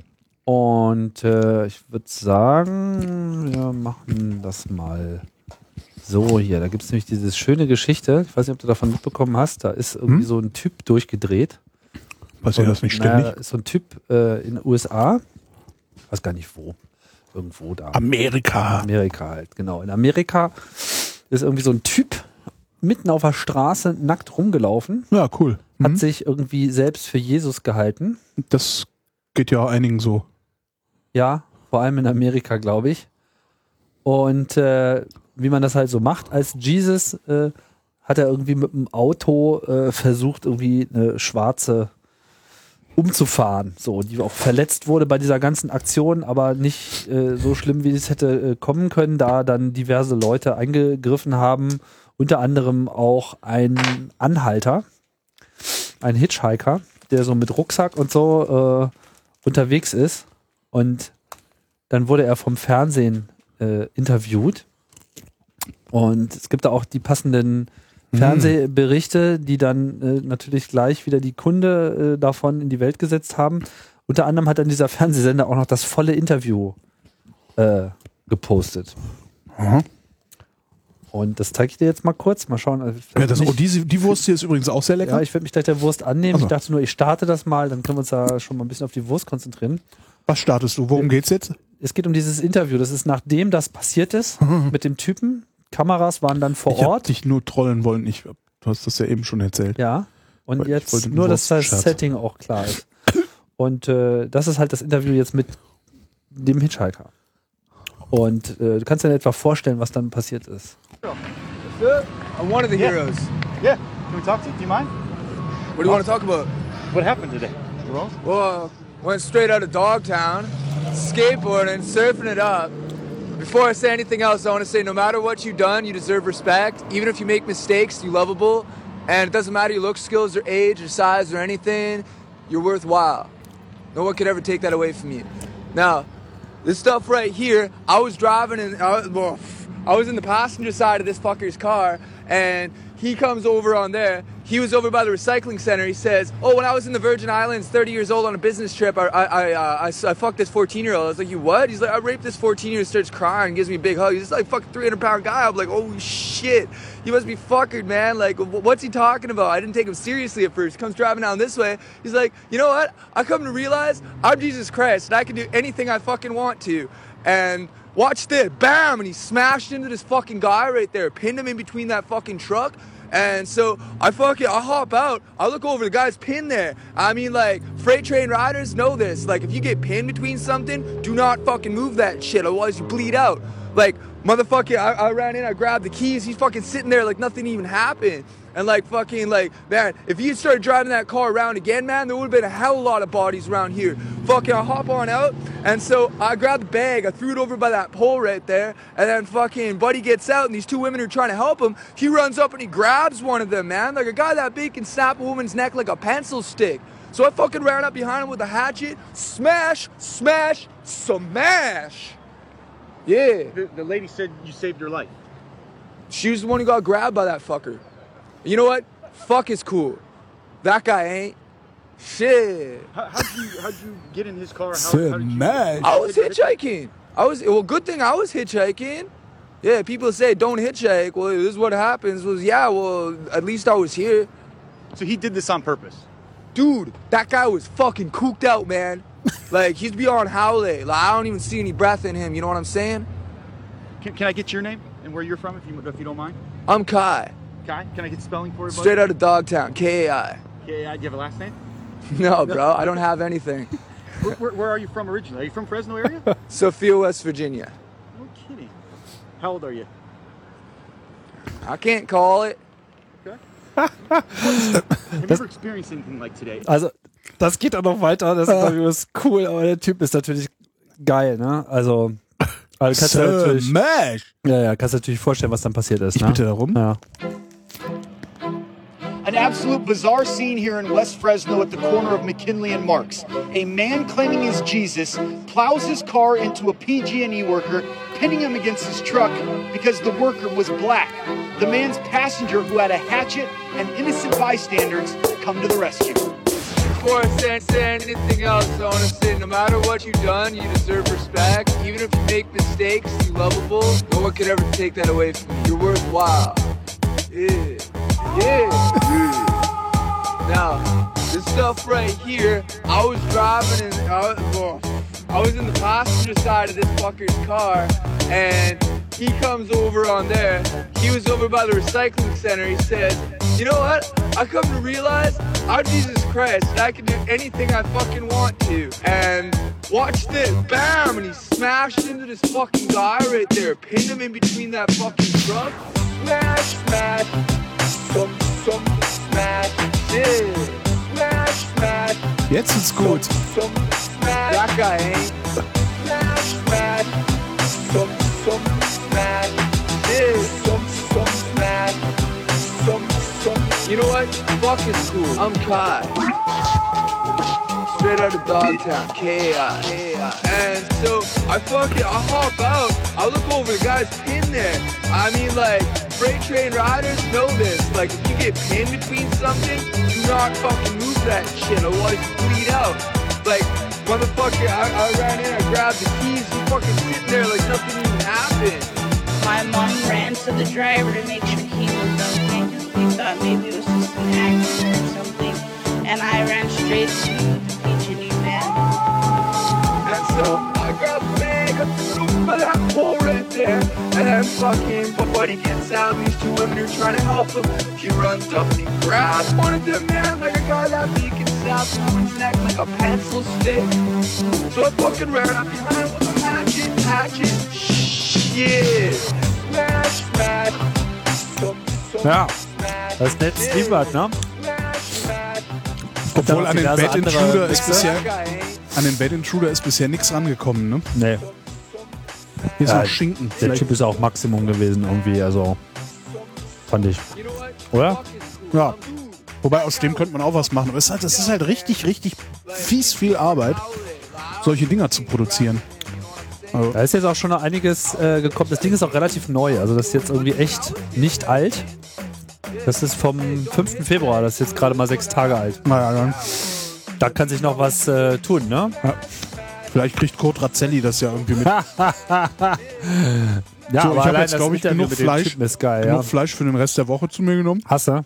Und äh, ich würde sagen, wir machen das mal so hier. Da gibt es nämlich diese schöne Geschichte. Ich weiß nicht, ob du davon mitbekommen hast. Da ist irgendwie Hm? so ein Typ durchgedreht. Passiert das nicht ständig? Naja, ist so ein Typ äh, in den U S A. Ich weiß gar nicht wo. Irgendwo da. Amerika. Amerika halt, genau. In Amerika ist irgendwie so ein Typ mitten auf der Straße nackt rumgelaufen, Ja, cool. hat Mhm. sich irgendwie selbst für Jesus gehalten. Das geht ja einigen so. Ja, vor allem in Amerika, glaube ich. Und äh, wie man das halt so macht als Jesus, äh, hat er irgendwie mit dem Auto äh, versucht, irgendwie eine schwarze umzufahren, so, die auch verletzt wurde bei dieser ganzen Aktion, aber nicht äh, so schlimm, wie es hätte äh, kommen können, da dann diverse Leute eingegriffen haben, unter anderem auch ein Anhalter, ein Hitchhiker, der so mit Rucksack und so äh, unterwegs ist, und dann wurde er vom Fernsehen äh, interviewt, und es gibt da auch die passenden Fernsehberichte, die dann äh, natürlich gleich wieder die Kunde äh, davon in die Welt gesetzt haben. Unter anderem hat dann dieser Fernsehsender auch noch das volle Interview äh, gepostet. Aha. Und das zeige ich dir jetzt mal kurz. Mal schauen. Also Ja, das, nicht, oh, die, die Wurst hier ist übrigens auch sehr lecker. ja, ich werde mich gleich der Wurst annehmen. Also. Ich dachte nur, ich starte das mal, dann können wir uns da schon mal ein bisschen auf die Wurst konzentrieren. Was startest du? Worum geht's jetzt? Es geht um dieses Interview. Das ist nachdem das passiert ist mit dem Typen. Kameras waren dann vor Ich hab Ort. dich nur trollen wollen. Ich, du hast das ja eben schon erzählt. Ja, und Weil ich jetzt wollte einen nur, dass das Wurstscherz. Setting auch klar ist. Und äh, das ist halt das Interview jetzt mit dem Hitchhiker. Und äh, du kannst dir in etwa vorstellen, was dann passiert ist. I'm one of the heroes. Yeah. Can we talk to you? Do you mind? What do you want to talk about? What happened today? Well, Well, went straight out of Dogtown, skateboarding, surfing it up. Before I say anything else, I want to say no matter what you've done, you deserve respect. Even if you make mistakes, you're lovable. And it doesn't matter your look, skills, or age, or size, or anything, you're worthwhile. No one could ever take that away from you. Now, this stuff right here, I was driving and I was, well, I was in the passenger side of this fucker's car, and he comes over on there. He was over by the recycling center. He says, "Oh, when I was in the Virgin Islands, thirty years old on a business trip, I I I, uh, I, I fucked this fourteen-year-old." I was like, "You what?" He's like, "I raped this fourteen-year-old." Starts crying, gives me a big hug. He's like fucking three hundred pound guy. I'm like, "Oh shit, he must be fucking, man. Like, what's he talking about?" I didn't take him seriously at first. He comes driving down this way. He's like, "You know what? I come to realize I'm Jesus Christ, and I can do anything I fucking want to." And watch this, bam, and he smashed into this fucking guy right there, pinned him in between that fucking truck. And so I fucking, I hop out, I look over, the guy's pinned there. I mean, like, freight train riders know this. Like, if you get pinned between something, do not fucking move that shit, otherwise you bleed out. Like, motherfucking, I, I ran in, I grabbed the keys, he's fucking sitting there like nothing even happened. And like fucking like, man, if he had started driving that car around again, man, there would have been a hell of a lot of bodies around here. Fucking, I hop on out, and so I grabbed the bag, I threw it over by that pole right there, and then fucking Buddy gets out, and these two women are trying to help him. He runs up and he grabs one of them, man. Like a guy that big can snap a woman's neck like a pencil stick. So I fucking ran up behind him with a hatchet, smash, smash, smash. Yeah. the, the lady said you saved her life. She was the one who got grabbed by that fucker. You know what? Fuck is cool. That guy ain't. Shit. How, how'd you how'd you get in his car? How, how did you, Smash. I was hitchhiking. I was, well, good thing I was hitchhiking. Yeah, people say don't hitchhike. Well, this is what happens. Was, yeah, well, at least I was here. So he did this on purpose. Dude, that guy was fucking cooked out, man. Like, he's beyond Howley. Like, I don't even see any breath in him, you know what I'm saying? Can, can I get your name and where you're from, if you if you don't mind? I'm Kai. Kai, can I get spelling for you? buddy? Straight out of Dogtown, K A I. K A I. Do you have a last name? No, bro, I don't have anything. Where, where, where are you from originally? Are you from Fresno area? Sophia, West Virginia. No kidding. How old are you? I can't call it. Have you ever experienced anything like today? Also, das geht auch noch weiter. Das Interview ist cool, aber der Typ ist natürlich geil, ne? Also, also kannst du dir natürlich, Smash! ja, ja, kannst du natürlich vorstellen, was dann passiert ist. Ich ne? bitte darum. Ja. An absolute bizarre scene here in West Fresno at the corner of McKinley and Marks. A man claiming he's Jesus plows his car into a P G and E worker, pinning him against his truck because the worker was black. The man's passenger, who had a hatchet, and innocent bystanders come to the rescue. Before I say, say anything else, I want to say no matter what you've done, you deserve respect. Even if you make mistakes, you're lovable. No one could ever take that away from you. You're worthwhile. Yeah. Yeah. Yeah. Now, this stuff right here, I was driving and I was, well, I was in the passenger side of this fucker's car, and he comes over on there. He was over by the recycling center. He said, you know what? I come to realize I'm Jesus Christ and I can do anything I fucking want to. And watch this. Bam! And he smashed into this fucking guy right there. Pinned him in between that fucking truck. Smash, smash. Some, some, smash. Yeah. Smash, smash. Jetzt ist gut. Some, smash. That guy ain't. Smash, smash. Some, some, smash. Yeah. Some, some, smash. Some, some. You know what? Fuck is cool. I'm Kai. Straight out of Dogtown, K A I. K A I. And so I fucking, I hop out. I look over the guy's pin there. I mean, like, freight train riders know this. Like, if you get pinned between something, do not fucking move that shit, otherwise you bleed out. Like, motherfucker, I, I ran in, I grabbed the keys, he fucking sitting there like nothing even happened. My mom ran to the driver to make sure he was okay, because we thought maybe it was just an accident or something. And I ran straight to the P G and E van. And so I grabbed the bag, I threw it over that pole right there. And then fucking, but when he gets out, these two women are trying to help him. He runs up and he grabs one of them, man, like a guy that beacon snaps on his neck like a pencil stick. So I fucking ran up behind with a hatchet, hatchet. Yeah. Smash, smash. Some, some, Ja, smash. das ist nett Steve, ne? Obwohl an den diverse Bad andere Intruder ist Mixer. bisher, an den Bad Intruder ist bisher nichts rangekommen, ne? Nee. Hier ist Ja, noch Schinken. Der Vielleicht, Typ ist auch Maximum gewesen irgendwie, also fand ich. Oder? ja. Wobei aus dem könnte man auch was machen. Aber es ist halt, das ist halt richtig, richtig fies viel Arbeit, solche Dinger zu produzieren. Also, Da ist jetzt auch schon noch einiges äh, gekommen. Das Ding ist auch relativ neu, also das ist jetzt irgendwie echt nicht alt. Das ist vom fünften Februar, das ist jetzt gerade mal sechs Tage alt. naja, dann. Da kann sich noch was äh, tun, ne? Ja. Vielleicht kriegt Kurt Razzelli das ja irgendwie mit. Ja, So, ich aber habe allein jetzt, das glaube ich, Interview genug mit dem Fleisch, Typen ist geil, genug ja. Fleisch für den Rest der Woche zu mir genommen. Hasse.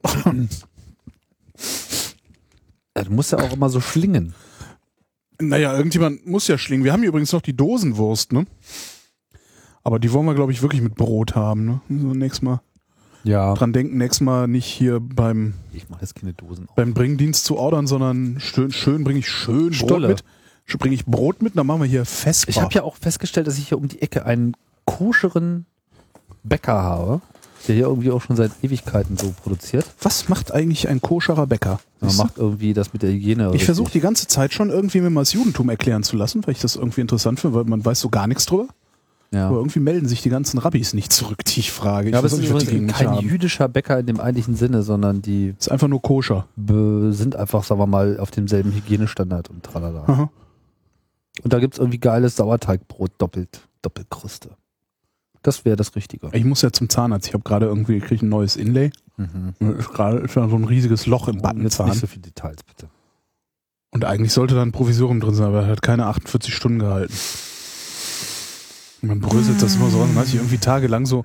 Ja, du musst ja auch immer so schlingen. Naja, irgendjemand muss ja schlingen. Wir haben hier übrigens noch die Dosenwurst, ne? Aber die wollen wir, glaube ich, wirklich mit Brot haben, ne? So, nächstes Mal Ja. dran denken, nächstes Mal nicht hier beim, Ich mache jetzt keine Dosen auf. beim Bringdienst zu ordern, sondern schön, schön bringe ich schön Brot Stulle. mit. Bringe ich Brot mit, dann machen wir hier Vesper. Ich habe ja auch festgestellt, dass ich hier um die Ecke einen koscheren Bäcker habe, der hier irgendwie auch schon seit Ewigkeiten so produziert. Was macht eigentlich ein koscherer Bäcker? Man macht irgendwie das mit der Hygiene. Ich versuche die ganze Zeit schon irgendwie mir mal das Judentum erklären zu lassen, weil ich das irgendwie interessant finde, weil man weiß so gar nichts drüber. Ja. Aber irgendwie melden sich die ganzen Rabbis nicht zurück, die ich frage. Ich Ja, aber es weiß ist nicht, was die übrigens gegen mich kein haben. jüdischer Bäcker in dem eigentlichen Sinne, sondern die Ist einfach nur koscher. be- sind einfach, sagen wir mal, auf demselben Hygienestandard und tralala. Aha. Und da gibt's irgendwie geiles Sauerteigbrot, doppelt, Doppelkruste. Das wäre das Richtige. Ich muss ja zum Zahnarzt. Ich habe gerade irgendwie, ich kriege ein neues Inlay. Mhm. Ist gerade ist ja so ein riesiges Loch im Jetzt Backenzahn. nicht so viele Details, bitte. Und eigentlich sollte da ein Provisorium drin sein, aber er hat keine achtundvierzig Stunden gehalten. Und man bröselt das immer so an. Dann hatte ich irgendwie tagelang so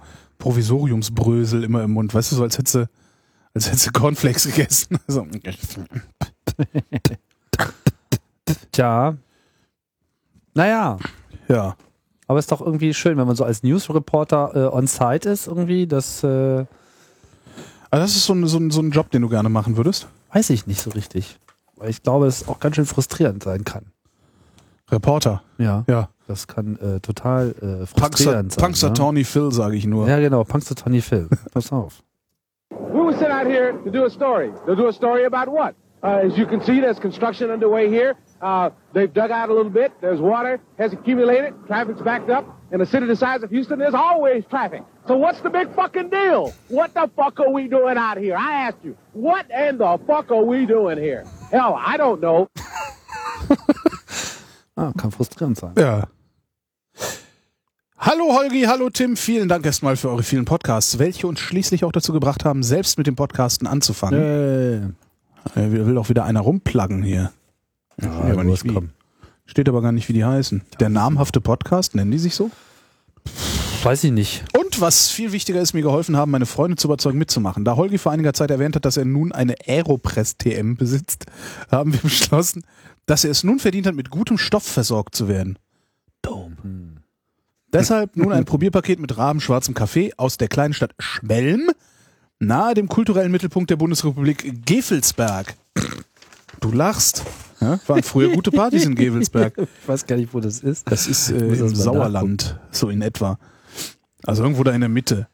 Provisoriumsbrösel immer im Mund. Weißt du, so als hätte sie, als hätte sie Cornflakes gegessen. So. Tja. Naja. Ja. Aber ist doch irgendwie schön, wenn man so als News-Reporter äh, on site ist, irgendwie. Das, äh, also das ist so ein, so, ein, so ein Job, den du gerne machen würdest? Weiß ich nicht so richtig. Weil ich glaube, es auch ganz schön frustrierend sein kann. Reporter? Ja. Ja. Das kann äh, total äh, frustrierend sein. Punxsutawney ne? Phil, sage ich nur. Ja, genau. Punxsutawney Phil. Pass auf. We were sent out here to do a story. To do a story about what? Uh, as you can see, there's construction underway here. Uh, they've dug out a little bit. There's water has accumulated. Traffic's backed up. In a city the size of Houston, there's always traffic. So what's the big fucking deal? What the fuck are we doing out here? I asked you. What in the fuck are we doing here? Hell, I don't know. Ah, kann frustrierend sein. Ja. Hallo Holgi, hallo Tim, vielen Dank erstmal für eure vielen Podcasts, welche uns schließlich auch dazu gebracht haben, selbst mit dem Podcasten anzufangen. Äh. Ja, will auch wieder einer rumpluggen hier. Ja, steht, aber nicht wie. steht aber gar nicht, wie die heißen. Der namhafte Podcast, nennen die sich so? Weiß ich nicht. Und was viel wichtiger ist, mir geholfen haben, meine Freunde zu überzeugen, mitzumachen. Da Holgi vor einiger Zeit erwähnt hat, dass er nun eine Aeropress T M besitzt, haben wir beschlossen, dass er es nun verdient hat, mit gutem Stoff versorgt zu werden. Dome. Hm. Deshalb nun ein Probierpaket mit rabenschwarzem Kaffee aus der kleinen Stadt Schmelm, nahe dem kulturellen Mittelpunkt der Bundesrepublik Gevelsberg. Du lachst. Ja, waren früher gute Partys in Gevelsberg. Ich weiß gar nicht, wo das ist. Das ist äh, im das Sauerland, nachgucken. So in etwa. Also irgendwo da in der Mitte.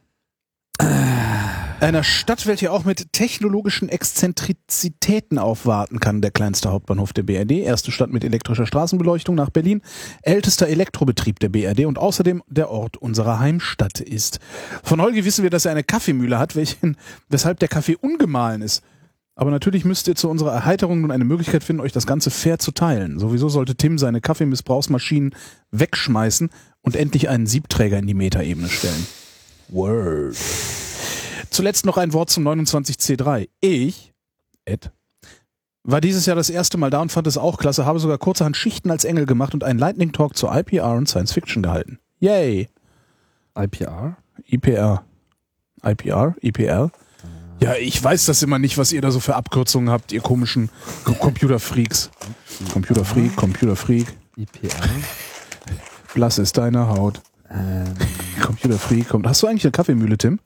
Einer Stadt, welche auch mit technologischen Exzentrizitäten aufwarten kann. Der kleinste Hauptbahnhof der B R D, erste Stadt mit elektrischer Straßenbeleuchtung nach Berlin, ältester Elektrobetrieb der B R D und außerdem der Ort unserer Heimstadt ist. Von Holgi wissen wir, dass er eine Kaffeemühle hat, welchen, weshalb der Kaffee ungemahlen ist. Aber natürlich müsst ihr zu unserer Erheiterung nun eine Möglichkeit finden, euch das Ganze fair zu teilen. Sowieso sollte Tim seine Kaffeemissbrauchsmaschinen wegschmeißen und endlich einen Siebträger in die Metaebene stellen. Word. Zuletzt noch ein Wort zum neunundzwanzig C drei. Ich, Ed, war dieses Jahr das erste Mal da und fand es auch klasse, habe sogar kurzerhand Schichten als Engel gemacht und einen Lightning Talk zur I P R und Science Fiction gehalten. Yay! I P R? I P R. I P R? I P R? Ja, ich weiß das immer nicht, was ihr da so für Abkürzungen habt, ihr komischen Computerfreaks. Computerfreak, Computerfreak. I P R? Blass ist deine Haut. Ähm. Computerfreak kommt. Hast du eigentlich eine Kaffeemühle, Tim?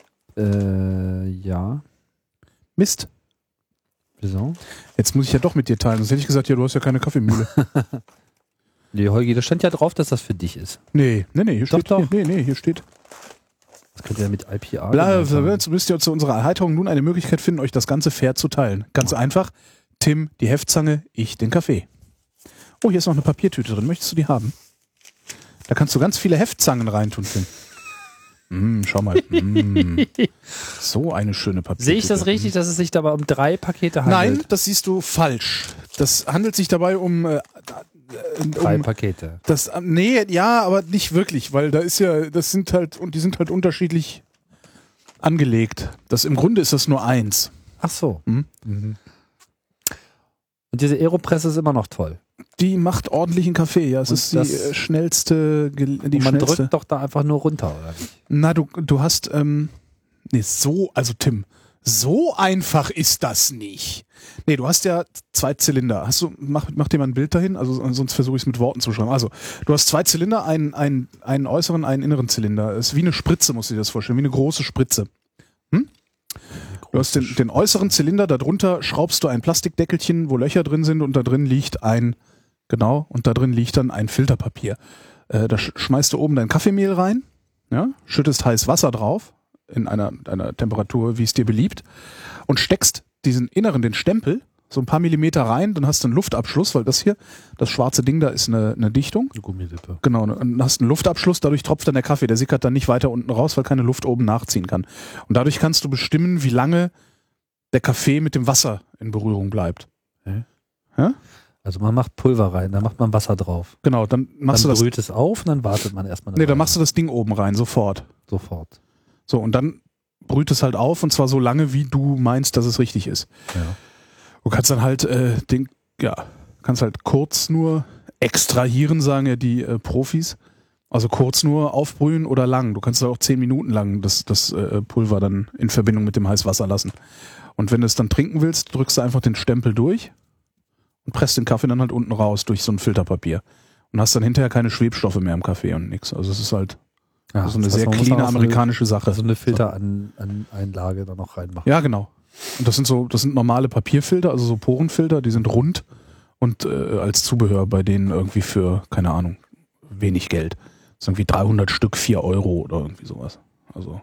Äh, ja. Mist. Wieso? Jetzt muss ich ja doch mit dir teilen. Sonst hätte ich gesagt, ja, du hast ja keine Kaffeemühle. Nee, Holgi, da stand ja drauf, dass das für dich ist. Nee, nee, nee, hier doch, steht. Doch. Nee, nee, hier steht. Das könnt ihr ja mit I P R. Bla, jetzt müsst ihr zu unserer Erheiterung nun eine Möglichkeit finden, euch das Ganze fair zu teilen. Ganz einfach. Tim die Heftzange, ich den Kaffee. Oh, hier ist noch eine Papiertüte drin. Möchtest du die haben? Da kannst du ganz viele Heftzangen reintun, Tim. Mm, schau mal. Mm. So eine schöne Papiertüte. Sehe ich das richtig, dass es sich dabei um drei Pakete handelt? Nein, das siehst du falsch. Das handelt sich dabei um... Äh, um drei Pakete. Das, nee, ja, aber nicht wirklich, weil da ist ja, das sind halt, und die sind halt unterschiedlich angelegt. Das, im Grunde ist das nur eins. Ach so. Hm? Mhm. Und diese Aeropress ist immer noch toll. Die macht ordentlichen Kaffee, ja. Es und ist die äh, schnellste, die man schnellste. Drückt doch da einfach nur runter, oder nicht? Na, du, du hast, ähm, nee, so, also Tim, so einfach ist das nicht. Nee, du hast ja zwei Zylinder. Hast du, mach, mach dir mal ein Bild dahin, also sonst versuche ich es mit Worten zu schreiben. Also, du hast zwei Zylinder, einen, einen, einen äußeren, einen inneren Zylinder. Das ist wie eine Spritze, musst du dir das vorstellen, wie eine große Spritze. Hm? Du hast den, den äußeren Zylinder, darunter schraubst du ein Plastikdeckelchen, wo Löcher drin sind und da drin liegt ein, genau, und da drin liegt dann ein Filterpapier. Äh, da sch- schmeißt du oben dein Kaffeemehl rein, ja, schüttest heiß Wasser drauf, in einer, einer Temperatur, wie es dir beliebt, und steckst diesen inneren, den Stempel, so ein paar Millimeter rein, dann hast du einen Luftabschluss, weil das hier, das schwarze Ding da ist eine, eine Dichtung. Eine Gummilippe. Genau, dann hast du einen Luftabschluss, dadurch tropft dann der Kaffee, der sickert dann nicht weiter unten raus, weil keine Luft oben nachziehen kann. Und dadurch kannst du bestimmen, wie lange der Kaffee mit dem Wasser in Berührung bleibt. Okay. Ja? Also man macht Pulver rein, dann macht man Wasser drauf. Genau, dann machst dann du das. Dann brüht es auf und dann wartet man erstmal. Nee, dann machst du das Ding oben rein, sofort. Sofort. So, und dann brüht es halt auf und zwar so lange, wie du meinst, dass es richtig ist. Ja. Du kannst dann halt äh, den, ja, kannst halt kurz nur extrahieren, sagen ja die äh, Profis. Also kurz nur aufbrühen oder lang. Du kannst da auch zehn Minuten lang das, das äh, Pulver dann in Verbindung mit dem Heißwasser lassen. Und wenn du es dann trinken willst, drückst du einfach den Stempel durch und presst den Kaffee dann halt unten raus durch so ein Filterpapier. Und hast dann hinterher keine Schwebstoffe mehr im Kaffee und nix. Also es ist halt Ja, so eine das heißt, sehr man muss cleane auch so amerikanische eine, Sache. So eine Filtereinlage da noch reinmachen. Ja, genau. Und das sind so, das sind normale Papierfilter, also so Porenfilter, die sind rund und äh, als Zubehör bei denen irgendwie für, keine Ahnung, wenig Geld. Das ist irgendwie dreihundert Stück, vier Euro oder irgendwie sowas. Also.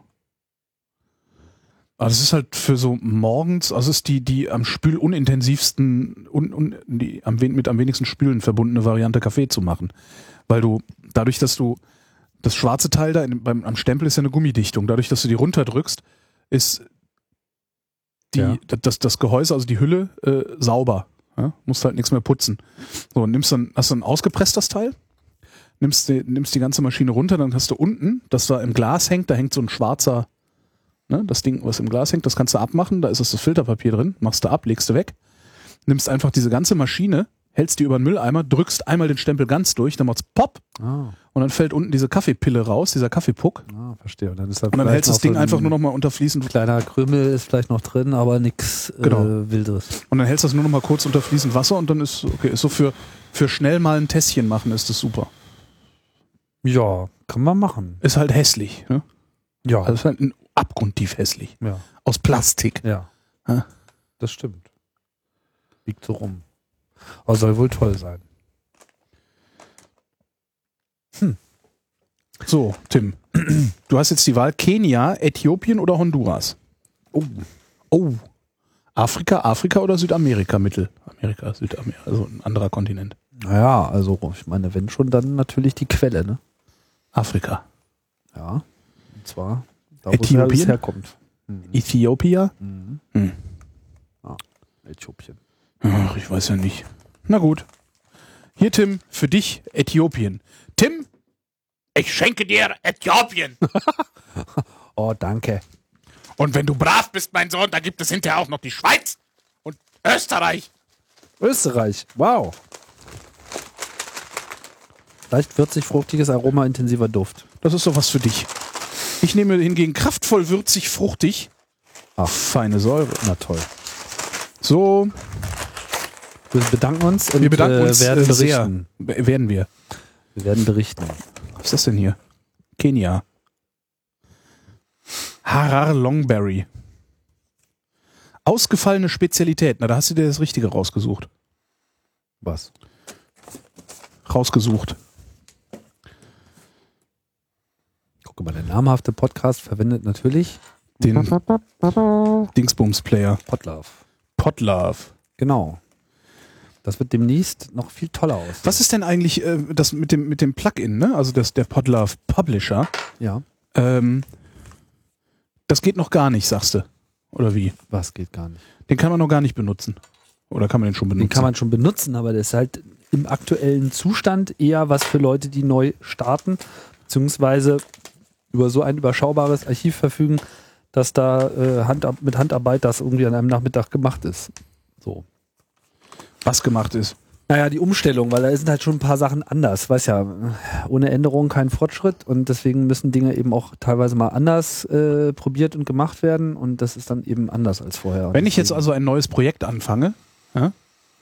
Aber das ist halt für so morgens, also ist die, die am spülunintensivsten und, und die am, mit am wenigsten Spülen verbundene Variante Kaffee zu machen. Weil du, dadurch, dass du das schwarze Teil da in, beim, am Stempel ist ja eine Gummidichtung, dadurch, dass du die runterdrückst, ist die, Ja. das, das Gehäuse, also die Hülle, äh, sauber. Ja? Musst halt nichts mehr putzen. So, und nimmst dann, hast dann ausgepresst das Teil, nimmst die, nimmst die ganze Maschine runter, dann hast du unten, das da im Glas hängt, da hängt so ein schwarzer, ne, das Ding, was im Glas hängt, das kannst du abmachen, da ist das, das Filterpapier drin, machst du ab, legst du weg, nimmst einfach diese ganze Maschine, hältst die über den Mülleimer, drückst einmal den Stempel ganz durch, dann macht's Pop Ah, und dann fällt unten diese Kaffeepille raus, dieser Kaffeepuck. ah, verstehe. Und dann, ist da Und dann vielleicht hältst du das noch Ding so ein einfach nur noch mal unter fließend. kleiner Krümel ist vielleicht noch drin, aber nichts Genau. äh, Wildes. Und dann hältst du das nur noch mal kurz unter fließend Wasser und dann ist okay, ist so für, für schnell mal ein Tässchen machen ist das super. Ja, kann man machen. Ist halt hässlich, ne? Ja, Also ist halt ein abgrundtief hässlich. ja, Aus Plastik. ja. Ja. Das stimmt. Liegt so rum. Aber soll wohl toll sein. So, Tim. Du hast jetzt die Wahl Kenia, Äthiopien oder Honduras. Oh. Oh. Afrika, Afrika oder Südamerika, Mittelamerika, Südamerika, also ein anderer Kontinent. Naja, also ich meine, wenn schon, dann natürlich die Quelle, ne? Afrika. Ja. Und zwar da, wo es Äthiopien? herkommt. Mhm. Äthiopia? Mhm. Hm. Ja, Äthiopien. Ach, ich weiß ja nicht. Na gut. Hier, Tim, für dich Äthiopien. Tim, ich schenke dir Äthiopien. Oh, danke. Und wenn du brav bist, mein Sohn, dann gibt es hinterher auch noch die Schweiz und Österreich. Österreich. Wow. Leicht würzig, fruchtiges Aroma, intensiver Duft. Das ist doch was für dich. Ich nehme hingegen kraftvoll, würzig, fruchtig. Ach. Feine Säure. Na toll. So, Wir bedanken uns und wir bedanken uns äh, werden äh, sehr. berichten. W- Werden wir. Wir werden berichten. Was ist das denn hier? Kenia. Harar Longberry. Ausgefallene Spezialität. Na, da hast du dir das Richtige rausgesucht. Was? Rausgesucht. Guck mal, der namhafte Podcast verwendet natürlich Den Dingsbums-Player. Podlove. Podlove. Genau. Das wird demnächst noch viel toller aussehen. Was ist denn eigentlich äh, das mit dem, mit dem Plugin, ne? Also das, der Podlove Publisher. Ja. Ähm, das geht noch gar nicht, sagst du. Oder wie? Was geht gar nicht? Den kann man noch gar nicht benutzen. Oder kann man den schon benutzen? Den kann man schon benutzen, aber der ist halt im aktuellen Zustand eher was für Leute, die neu starten, beziehungsweise über so ein überschaubares Archiv verfügen, dass da äh, Hand, mit Handarbeit das irgendwie an einem Nachmittag gemacht ist. So. Was gemacht ist. Naja, die Umstellung, weil da sind halt schon ein paar Sachen anders. Weiß ja, ohne Änderung kein Fortschritt und deswegen müssen Dinge eben auch teilweise mal anders äh, probiert und gemacht werden und das ist dann eben anders als vorher. Wenn ich jetzt also ein neues Projekt anfange, ja,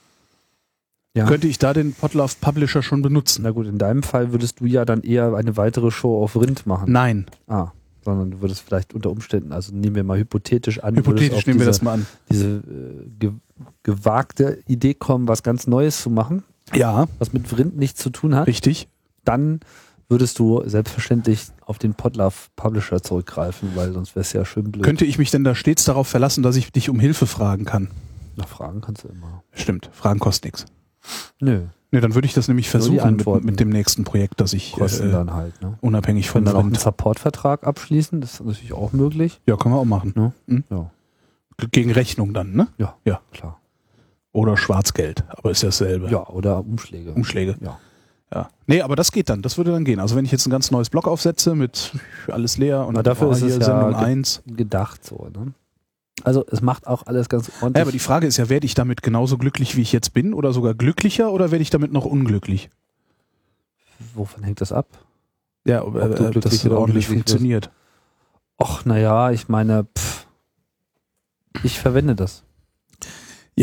ja. könnte ich da den Podlove Publisher schon benutzen? Na gut, in deinem Fall würdest du ja dann eher eine weitere Show auf Rind machen. Nein. Ah, sondern du würdest vielleicht unter Umständen, also nehmen wir mal hypothetisch an, Hypothetisch würdest auf nehmen wir diese, das mal an. diese äh, ge gewagte Idee kommen, was ganz Neues zu machen, Ja, was mit Rind nichts zu tun hat, richtig. dann würdest du selbstverständlich auf den Podlove Publisher zurückgreifen, weil sonst wäre es ja schön blöd. Könnte ich mich denn da stets darauf verlassen, dass ich dich um Hilfe fragen kann? Na, fragen kannst du immer. Stimmt, Fragen kosten nichts. Nö, Ne, dann würde ich das nämlich Nur die versuchen mit, Antworten. mit dem nächsten Projekt, das ich kosten äh, dann halt. Ne? unabhängig von Können dann auch einen Rind. Supportvertrag abschließen, das ist natürlich auch möglich. Ja, können wir auch machen. Ne? Hm? Ja. Gegen Rechnung dann, ne? Ja, Ja. klar. Oder Schwarzgeld, aber ist dasselbe. Ja, oder Umschläge. Umschläge. Ja. Ja. Nee, aber das geht dann, das würde dann gehen. Also wenn ich jetzt ein ganz neues Blog aufsetze mit alles leer und Na, dafür oh, ist hier es ja Sendung ge- eins. gedacht so. Ne? Also es macht auch alles ganz ordentlich. Ja, aber die Frage ist ja, werde ich damit genauso glücklich, wie ich jetzt bin oder sogar glücklicher oder werde ich damit noch unglücklich? Wovon hängt das ab? Ja, Ob du äh, glücklich dass es oder ordentlich unglücklich bist. funktioniert. Och, naja, ich meine, pff, ich verwende das. Ja,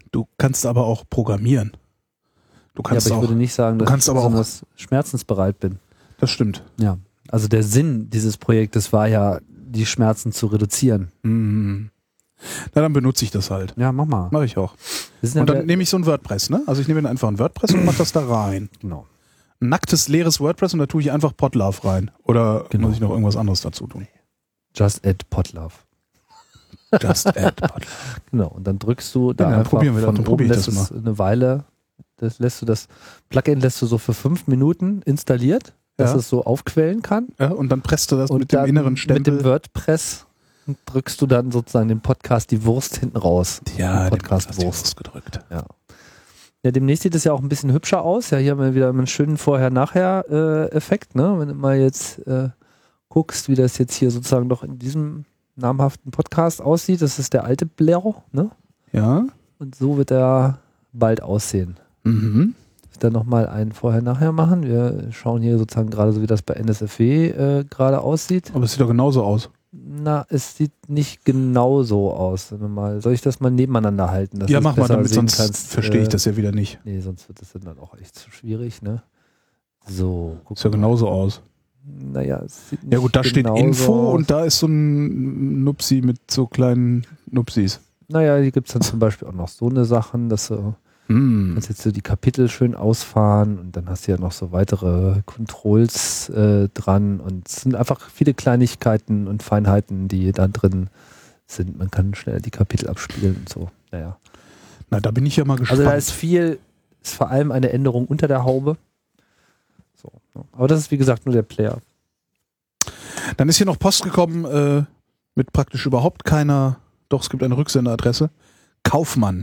Du kannst aber auch programmieren. Du kannst ja, aber ich auch, würde nicht sagen, du dass kannst ich aber auch, besonders schmerzensbereit bin. Das stimmt. Ja, also der Sinn dieses Projektes war ja, die Schmerzen zu reduzieren. Mhm. Na, dann benutze ich das halt. Ja, mach mal. Mache ich auch. Das ist Und ja dann nehme ich so ein WordPress, ne? Also ich nehme dann einfach ein WordPress und mache das da rein. Genau. Ein nacktes, leeres WordPress und da tue ich einfach Podlove rein. Oder Genau. muss ich noch irgendwas anderes dazu tun? Just add Podlove. Just add Podlove. Genau, und dann drückst du da Ja, dann einfach probieren wir das, von dann oben, probier ich lässt das es eine Weile, das lässt du das Plugin lässt du so für fünf Minuten installiert, dass Ja. es so aufquellen kann. Ja, und dann presst du das Und mit dem dann inneren Stempel. mit dem WordPress drückst du dann sozusagen den Podcast die Wurst hinten raus. ja, die den Podcast Podcast Wurst. gedrückt. Ja. Ja, demnächst sieht es ja auch ein bisschen hübscher aus. Ja, hier haben wir wieder einen schönen Vorher-Nachher-Effekt, ne? Wenn du mal jetzt äh, guckst, wie das jetzt hier sozusagen doch in diesem namhaften Podcast aussieht. Das ist der alte Blair, ne? Ja. Und so wird er bald aussehen. Mhm. Ich dann nochmal einen Vorher-Nachher machen. Wir schauen hier sozusagen gerade so, wie das bei N S F W äh, gerade aussieht. Aber es sieht doch genauso aus. Na, es sieht nicht genau so aus. Wenn wir mal, soll ich das mal nebeneinander halten? dass Ja, du es mach mal, besser damit sehen sonst kannst, verstehe ich äh, das ja wieder nicht. Nee, sonst wird das dann auch echt zu schwierig, ne? So, guck Sieht ja mal. genauso aus. Naja, es sieht Ja nicht gut, da steht genauso Info aus. und da ist so ein Nupsi mit so kleinen Nupsis. Naja, hier gibt es dann zum Beispiel auch noch so eine Sachen, dass du Hm. kannst jetzt so die Kapitel schön ausfahren und dann hast du ja noch so weitere Controls äh, dran und es sind einfach viele Kleinigkeiten und Feinheiten, die da drin sind. Man kann schnell die Kapitel abspielen und so. Naja. Na, da bin ich ja mal gespannt. Also da ist viel, ist vor allem eine Änderung unter der Haube. So, ja. Aber das ist wie gesagt nur der Player. Dann ist hier noch Post gekommen äh, mit praktisch überhaupt keiner, doch es gibt eine Rücksenderadresse. Kaufmann.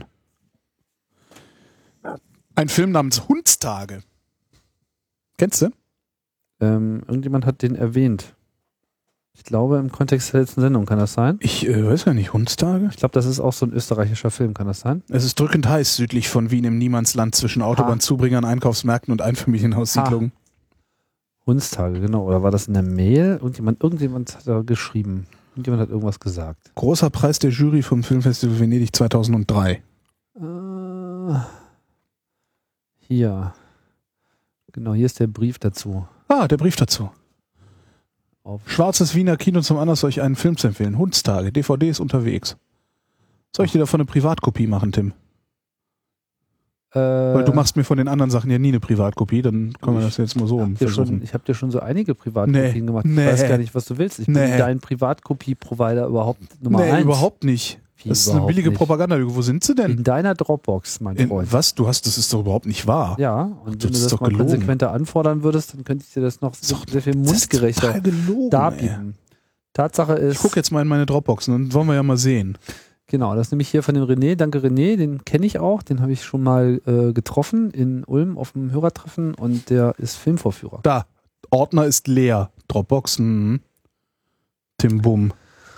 Ein Film namens Hundstage. Kennst du? Ähm, irgendjemand hat den erwähnt. Ich glaube im Kontext der letzten Sendung, kann das sein? Ich äh, weiß ja nicht, Hundstage? Ich glaube, das ist auch so ein österreichischer Film, kann das sein? Es ist drückend heiß südlich von Wien im Niemandsland zwischen Autobahnzubringern, Einkaufsmärkten und Einfamilienhaussiedlungen. Hundstage, genau. Oder war das in der Mail? Irgendjemand, irgendjemand hat da geschrieben. Irgendjemand hat irgendwas gesagt. Großer Preis der Jury vom Filmfestival Venedig zweitausenddrei. Äh, hier. Genau, hier ist der Brief dazu. Ah, der Brief dazu. Auf Schwarzes Wiener Kino zum Anlass, euch einen Film zu empfehlen. Hundstage, D V D ist unterwegs. Soll ich dir davon eine Privatkopie machen, Tim? äh, Weil du machst mir von den anderen Sachen ja nie eine Privatkopie, dann können wir das jetzt mal so dir versuchen. schon, ich habe dir schon so einige Privatkopien Nee, gemacht. nee. Ich weiß gar nicht, was du willst. Ich Nee. bin dein Privatkopie-Provider überhaupt Nummer nee, eins. überhaupt nicht. Wie Das ist eine überhaupt billige nicht? Propagandalüge. Wo sind sie denn? In deiner Dropbox, mein In, Freund. was? Du hast, das ist doch überhaupt nicht wahr. Ja, und Das wenn du ist das doch mal gelogen. konsequenter anfordern würdest, dann könnte ich dir das noch sehr, sehr viel mundgerechter Das ist total gelogen, darbieten. Tatsache ist, Ich gucke jetzt mal in meine Dropbox, dann wollen wir ja mal sehen. genau, das ist nämlich hier von dem René. Danke René, den kenne ich auch. Den habe ich schon mal äh, getroffen in Ulm auf dem Hörertreffen und der ist Filmvorführer. Da, Ordner ist leer. Dropbox, hm. Tim Bum.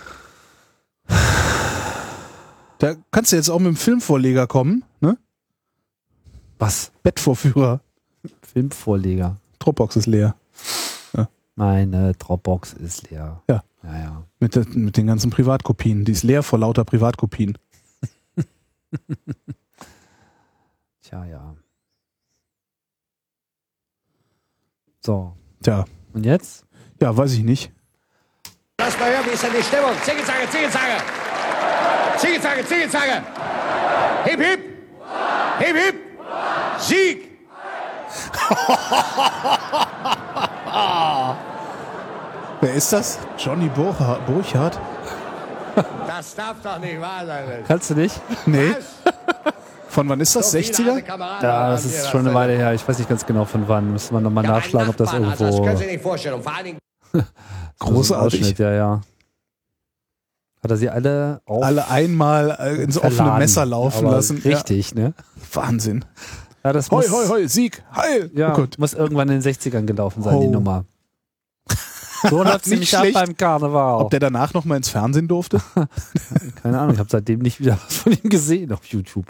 Da kannst du jetzt auch mit dem Filmvorleger kommen, ne? Was? Bettvorführer. Filmvorleger. Dropbox ist leer. Meine Dropbox ist leer. Ja. Ja, ja. Mit, der, mit den ganzen Privatkopien. Die ist leer vor lauter Privatkopien. Tja, ja. So. Tja. Und jetzt? Ja, weiß ich nicht. Lass mal hören, wie ist denn die Stimmung? Zingezange, Zingezange! Zingezange, Zingezange! Hip, hip! Hip, hip! Sieg! Wer ist das? Johnny Burchard? Burchard? Das darf doch nicht wahr sein. Kannst du nicht? Nee. Von wann ist das? sechziger? Ja, das ist schon eine Weile her. Ich weiß nicht ganz genau von wann. Müssen wir nochmal nachschlagen, ob das Also, das irgendwo... können Sie nicht vorstellen. Und vor allen Dingen Großartig. Ausschnitt, ja, ja. Hat er sie alle auf Alle einmal äh, ins offene verladen. Messer laufen Aber lassen. Richtig, ne? Ja. Wahnsinn. Ja, das Hoi, muss, hoi, hoi, Sieg, Heil. Ja, Oh Gott. muss irgendwann in den sechzigern gelaufen sein, Oh. die Nummer. So läuft sie Nicht nämlich ab schlecht. beim Karneval. Ob der danach noch mal ins Fernsehen durfte? Keine Ahnung, ich habe seitdem nicht wieder was von ihm gesehen auf YouTube.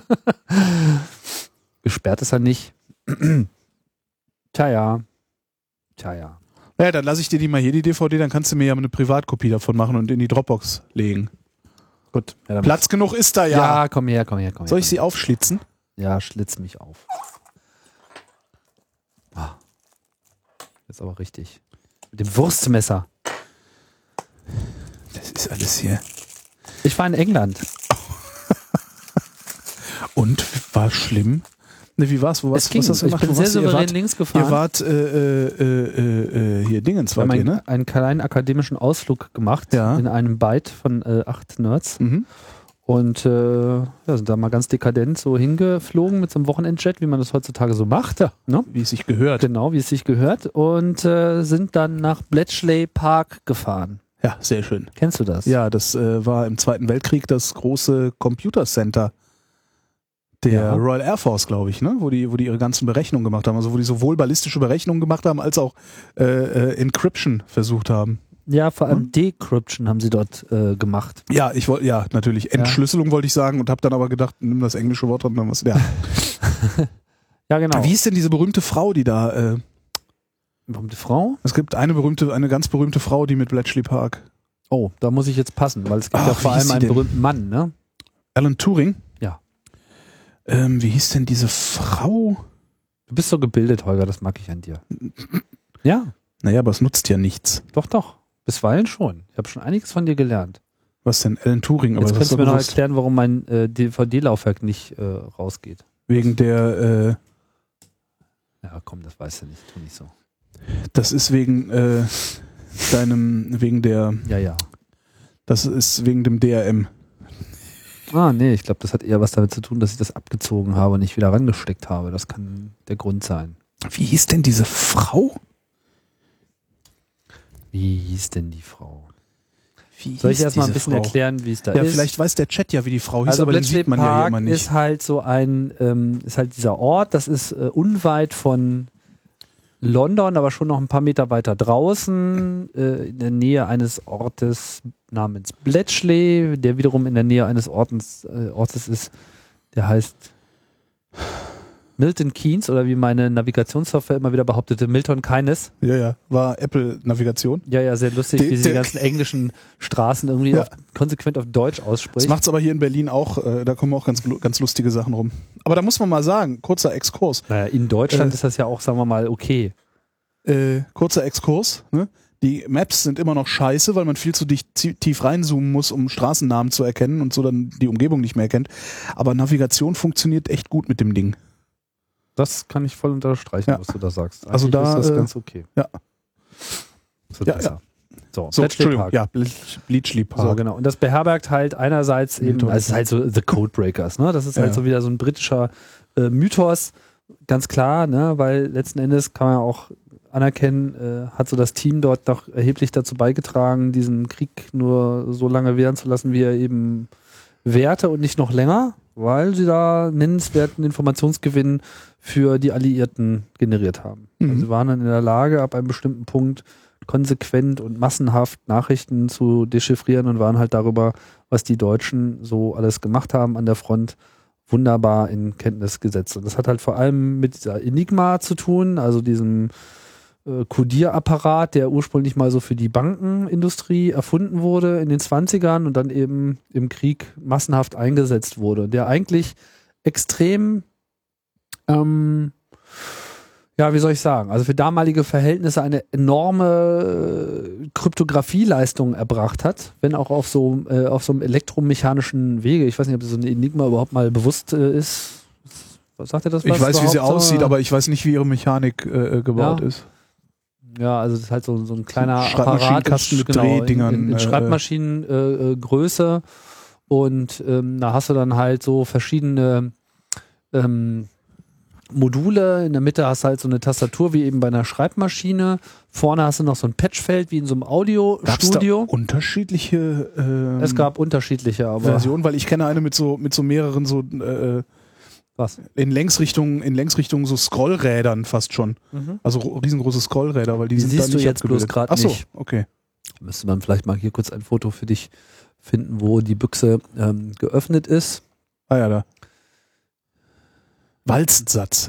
Gesperrt ist er nicht. Tja, ja. Tja, ja. Ja, dann lasse ich dir die mal hier, die D V D, dann kannst du mir ja eine Privatkopie davon machen und in die Dropbox legen. Gut. Ja, Platz genug ist da, ja. Ja, komm her, komm her, komm her. Soll ich sie aufschlitzen? Ja, schlitz mich auf. Ah. Jetzt aber richtig. Mit dem Wurstmesser. Das ist alles hier. Ich war in England. Und war schlimm? Ne, wie war's? Wo war's? Es ging. Was hast du Ich gemacht? bin Wo sehr warst du? Ihr souverän wart- links gefahren. Ihr wart äh, äh, äh, äh, hier Dingens, Wir haben wart ihr, einen, ne? einen kleinen akademischen Ausflug gemacht Ja. in einem Byte von äh, acht Nerds. Mhm. Und äh, ja, sind da mal ganz dekadent so hingeflogen mit so einem Wochenendjet, wie man das heutzutage so macht. Ja. Ne? Wie es sich gehört. Genau, wie es sich gehört. Und äh, sind dann nach Bletchley Park gefahren. Ja, sehr schön. Kennst du das? Ja, das äh, war im Zweiten Weltkrieg das große Computer Center der Ja. Royal Air Force, glaube ich, ne? Wo die, wo die ihre ganzen Berechnungen gemacht haben. Also wo die sowohl ballistische Berechnungen gemacht haben, als auch äh, äh, Encryption versucht haben. Ja, vor allem Decryption haben sie dort äh, gemacht. Ja, ich wollte, ja, natürlich. Entschlüsselung wollte ich sagen und habe dann aber gedacht, nimm das englische Wort und dann was. Ja. Ja, genau. Wie ist denn diese berühmte Frau, die da? Äh, Berühmte Frau? es gibt eine berühmte, eine ganz berühmte Frau, die mit Bletchley Park. Oh, da muss ich jetzt passen, weil es gibt Ach, ja vor wie hieß allem sie einen denn? berühmten Mann, ne? Alan Turing. Ja. Ähm, wie hieß denn diese Frau? Du bist so gebildet, Holger, das mag ich an dir. Ja, Naja, aber es nutzt ja nichts. doch, doch. Bisweilen schon. Ich habe schon einiges von dir gelernt. Was denn? Alan Turing? Aber Jetzt das kannst ist du mir doch noch bewusst. erklären, warum mein äh, D V D-Laufwerk nicht äh, rausgeht. Wegen der, äh, Ja, komm, das weißt du nicht. Tu nicht so. das ist wegen äh, deinem, wegen der, Ja, ja. das ist wegen dem D R M. Ah, nee, ich glaube, das hat eher was damit zu tun, dass ich das abgezogen habe und nicht wieder rangesteckt habe. Das kann der Grund sein. Wie hieß denn diese Frau? Wie hieß denn die Frau? Wie Soll ich hieß erstmal ein diese bisschen Frau? erklären, wie es da Ja, ist? vielleicht weiß der Chat ja, wie die Frau hieß, Also aber den Bletchley sieht man ja hier Park immer nicht. ist halt so ein, ähm, ist halt dieser Ort, das ist äh, unweit von London, aber schon noch ein paar Meter weiter draußen, äh, in der Nähe eines Ortes namens Bletchley, der wiederum in der Nähe eines Ortes, äh, Ortes ist, der heißt Milton Keynes oder wie meine Navigationssoftware immer wieder behauptete, Milton Keynes. Ja, ja, war Apple-Navigation. Ja, ja, sehr lustig, Die- wie sie die der- ganzen englischen Straßen irgendwie Ja. auf, konsequent auf Deutsch Das ausspricht. macht's aber hier in Berlin auch, äh, da kommen auch ganz, ganz lustige Sachen rum. Aber da muss man mal sagen, kurzer Exkurs. Naja, in Deutschland Äh, ist das ja auch, sagen wir mal, okay. Äh, kurzer Exkurs, ne? Die Maps sind immer noch scheiße, weil man viel zu dicht, zie- tief reinzoomen muss, um Straßennamen zu erkennen und so dann die Umgebung nicht mehr erkennt. Aber Navigation funktioniert echt gut mit dem Ding. Das kann ich voll unterstreichen, Ja. was du da sagst. Also Eigentlich da, ist das äh, ganz okay. ja. Das wird Ja, besser. So, So, Bletchley Entschuldigung, Park. ja, Bleach- Bleachley Park. So, genau. Und das beherbergt halt einerseits eben, Mythos. also es ist halt so The Codebreakers, ne? Das ist Ja. halt so wieder so ein britischer äh, Mythos, ganz klar, ne? Weil letzten Endes kann man auch anerkennen, äh, hat so das Team dort doch erheblich dazu beigetragen, diesen Krieg nur so lange währen zu lassen, wie er eben währte und nicht noch länger, weil sie da nennenswerten Informationsgewinn für die Alliierten generiert haben. Mhm. Also sie waren dann in der Lage, ab einem bestimmten Punkt konsequent und massenhaft Nachrichten zu dechiffrieren und waren halt darüber, was die Deutschen so alles gemacht haben an der Front, wunderbar in Kenntnis gesetzt. Und das hat halt vor allem mit dieser Enigma zu tun, also diesem äh, Codierapparat, der ursprünglich mal so für die Bankenindustrie erfunden wurde in den zwanzigern und dann eben im Krieg massenhaft eingesetzt wurde, der eigentlich extrem ähm, ja, wie soll ich sagen, also für damalige Verhältnisse eine enorme äh, Kryptografieleistung erbracht hat, wenn auch auf so, äh, auf so einem elektromechanischen Wege. Ich weiß nicht, ob so eine Enigma überhaupt mal bewusst äh, ist. Was sagt ihr das? Ich was weiß, wie sie überhaupt, aussieht, äh, aber ich weiß nicht, wie ihre Mechanik äh, gebaut Ja. ist. Ja, also das ist halt so, so ein kleiner So ein Schreibmaschinenkasten Apparat mit genau, Drehdingern, in, in, in äh, Schreibmaschinengröße äh, Größe. Und ähm, da hast du dann halt so verschiedene ähm, Module. In der Mitte hast du halt so eine Tastatur wie eben bei einer Schreibmaschine. Vorne hast du noch so ein Patchfeld wie in so einem Gab's da Audiostudio. unterschiedliche ähm, Es gab unterschiedliche, aber Versionen, weil ich kenne eine mit so mit so mehreren so äh, was? in Längsrichtung in Längsrichtung so Scrollrädern fast schon. Mhm. Also ro- riesengroße Scrollräder, weil die, Die sind siehst da du nicht jetzt bloß abgebildet. grad Ach so, nicht. okay. Müsste man vielleicht mal hier kurz ein Foto für dich finden, wo die Büchse ähm, geöffnet ist. Ah ja, da. Walzsatz.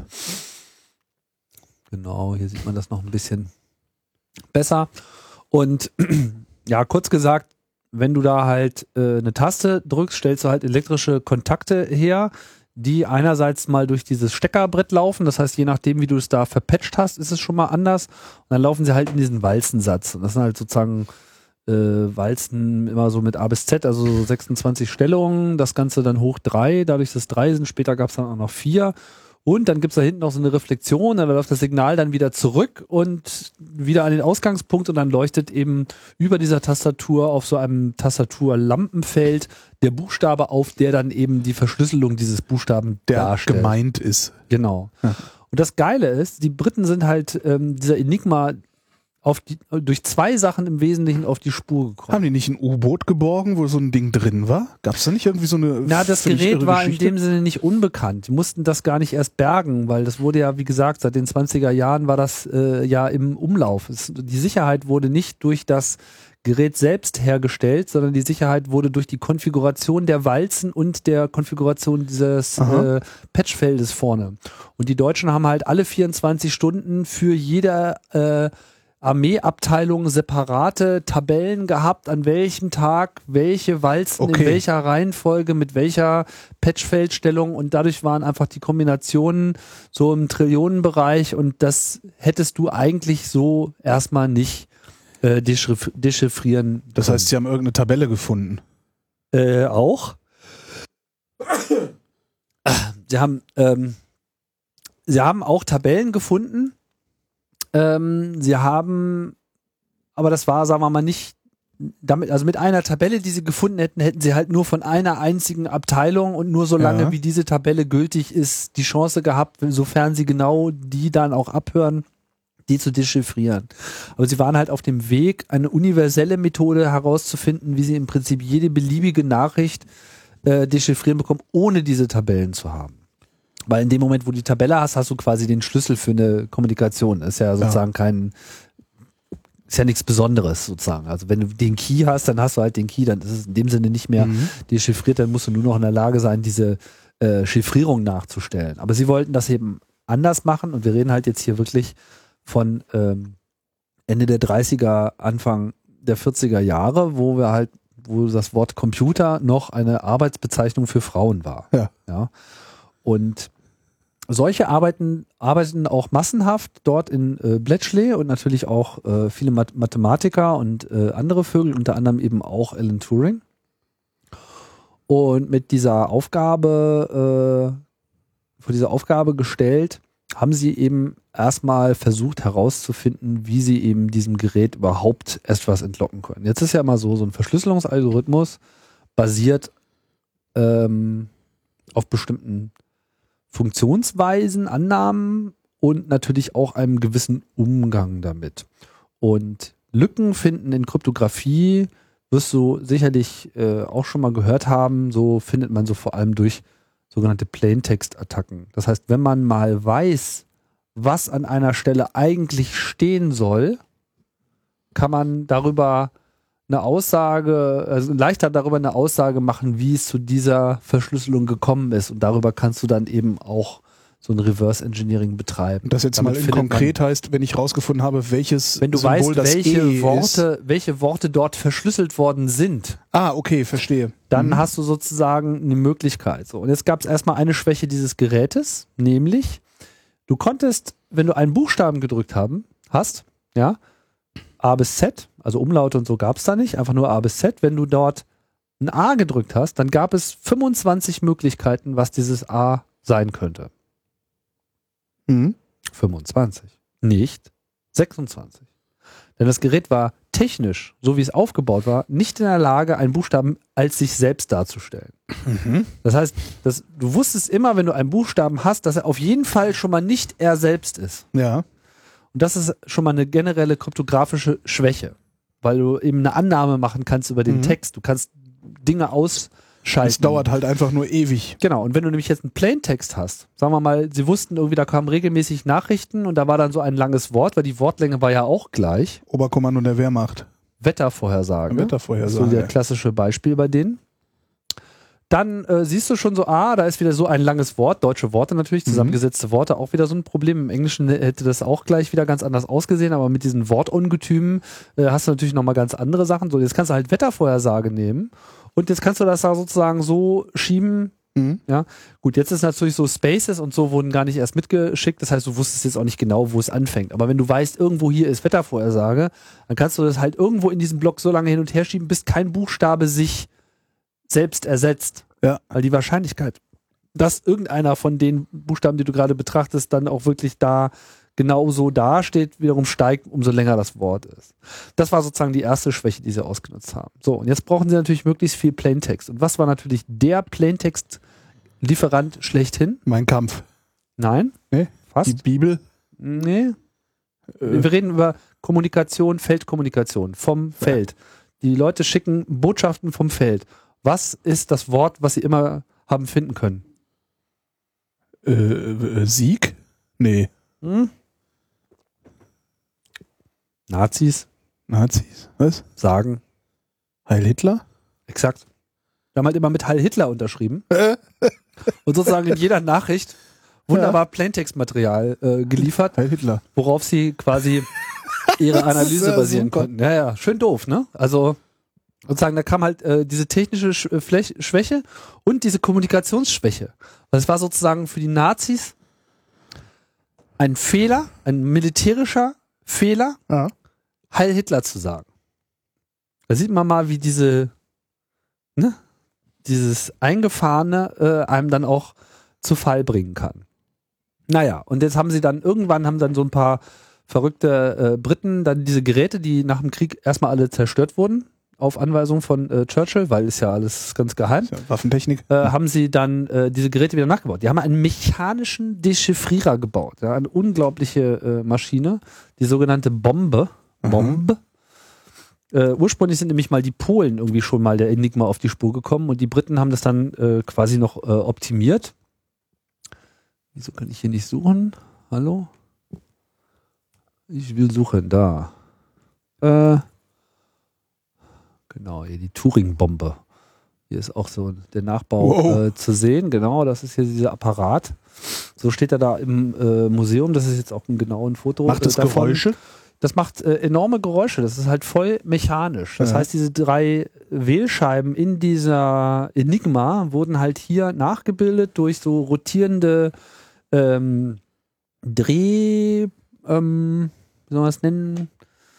Genau, hier sieht man das noch ein bisschen besser. Und ja, kurz gesagt, wenn du da halt äh, eine Taste drückst, stellst du halt elektrische Kontakte her, die einerseits mal durch dieses Steckerbrett laufen. Das heißt, je nachdem, wie du es da verpatcht hast, ist es schon mal anders. Und dann laufen sie halt in diesen Walzensatz. Und das sind halt sozusagen äh, Walzen immer so mit A bis Z, also so sechsundzwanzig Stellungen. Das Ganze dann hoch drei, dadurch, dass es drei sind. Später gab es dann auch noch vier. Und dann gibt es da hinten noch so eine Reflexion, dann läuft das Signal dann wieder zurück und wieder an den Ausgangspunkt und dann leuchtet eben über dieser Tastatur auf so einem Tastaturlampenfeld der Buchstabe auf, der dann eben die Verschlüsselung dieses Buchstaben der darstellt. gemeint ist. Genau. Ja. Und das Geile ist, die Briten sind halt ähm, dieser Enigma auf die, durch zwei Sachen im Wesentlichen auf die Spur gekommen. Haben die nicht ein U-Boot geborgen, wo so ein Ding drin war? Gab es da nicht irgendwie so eine Na, das völlig Gerät irre war Geschichte? in dem Sinne nicht unbekannt. Die mussten das gar nicht erst bergen, weil das wurde ja, wie gesagt, seit den zwanziger Jahren war das äh, ja im Umlauf. Es, die Sicherheit wurde nicht durch das Gerät selbst hergestellt, sondern die Sicherheit wurde durch die Konfiguration der Walzen und der Konfiguration dieses äh, Patchfeldes vorne. Und die Deutschen haben halt alle vierundzwanzig Stunden für jede äh, Armeeabteilung separate Tabellen gehabt, an welchem Tag welche Walzen Okay. in welcher Reihenfolge mit welcher Patchfeldstellung und dadurch waren einfach die Kombinationen so im Trillionenbereich und das hättest du eigentlich so erstmal nicht äh, dechiff- dechiffrieren. Das heißt, sie haben irgendeine Tabelle gefunden. Äh, auch. Sie haben, ähm, sie haben auch Tabellen gefunden. Ähm, sie haben, aber das war, sagen wir mal, nicht damit, also mit einer Tabelle, die sie gefunden hätten, hätten sie halt nur von einer einzigen Abteilung und nur so lange, Ja. wie diese Tabelle gültig ist, die Chance gehabt, sofern sie genau die dann auch abhören, die zu dechiffrieren. Aber sie waren halt auf dem Weg, eine universelle Methode herauszufinden, wie sie im Prinzip jede beliebige Nachricht äh, dechiffrieren bekommen, ohne diese Tabellen zu haben. Weil in dem Moment, wo du die Tabelle hast, hast du quasi den Schlüssel für eine Kommunikation. Ist ja sozusagen kein, ist ja nichts Besonderes sozusagen. Also wenn du den Key hast, dann hast du halt den Key, dann ist es in dem Sinne nicht mehr Mhm. dechiffriert, dann musst du nur noch in der Lage sein, diese äh, Chiffrierung nachzustellen. Aber sie wollten das eben anders machen und wir reden halt jetzt hier wirklich von ähm, Ende der dreißiger, Anfang der vierziger Jahre, wo wir halt, wo das Wort Computer noch eine Arbeitsbezeichnung für Frauen war. Ja. Ja. Und solche arbeiten, arbeiten auch massenhaft dort in äh, Bletchley und natürlich auch äh, viele Math- Mathematiker und äh, andere Vögel, unter anderem eben auch Alan Turing. Und mit dieser Aufgabe, äh, vor dieser Aufgabe gestellt, haben sie eben erstmal versucht herauszufinden, wie sie eben diesem Gerät überhaupt erst was entlocken können. Jetzt ist ja immer so, so ein Verschlüsselungsalgorithmus basiert ähm, auf bestimmten Funktionsweisen, Annahmen und natürlich auch einem gewissen Umgang damit. Und Lücken finden in Kryptographie, wirst du sicherlich äh, auch schon mal gehört haben, so findet man so vor allem durch sogenannte Plaintext-Attacken. Das heißt, wenn man mal weiß, was an einer Stelle eigentlich stehen soll, kann man darüber eine Aussage, also leichter darüber eine Aussage machen, wie es zu dieser Verschlüsselung gekommen ist. Und darüber kannst du dann eben auch so ein Reverse Engineering betreiben. Und das jetzt Damit mal in findet man- konkret heißt, wenn ich rausgefunden habe, welches Wenn du Symbol weißt, das welche E Worte, welche Worte dort verschlüsselt worden sind, Ah, okay, verstehe. dann Mhm. hast du sozusagen eine Möglichkeit. So, und jetzt gab es erstmal eine Schwäche dieses Gerätes, nämlich du konntest, wenn du einen Buchstaben gedrückt haben, hast, ja, A bis Z, also Umlaute und so gab es da nicht, einfach nur A bis Z. Wenn du dort ein A gedrückt hast, dann gab es fünfundzwanzig Möglichkeiten, was dieses A sein könnte. Mhm. fünfundzwanzig, nicht sechsundzwanzig. Denn das Gerät war technisch, so wie es aufgebaut war, nicht in der Lage, einen Buchstaben als sich selbst darzustellen. Mhm. Das heißt, dass du wusstest immer, wenn du einen Buchstaben hast, dass er auf jeden Fall schon mal nicht er selbst ist. Ja. Und das ist schon mal eine generelle kryptografische Schwäche, weil du eben eine Annahme machen kannst über den Mhm. Text. Du kannst Dinge ausschalten. Es dauert halt einfach nur ewig. Genau, und wenn du nämlich jetzt einen Plaintext hast, sagen wir mal, sie wussten irgendwie, da kamen regelmäßig Nachrichten und da war dann so ein langes Wort, weil die Wortlänge war ja auch gleich. Oberkommando der Wehrmacht. Wettervorhersage. Wettervorhersage. So der klassische Beispiel bei denen. dann äh, siehst du schon so, ah, da ist wieder so ein langes Wort, deutsche Worte natürlich, zusammengesetzte Worte, auch wieder so ein Problem. Im Englischen hätte das auch gleich wieder ganz anders ausgesehen, aber mit diesen Wortungetümen äh, hast du natürlich nochmal ganz andere Sachen. So, jetzt kannst du halt Wettervorhersage nehmen und jetzt kannst du das da sozusagen so schieben. Mhm. Ja, gut, jetzt ist natürlich so, Spaces und so wurden gar nicht erst mitgeschickt, das heißt, du wusstest jetzt auch nicht genau, wo es anfängt. Aber wenn du weißt, irgendwo hier ist Wettervorhersage, dann kannst du das halt irgendwo in diesem Block so lange hin und her schieben, bis kein Buchstabe sich selbst ersetzt. Ja. Weil die Wahrscheinlichkeit, dass irgendeiner von den Buchstaben, die du gerade betrachtest, dann auch wirklich da genauso dasteht, wiederum steigt, umso länger das Wort ist. Das war sozusagen die erste Schwäche, die sie ausgenutzt haben. So, und jetzt brauchen sie natürlich möglichst viel Plaintext. Und was war natürlich der Plaintext-Lieferant schlechthin? Mein Kampf. Nein? Nee? Fast? Die Bibel? Nee. Äh. Wir reden über Kommunikation, Feldkommunikation, vom Feld. Die Leute schicken Botschaften vom Feld. Was ist das Wort, was sie immer haben finden können? Äh, äh, Sieg? Nee. Hm? Nazis. Nazis? Was? Sagen. Heil Hitler? Exakt. Wir haben halt immer mit Heil Hitler unterschrieben. Und sozusagen in jeder Nachricht wunderbar ja. Plaintextmaterial äh, geliefert. Heil Hitler. Worauf sie quasi ihre Analyse ja basieren super. konnten. Ja, ja, schön doof, ne? Also sozusagen, da kam halt äh, diese technische Sch- Flech- Schwäche und diese Kommunikationsschwäche. Das war sozusagen für die Nazis ein Fehler, ein militärischer Fehler, ja. Heil Hitler zu sagen. Da sieht man mal, wie diese, ne, dieses Eingefahrene äh, einem dann auch zu Fall bringen kann. Naja, und jetzt haben sie dann, irgendwann haben dann so ein paar verrückte äh, Briten dann diese Geräte, die nach dem Krieg erstmal alle zerstört wurden, auf Anweisung von äh, Churchill, weil ist ja alles ganz geheim. Ja, Waffentechnik. Äh, haben sie dann äh, diese Geräte wieder nachgebaut. Die haben einen mechanischen Dechiffrierer gebaut. Ja, eine unglaubliche äh, Maschine, die sogenannte Bombe. Bombe. Äh, ursprünglich sind nämlich mal die Polen irgendwie schon mal der Enigma auf die Spur gekommen und die Briten haben das dann äh, quasi noch äh, optimiert. Wieso kann ich hier nicht suchen? Hallo? Ich will suchen, da. Äh, genau, hier die Turing-Bombe. Hier ist auch so der Nachbau wow. äh, zu sehen. Genau, das ist hier dieser Apparat. So steht er da im äh, Museum. Das ist jetzt auch ein genaues Foto. Macht das äh, davon. Geräusche? Das macht äh, enorme Geräusche. Das ist halt voll mechanisch. Das ja. heißt, diese drei Wählscheiben in dieser Enigma wurden halt hier nachgebildet durch so rotierende ähm, Dreh, ähm, wie soll man das nennen?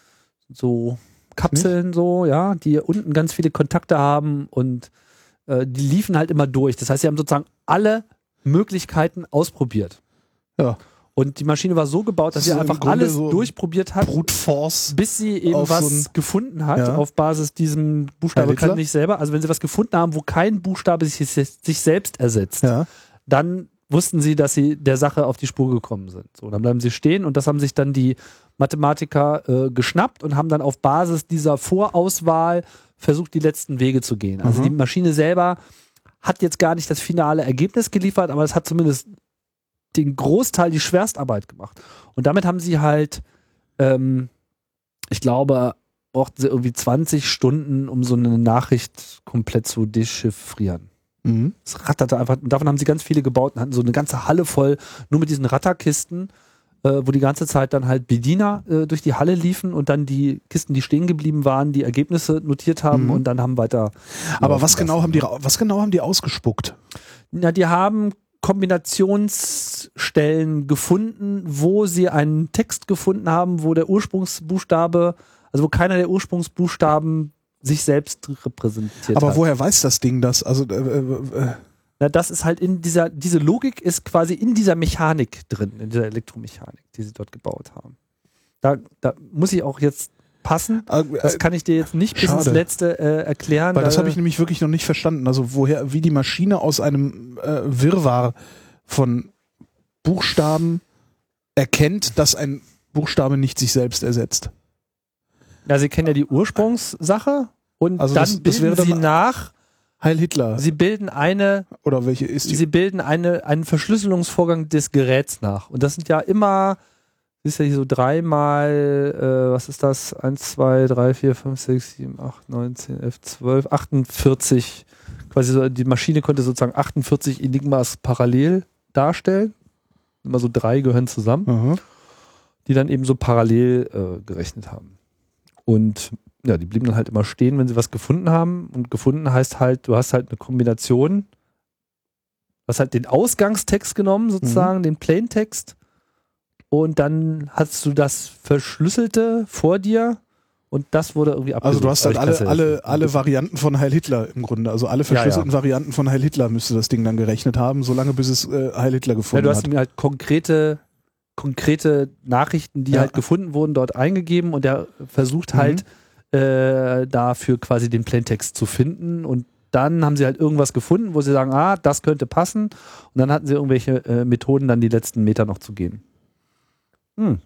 So Kapseln, so, ja, die unten ganz viele Kontakte haben und äh, die liefen halt immer durch. Das heißt, sie haben sozusagen alle Möglichkeiten ausprobiert. Ja. Und die Maschine war so gebaut, dass so sie einfach alles so durchprobiert hat, Brute Force bis sie eben was so gefunden hat, ja. auf Basis diesem Buchstabe kann nicht selber. Also wenn sie was gefunden haben, wo kein Buchstabe sich, sich selbst ersetzt, ja. dann wussten sie, dass sie der Sache auf die Spur gekommen sind. So, dann bleiben sie stehen und das haben sich dann die Mathematiker äh, geschnappt und haben dann auf Basis dieser Vorauswahl versucht, die letzten Wege zu gehen. Also mhm. die Maschine selber hat jetzt gar nicht das finale Ergebnis geliefert, aber es hat zumindest den Großteil, die Schwerstarbeit gemacht. Und damit haben sie halt, ähm, ich glaube, brauchten sie irgendwie zwanzig Stunden, um so eine Nachricht komplett zu dechiffrieren. Mhm. Es ratterte einfach, davon haben sie ganz viele gebaut und hatten so eine ganze Halle voll, nur mit diesen Ratterkisten, äh, wo die ganze Zeit dann halt Bediener äh, durch die Halle liefen und dann die Kisten, die stehen geblieben waren, die Ergebnisse notiert haben mhm. und dann haben weiter. Aber was genau haben die, was genau haben die ausgespuckt? Na, die haben Kombinationsstellen gefunden, wo sie einen Text gefunden haben, wo der Ursprungsbuchstabe, also wo keiner der Ursprungsbuchstaben sich selbst repräsentiert Aber hat. woher weiß das Ding das? Also äh, äh, Na, das ist halt in dieser, diese Logik ist quasi in dieser Mechanik drin, in dieser Elektromechanik, die sie dort gebaut haben. Da, da muss ich auch jetzt passen. Das kann ich dir jetzt nicht bis Schade. ins Letzte äh, erklären. Weil das habe ich nämlich wirklich noch nicht verstanden. Also woher, wie die Maschine aus einem äh, Wirrwarr von Buchstaben erkennt, dass ein Buchstabe nicht sich selbst ersetzt. Ja, sie kennen ja die Ursprungssache und also dann das, das bilden wäre sie dann nach. Heil Hitler. Sie bilden eine. Oder welche ist die? Sie bilden eine, einen Verschlüsselungsvorgang des Geräts nach. Und das sind ja immer. Ist ja hier so dreimal, äh, was ist das? eins, zwei, drei, vier, fünf, sechs, sieben, acht, neun, zehn, elf, zwölf, achtundvierzig quasi so, die Maschine konnte sozusagen achtundvierzig Enigmas parallel darstellen. Immer so drei gehören zusammen, Aha. die dann eben so parallel äh, gerechnet haben. Und ja, die blieben dann halt immer stehen, wenn sie was gefunden haben. Und gefunden heißt halt, du hast halt eine Kombination, du hast halt den Ausgangstext genommen, sozusagen, mhm. den Plaintext. Und dann hast du das Verschlüsselte vor dir und das wurde irgendwie abgelöst. Also du hast halt alle, alle, alle Varianten von Heil Hitler im Grunde. Also alle verschlüsselten ja, ja. Varianten von Heil Hitler müsste das Ding dann gerechnet haben, solange bis es äh, Heil Hitler gefunden ja, du hast hat. ihm halt konkrete, konkrete Nachrichten, die ja. halt gefunden wurden, dort eingegeben und er versucht halt mhm. äh, dafür quasi den Plaintext zu finden und dann haben sie halt irgendwas gefunden, wo sie sagen, ah, das könnte passen und dann hatten sie irgendwelche äh, Methoden, dann die letzten Meter noch zu gehen. Hm.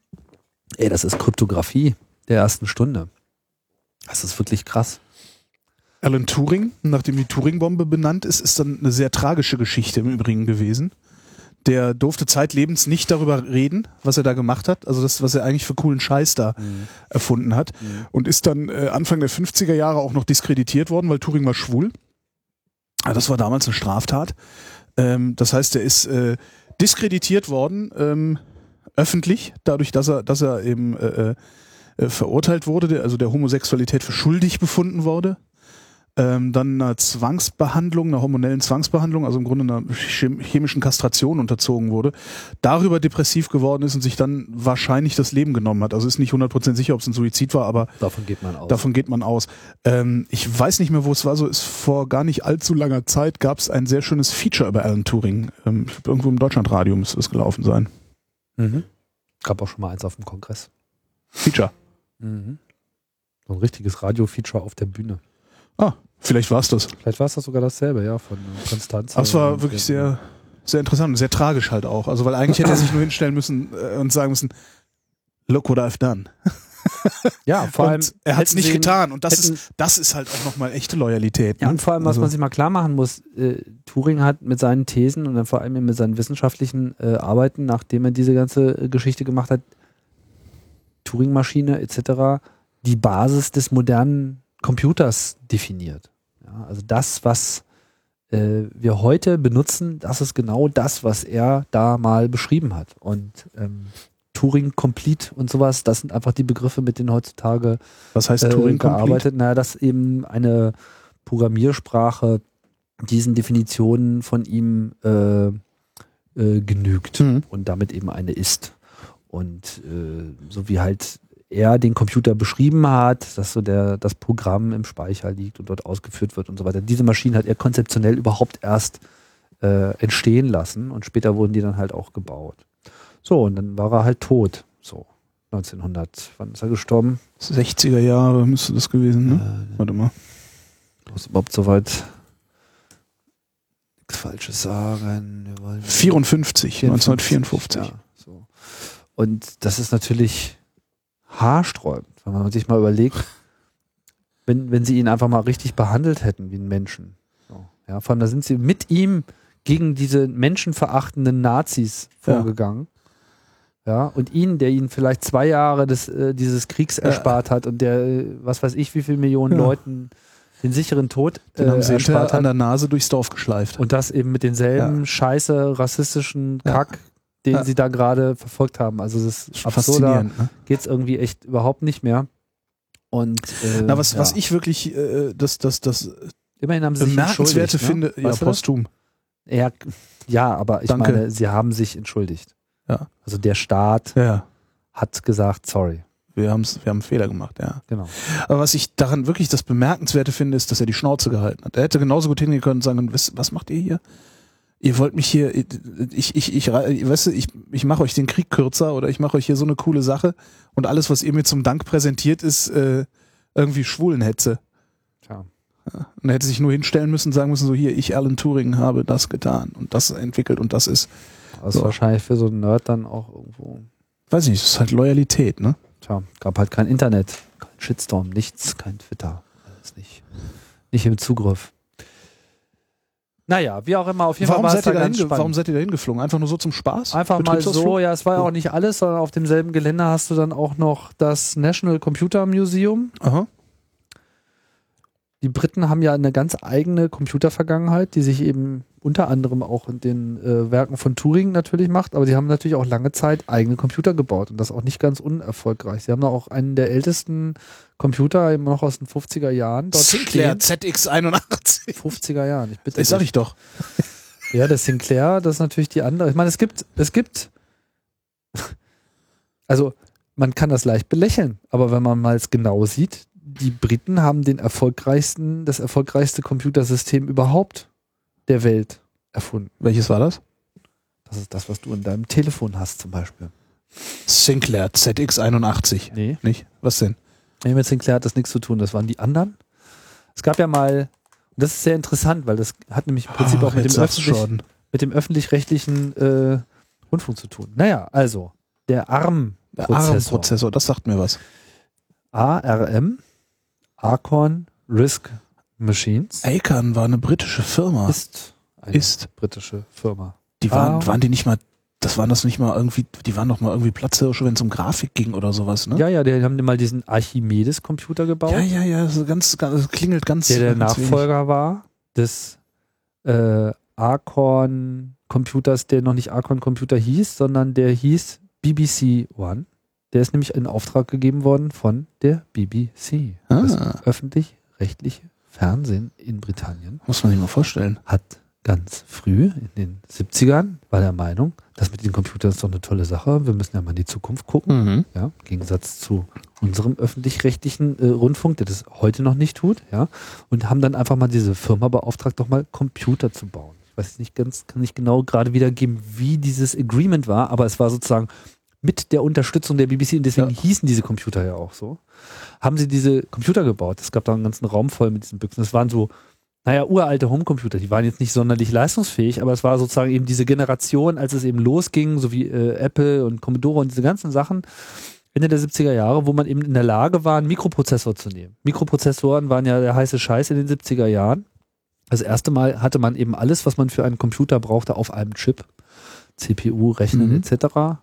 Ey, das ist Kryptographie der ersten Stunde. Das ist wirklich krass. Alan Turing, nachdem die Turing-Bombe benannt ist, ist dann eine sehr tragische Geschichte im Übrigen gewesen. Der durfte zeitlebens nicht darüber reden, was er da gemacht hat, also das, was er eigentlich für coolen Scheiß da mhm. erfunden hat mhm. und ist dann äh, Anfang der fünfziger Jahre auch noch diskreditiert worden, weil Turing war schwul. Ja, das war damals eine Straftat. Ähm, das heißt, er ist äh, diskreditiert worden, ähm, öffentlich, dadurch, dass er, dass er eben äh, äh, verurteilt wurde, also der Homosexualität für schuldig befunden wurde. Ähm, dann einer Zwangsbehandlung, einer hormonellen Zwangsbehandlung, also im Grunde einer chemischen Kastration unterzogen wurde, darüber depressiv geworden ist und sich dann wahrscheinlich das Leben genommen hat. Also ist nicht hundert Prozent sicher, ob es ein Suizid war, aber davon geht man aus. Davon geht man aus. Ähm, ich weiß nicht mehr, wo es war, so ist vor gar nicht allzu langer Zeit gab es ein sehr schönes Feature über Alan Turing. Ähm, ich glaube, irgendwo im Deutschlandradio müsste das gelaufen sein. Mhm. Gab auch schon mal eins auf dem Kongress. Feature. Mhm. So ein richtiges Radio-Feature auf der Bühne. Ah, vielleicht war es das. Vielleicht war es das sogar dasselbe, ja, von Konstanz. Das war wirklich sehr, sehr interessant und sehr tragisch halt auch. Also, weil eigentlich hätte er sich nur hinstellen müssen äh, und sagen müssen, look what I've done. Ja, vor allem. Und er hat es nicht getan. Und das ist, das ist halt auch nochmal echte Loyalität. Ja, ne? und vor allem, was also, man sich mal klar machen muss, äh, Turing hat mit seinen Thesen und dann vor allem mit seinen wissenschaftlichen äh, Arbeiten, nachdem er diese ganze äh, Geschichte gemacht hat, Turing-Maschine et cetera, die Basis des modernen Computers definiert. Ja, also das, was äh, wir heute benutzen, das ist genau das, was er da mal beschrieben hat. Und ähm, Turing Complete und sowas, das sind einfach die Begriffe, mit denen heutzutage was heißt äh, Turing gearbeitet. Complete? Naja, dass eben eine Programmiersprache diesen Definitionen von ihm äh, äh, genügt mhm. und damit eben eine ist. Und äh, so wie halt er den Computer beschrieben hat, dass so der, das Programm im Speicher liegt und dort ausgeführt wird und so weiter. Diese Maschinen hat er konzeptionell überhaupt erst äh, entstehen lassen und später wurden die dann halt auch gebaut. So, und dann war er halt tot. So, neunzehnhundert. Wann ist er gestorben? sechziger Jahre müsste das gewesen, ne? Äh, Warte mal. Muss überhaupt soweit nichts Falsches sagen. Wir wollen vierundfünfzig, neunzehnhundertvierundfünfzig. Ja, so. Und das ist natürlich haarsträubend, wenn man sich mal überlegt, wenn, wenn sie ihn einfach mal richtig behandelt hätten wie einen Menschen. So, ja, vor allem da sind sie mit ihm gegen diese menschenverachtenden Nazis vorgegangen. Ja, ja, und ihn, der ihnen vielleicht zwei Jahre des, äh, dieses Kriegs erspart hat und der, äh, was weiß ich, wie viele Millionen ja. Leuten den sicheren Tod äh, den haben sie erspart hat. An der Nase durchs Dorf geschleift. Und das eben mit denselben ja. scheiße rassistischen Kack, ja. den ja. sie da gerade verfolgt haben. Also das ist absurder, ne? Geht's irgendwie echt überhaupt nicht mehr. Und äh, Na, was, ja. was ich wirklich äh, das, das, das immerhin haben sie sich bemerkenswerte entschuldigt, finde, ne? ja, posthum. Ja, ja, aber ich Danke. meine, sie haben sich entschuldigt. Ja. Also der Staat ja. hat gesagt, sorry. Wir, haben's, wir haben einen Fehler gemacht, ja. Genau. Aber was ich daran wirklich das Bemerkenswerte finde, ist, dass er die Schnauze gehalten hat. Er hätte genauso gut hingehen können und sagen, was, was macht ihr hier? Ihr wollt mich hier, ich, ich, ich, ich weißt du, ich, ich mache euch den Krieg kürzer oder ich mache euch hier so eine coole Sache und alles, was ihr mir zum Dank präsentiert, ist äh, irgendwie Schwulenhetze. Tja. Ja. Und er hätte sich nur hinstellen müssen und sagen müssen, so hier, ich Alan Turing habe das getan und das entwickelt und das ist. Das so. ist wahrscheinlich für so einen Nerd dann auch irgendwo. Weiß ich nicht, das ist halt Loyalität, ne? Tja, gab halt kein Internet, kein Shitstorm, nichts, kein Twitter. Alles nicht, nicht im Zugriff. Naja, wie auch immer, auf jeden warum Fall war seid es da ihr ganz dahin, spannend. Warum seid ihr da hingeflogen? Einfach nur so zum Spaß? Einfach mal so, ja, es war ja auch nicht alles, sondern auf demselben Gelände hast du dann auch noch das National Computer Museum. Aha. die Briten haben ja eine ganz eigene Computervergangenheit, die sich eben unter anderem auch in den äh, Werken von Turing natürlich macht, aber sie haben natürlich auch lange Zeit eigene Computer gebaut und das auch nicht ganz unerfolgreich. Sie haben auch einen der ältesten Computer, immer noch aus den fünfziger Jahren. Dort Sinclair stehen. Z X einundachtzig. fünfziger Jahren, ich bitte Das sag dich. ich doch. Ja, der Sinclair, das ist natürlich die andere. Ich meine, es gibt, es gibt, also man kann das leicht belächeln, aber wenn man mal es genau sieht, die Briten haben den erfolgreichsten, das erfolgreichste Computersystem überhaupt der Welt erfunden. Welches war das? Das ist das, was du in deinem Telefon hast zum Beispiel. Sinclair Z X einundachtzig. Nee. Nicht? Was denn? Nee, mit Sinclair hat das nichts zu tun, das waren die anderen. Es gab ja mal, und das ist sehr interessant, weil das hat nämlich im Prinzip Ach, auch mit jetzt dem, sagst du öffentlich, schon. mit dem öffentlich-rechtlichen äh, Rundfunk zu tun. Naja, also, der Der ARM-Prozessor. ARM-Prozessor, das sagt mir was. A R M, Acorn Risk Machines, Acorn war eine britische Firma. ist eine Ist. britische Firma. Die waren, Ah. waren die nicht mal, das waren das nicht mal irgendwie, die waren doch mal irgendwie Platzhirsche, wenn es um Grafik ging oder sowas, ne? Ja, ja, die haben mal diesen Archimedes-Computer gebaut, ja, ja, ja, so ganz, ganz, das klingelt ganz. der der ganz Nachfolger war des äh, Acorn-Computers, der noch nicht Acorn-Computer hieß, sondern der hieß B B C One. Der ist nämlich in Auftrag gegeben worden von der B B C. Ah. Das öffentlich-rechtliche Fernsehen in Britannien wenig. Muss man sich mal vorstellen. hat ganz früh in den siebzigern war der Meinung, das mit den Computern ist doch eine tolle Sache. Wir müssen ja mal in die Zukunft gucken. Mhm. Ja, im Gegensatz zu unserem öffentlich-rechtlichen äh, Rundfunk, der das heute noch nicht tut. Ja, und haben dann einfach mal diese Firma beauftragt, doch mal Computer zu bauen. Ich weiß nicht ganz, kann nicht genau gerade wiedergeben, wie dieses Agreement war, aber es war sozusagen mit der Unterstützung der B B C und deswegen Ja. hießen diese Computer ja auch so. Haben sie diese Computer gebaut. Es gab da einen ganzen Raum voll mit diesen Büchsen. Das waren so, naja, uralte Homecomputer. Die waren jetzt nicht sonderlich leistungsfähig, aber es war sozusagen eben diese Generation, als es eben losging, so wie äh, Apple und Commodore und diese ganzen Sachen, Ende der siebziger Jahre, wo man eben in der Lage war, einen Mikroprozessor zu nehmen. Mikroprozessoren waren ja der heiße Scheiß in den siebziger Jahren. Das erste Mal hatte man eben alles, was man für einen Computer brauchte, auf einem Chip. C P U, Rechnen Mhm. et cetera.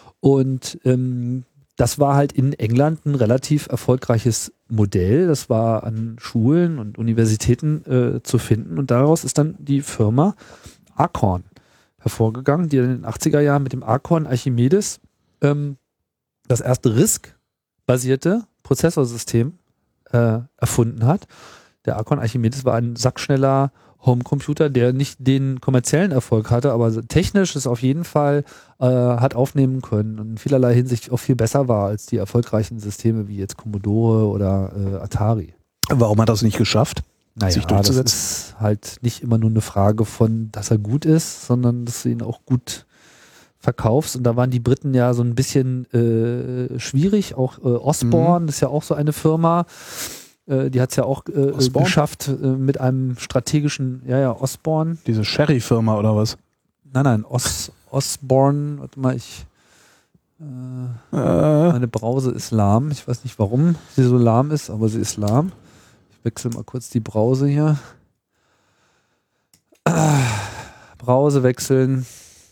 Und ähm, das war halt in England ein relativ erfolgreiches Modell. Das war an Schulen und Universitäten äh, zu finden. Und daraus ist dann die Firma Acorn hervorgegangen, die in den achtziger Jahren mit dem Acorn Archimedes ähm, das erste RISC-basierte Prozessorsystem äh, erfunden hat. Der Acorn Archimedes war ein sackschneller Homecomputer, der nicht den kommerziellen Erfolg hatte, aber technisch es auf jeden Fall äh, hat aufnehmen können und in vielerlei Hinsicht auch viel besser war als die erfolgreichen Systeme wie jetzt Commodore oder äh, Atari. Warum hat er es nicht geschafft, Naja, sich das durchzusetzen? ist halt nicht immer nur eine Frage von, dass er gut ist, sondern dass du ihn auch gut verkaufst. Und da waren die Briten ja so ein bisschen äh, schwierig. Auch äh, Osborne, das ist ja auch so eine Firma, äh, die hat es ja auch äh, Osborne? geschafft äh, mit einem strategischen, ja, ja, Osborne. Diese Sherry-Firma oder was? Nein, nein, Os, Osborne, warte mal, ich äh, Äh, meine Brause ist lahm. Ich weiß nicht, warum sie so lahm ist, aber sie ist lahm. Ich wechsle mal kurz die Brause hier. Ah, Brause wechseln.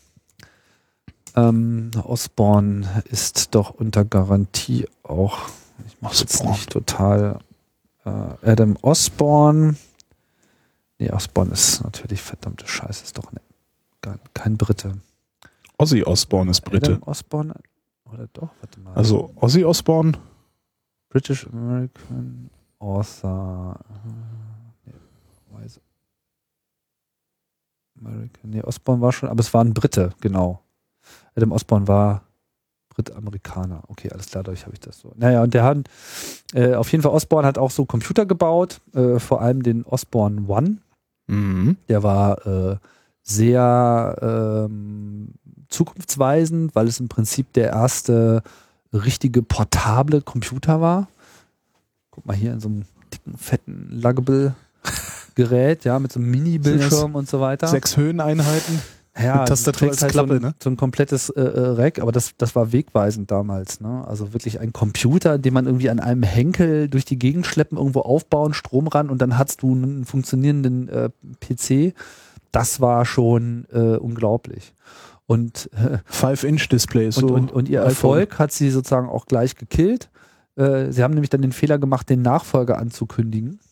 Ähm, Osborne ist doch unter Garantie auch. Ich mache jetzt Osborne. nicht total. Äh, Adam Osborne. Nee, Osborne ist natürlich verdammte Scheiße. Ist doch ne, gar, kein Brite. Ozzy Osbourne ist Brite. Adam Osborne. Oder doch? Warte mal. Also Ozzy Osbourne, British American Author. Nee, weiß- American. Nee, Osborne war schon, aber es war ein Brite, genau. Adam Osborne war Brit-Amerikaner. Okay, alles klar, dadurch habe ich das so. Naja, und der hat, äh, auf jeden Fall, Osborne hat auch so Computer gebaut, äh, vor allem den Osborne One. mhm. Der war äh, sehr ähm, zukunftsweisend, weil es im Prinzip der erste richtige portable Computer war. Guck mal hier in so einem dicken, fetten Luggable-Gerät, ja, mit so einem Mini-Bildschirm und so weiter. Sechs Höheneinheiten. Ja, mit Tastatur du trägst als halt Klappe, so ein, ne? so ein komplettes äh, äh, Rack, aber das, das war wegweisend damals, ne? Also wirklich ein Computer, den man irgendwie an einem Henkel durch die Gegend schleppen, irgendwo aufbauen, Strom ran und dann hast du einen funktionierenden äh, P C. Das war schon äh, unglaublich. Und, äh, Five-Inch-Displays. und, So und, und ihr Erfolg hat sie sozusagen auch gleich gekillt. Äh, sie haben nämlich dann den Fehler gemacht, den Nachfolger anzukündigen.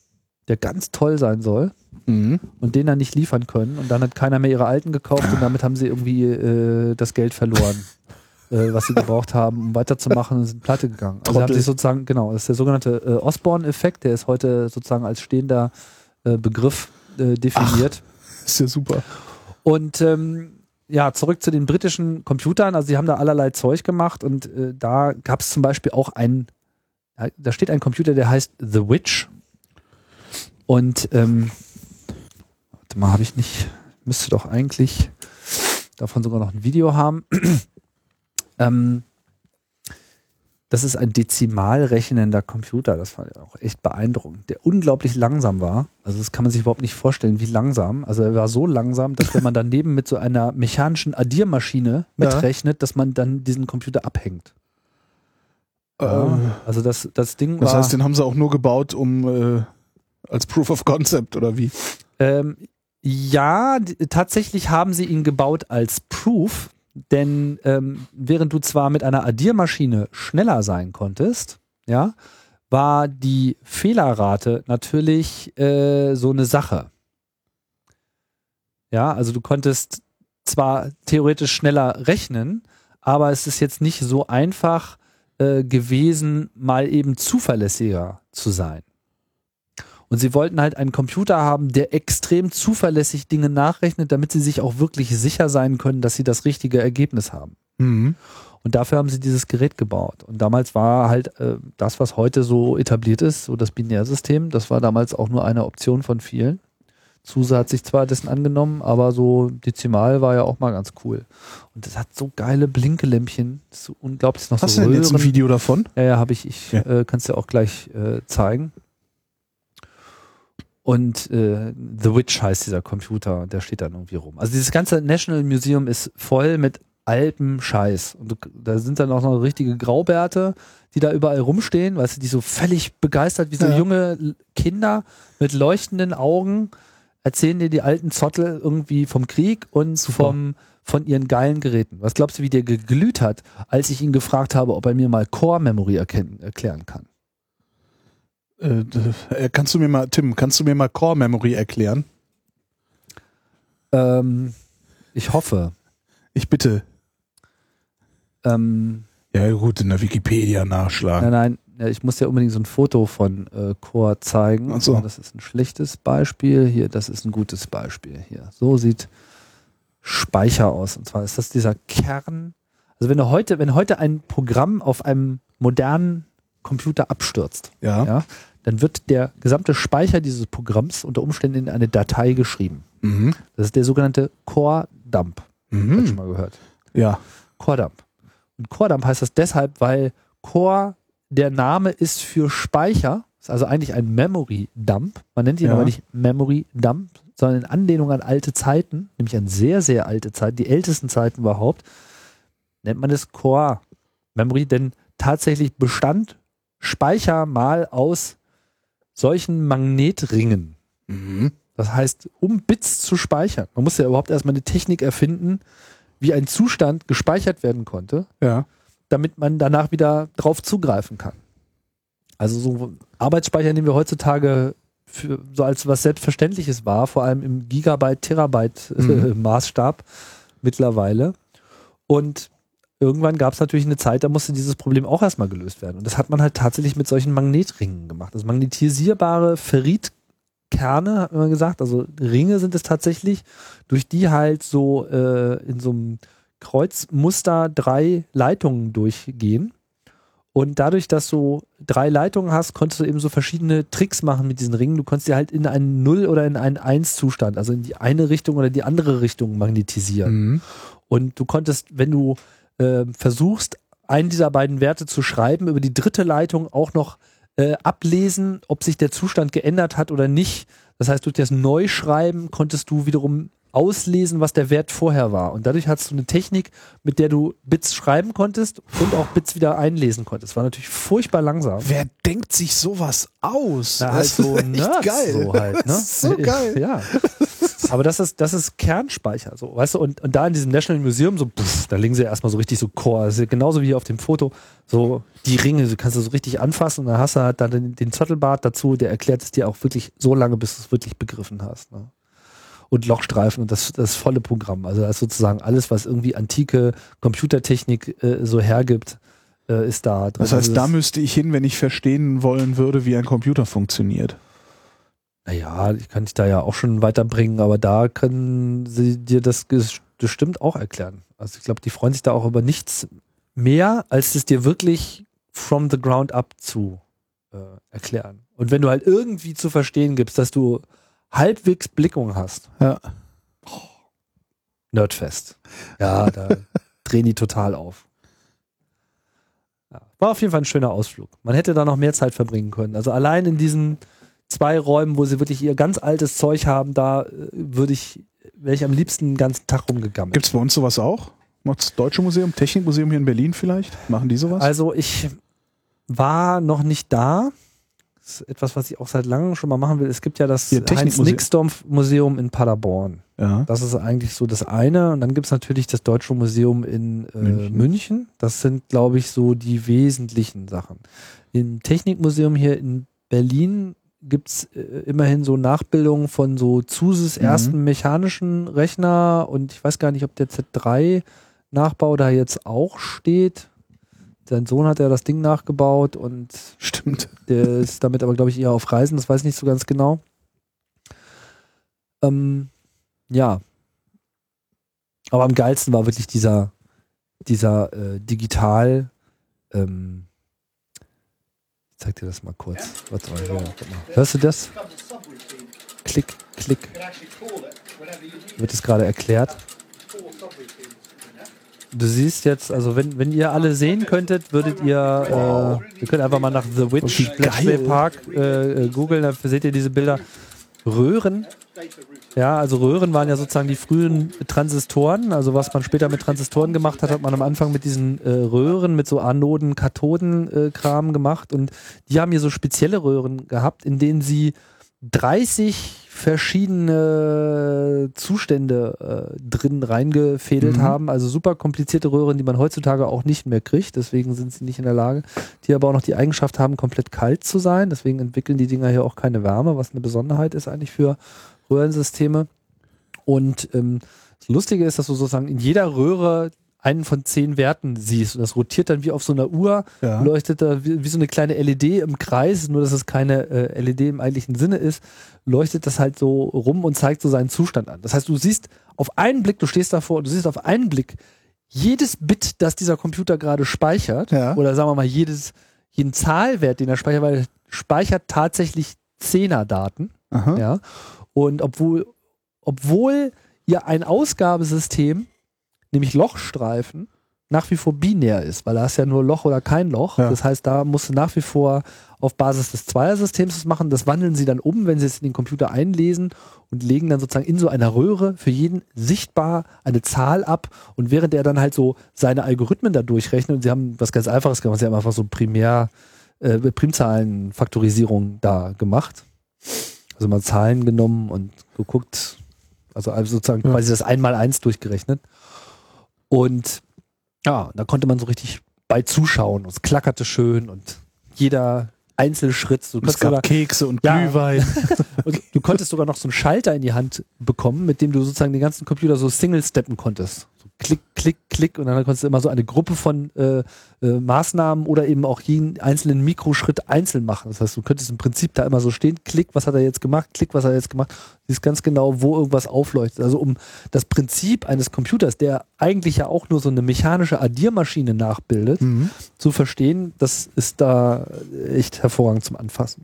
der ganz toll sein soll Mhm. und den dann nicht liefern können. Und dann hat keiner mehr ihre alten gekauft und damit haben sie irgendwie äh, das Geld verloren, äh, was sie gebraucht haben, um weiterzumachen und sind pleite gegangen. Also haben Trottel. sich sozusagen, genau, das ist der sogenannte äh, Osborne-Effekt, der ist heute sozusagen als stehender äh, Begriff äh, definiert. Ach, ist ja super. Und ähm, ja, zurück zu den britischen Computern. Also sie haben da allerlei Zeug gemacht und äh, da gab es zum Beispiel auch einen, ja, da steht ein Computer, der heißt The Witch. Und ähm, warte mal, habe ich nicht, müsste doch eigentlich davon sogar noch ein Video haben. ähm, das ist ein dezimal rechnender Computer, das war auch echt beeindruckend, der unglaublich langsam war. Also das kann man sich überhaupt nicht vorstellen, wie langsam. Also er war so langsam, dass wenn man daneben mit so einer mechanischen Addiermaschine mitrechnet, dass man dann diesen Computer abhängt. Ja, Ähm, also das, das Ding das war... heißt, den haben sie auch nur gebaut, um äh, als Proof of Concept oder wie? Ähm, ja, d- tatsächlich haben sie ihn gebaut als Proof, denn ähm, während du zwar mit einer Addiermaschine schneller sein konntest, ja, war die Fehlerrate natürlich äh, so eine Sache. Ja, also du konntest zwar theoretisch schneller rechnen, aber es ist jetzt nicht so einfach äh, gewesen, mal eben zuverlässiger zu sein. Und sie wollten halt einen Computer haben, der extrem zuverlässig Dinge nachrechnet, damit sie sich auch wirklich sicher sein können, dass sie das richtige Ergebnis haben. Mhm. Und dafür haben sie dieses Gerät gebaut. Und damals war halt äh, das, was heute so etabliert ist, so das Binärsystem, das war damals auch nur eine Option von vielen. SUSE hat sich zwar dessen angenommen, aber so Dezimal war ja auch mal ganz cool. Und das hat so geile Blinkelämpchen, das ist so unglaublich noch Hast so du denn jetzt ein Röhren. Video davon? Ja, ja, habe ich. Ich Ja. äh, kann es dir auch gleich äh, zeigen. Und äh, The Witch heißt dieser Computer, der steht dann irgendwie rum. Also dieses ganze National Museum ist voll mit altem Scheiß. Und du, da sind dann auch noch richtige Graubärte, die da überall rumstehen, weißt du, die so völlig begeistert, wie so Ja. junge L- Kinder mit leuchtenden Augen erzählen dir die alten Zottel irgendwie vom Krieg und vom, von ihren geilen Geräten. Was glaubst du, wie der geglüht hat, als ich ihn gefragt habe, ob er mir mal Core Memory erkennen, erklären kann? Äh, d- kannst du mir mal, Tim, kannst du mir mal Core Memory erklären? Ähm, ich hoffe. Ich bitte. Ähm, Ja gut, in der Wikipedia nachschlagen. nein, nein, ja, ich muss ja unbedingt so ein Foto von äh, Core zeigen. Ach so. Das ist ein schlechtes Beispiel. Hier, das ist ein gutes Beispiel. Hier, so sieht Speicher aus. Und zwar ist das dieser Kern. Also wenn du heute, wenn heute ein Programm auf einem modernen Computer abstürzt, Ja. ja, dann wird der gesamte Speicher dieses Programms unter Umständen in eine Datei geschrieben. Mhm. Das ist der sogenannte Core Dump. Mhm. Hast du schon mal gehört? Ja. Core Dump. Und Core Dump heißt das deshalb, weil Core der Name ist für Speicher. Ist also eigentlich ein Memory Dump. Man nennt ihn Ja. aber nicht Memory Dump, sondern in Anlehnung an alte Zeiten, nämlich an sehr, sehr alte Zeiten, die ältesten Zeiten überhaupt, nennt man es Core Memory, denn tatsächlich bestand Speicher mal aus solchen Magnetringen. Mhm. Das heißt, um Bits zu speichern, man muss ja überhaupt erstmal eine Technik erfinden, wie ein Zustand gespeichert werden konnte, Ja. damit man danach wieder drauf zugreifen kann. Also so Arbeitsspeicher, den wir heutzutage für, so als was Selbstverständliches war, vor allem im Gigabyte-Terabyte-Maßstab mittlerweile. Und irgendwann gab es natürlich eine Zeit, da musste dieses Problem auch erstmal gelöst werden. Und das hat man halt tatsächlich mit solchen Magnetringen gemacht. Also magnetisierbare Ferritkerne, hat man gesagt, also Ringe sind es tatsächlich, durch die halt so äh, in so einem Kreuzmuster drei Leitungen durchgehen. Und dadurch, dass du drei Leitungen hast, konntest du eben so verschiedene Tricks machen mit diesen Ringen. Du konntest sie halt in einen Null- oder in einen Eins-Zustand, also in die eine Richtung oder die andere Richtung magnetisieren. Mhm. Und du konntest, wenn du äh, versuchst, einen dieser beiden Werte zu schreiben, über die dritte Leitung auch noch äh, ablesen, ob sich der Zustand geändert hat oder nicht. Das heißt, durch das Neuschreiben konntest du wiederum auslesen, was der Wert vorher war. Und dadurch hattest du eine Technik, mit der du Bits schreiben konntest und auch Bits wieder einlesen konntest. War natürlich furchtbar langsam. Wer denkt sich sowas aus? Na, halt das so ist echt Nerds geil. So halt, ne? Das ist so geil. Ja. Aber das ist, das ist Kernspeicher, so, weißt du, und, und da in diesem National Museum, so, pff, da legen sie erstmal so richtig so Core, das ist ja genauso wie hier auf dem Foto, so die Ringe, du kannst du so richtig anfassen und dann hast du halt dann den, den Zottelbart dazu, der erklärt es dir auch wirklich so lange, bis du es wirklich begriffen hast, ne? Und Lochstreifen und das, das volle Programm, also das ist sozusagen alles, was irgendwie antike Computertechnik äh, so hergibt, äh, ist da drin. Das heißt, also da müsste ich hin, wenn ich verstehen wollen würde, wie ein Computer funktioniert. Naja, ich kann dich da ja auch schon weiterbringen, aber da können sie dir das bestimmt auch erklären. Also ich glaube, die freuen sich da auch über nichts mehr, als es dir wirklich from the ground up zu äh, erklären. Und wenn du halt irgendwie zu verstehen gibst, dass du halbwegs Blickung hast. Ja. Oh, Nerdfest. Ja, da drehen die total auf. Ja, war auf jeden Fall ein schöner Ausflug. Man hätte da noch mehr Zeit verbringen können. Also allein in diesen zwei Räumen, wo sie wirklich ihr ganz altes Zeug haben, da würde ich, wäre ich am liebsten den ganzen Tag rumgegammelt. Gibt es bei uns sowas auch? Macht das Deutsche Museum, Technikmuseum hier in Berlin vielleicht? Machen die sowas? Also ich war noch nicht da. Das ist etwas, was ich auch seit langem schon mal machen will. Es gibt ja das Heinz-Nixdorf-Museum in Paderborn. Ja. Das ist eigentlich so das eine. Und dann gibt es natürlich das Deutsche Museum in äh, München. München. Das sind, glaube ich, so die wesentlichen Sachen. Im Technikmuseum hier in Berlin gibt es äh, immerhin so Nachbildungen von so Zuses ersten mhm. mechanischen Rechner und ich weiß gar nicht, ob der Z drei Nachbau da jetzt auch steht. Sein Sohn hat ja das Ding nachgebaut und stimmt. Der ist damit aber, glaube ich, eher auf Reisen, das weiß ich nicht so ganz genau. Ähm, ja. Aber am geilsten war wirklich dieser, dieser äh, digital ähm, ich zeig dir das mal kurz. Warte mal, hier, warte mal. Hörst du das? Klick, klick. Wird es gerade erklärt. Du siehst jetzt, also wenn, wenn ihr alle sehen könntet, würdet ihr, äh, ihr könnt einfach mal nach The Witch Splashway Park äh, googeln, dann seht ihr diese Bilder. Röhren. Ja, also Röhren waren ja sozusagen die frühen Transistoren. Also was man später mit Transistoren gemacht hat, hat man am Anfang mit diesen äh, Röhren, mit so Anoden, Kathoden-Kram äh, gemacht. Und die haben hier so spezielle Röhren gehabt, in denen sie dreißig verschiedene Zustände äh, drin reingefädelt mhm. haben. Also super komplizierte Röhren, die man heutzutage auch nicht mehr kriegt. Deswegen sind sie nicht in der Lage. Die aber auch noch die Eigenschaft haben, komplett kalt zu sein. Deswegen entwickeln die Dinger hier auch keine Wärme, was eine Besonderheit ist eigentlich für Röhrensysteme. Und ähm, das Lustige ist, dass du sozusagen in jeder Röhre einen von zehn Werten siehst. Und das rotiert dann wie auf so einer Uhr, ja. leuchtet da wie, wie so eine kleine L E D im Kreis, nur dass es keine äh, L E D im eigentlichen Sinne ist, leuchtet das halt so rum und zeigt so seinen Zustand an. Das heißt, du siehst auf einen Blick, du stehst davor und du siehst auf einen Blick jedes Bit, das dieser Computer gerade speichert, ja. oder sagen wir mal jedes, jeden Zahlwert, den er speichert, weil er speichert tatsächlich Zehnerdaten. Aha. Ja. Und obwohl, obwohl ja ein Ausgabesystem, nämlich Lochstreifen, nach wie vor binär ist, weil da ist ja nur Loch oder kein Loch. Ja. Das heißt, da musst du nach wie vor auf Basis des Zweiersystems das machen. Das wandeln sie dann um, wenn sie es in den Computer einlesen und legen dann sozusagen in so einer Röhre für jeden sichtbar eine Zahl ab. Und während er dann halt so seine Algorithmen da durchrechnet, und sie haben was ganz Einfaches gemacht, sie haben einfach so Primär, äh, Primzahlenfaktorisierung da gemacht. Also mal Zahlen genommen und geguckt, also sozusagen ja. quasi das Einmaleins durchgerechnet. Und ja, da konnte man so richtig bei zuschauen. Es klackerte schön und jeder Einzelschritt. So es gab sogar, Kekse und ja, Glühwein. Und du konntest sogar noch so einen Schalter in die Hand bekommen, mit dem du sozusagen den ganzen Computer so Single-steppen konntest. So klick, klick, klick und dann konntest du immer so eine Gruppe von äh, äh, Maßnahmen oder eben auch jeden einzelnen Mikroschritt einzeln machen. Das heißt, du könntest im Prinzip da immer so stehen, klick, was hat er jetzt gemacht, klick, was hat er jetzt gemacht. Du siehst ganz genau, wo irgendwas aufleuchtet. Also um das Prinzip eines Computers, der eigentlich ja auch nur so eine mechanische Addiermaschine nachbildet, mhm. zu verstehen, das ist da echt hervorragend zum Anfassen.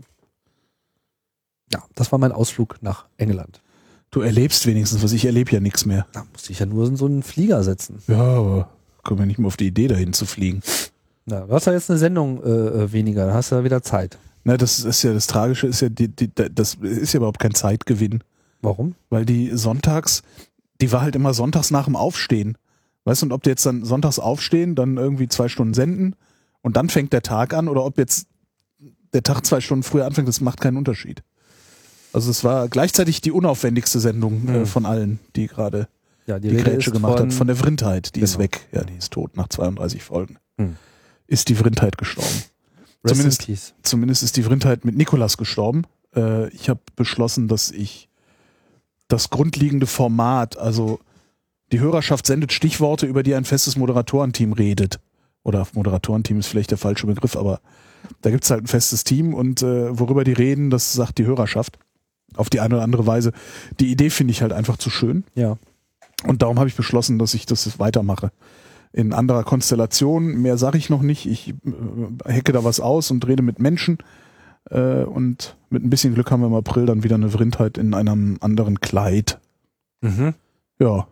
Ja, das war mein Ausflug nach England. Du erlebst wenigstens was, ich erlebe ja nichts mehr. Da musste ich ja nur in so einen Flieger setzen. Ja, aber kommen wir nicht mehr auf die Idee, dahin zu fliegen. Na, du hast ja jetzt eine Sendung äh, weniger, da hast du ja wieder Zeit. Na, das ist ja, das Tragische ist ja, die, die, das ist ja überhaupt kein Zeitgewinn. Warum? Weil die sonntags die war halt immer sonntags nach dem Aufstehen. Weißt du, und ob die jetzt dann sonntags aufstehen, dann irgendwie zwei Stunden senden und dann fängt der Tag an, oder ob jetzt der Tag zwei Stunden früher anfängt, das macht keinen Unterschied. Also es war gleichzeitig die unaufwendigste Sendung Mhm. äh, von allen, die gerade Ja, die, die die Rede Grätsche ist gemacht von- hat. Von der Vrindheit, die ist Genau. weg. Ja, die ist tot nach zweiunddreißig Folgen. Mhm. Ist die Vrindheit gestorben. Rest Zumindest, in peace. zumindest ist die Vrindheit mit Nikolas gestorben. Äh, ich habe beschlossen, dass ich das grundlegende Format, also die Hörerschaft sendet Stichworte, über die ein festes Moderatorenteam redet. Oder Moderatorenteam ist vielleicht der falsche Begriff, aber da gibt's halt ein festes Team und äh, worüber die reden, das sagt die Hörerschaft. Auf die eine oder andere Weise. Die Idee finde ich halt einfach zu schön. Ja. Und darum habe ich beschlossen, dass ich das weitermache. In anderer Konstellation, mehr sage ich noch nicht. Ich äh, hacke da was aus und rede mit Menschen. Äh, und mit ein bisschen Glück haben wir im April dann wieder eine Vrindheit in einem anderen Kleid. Mhm. Ja,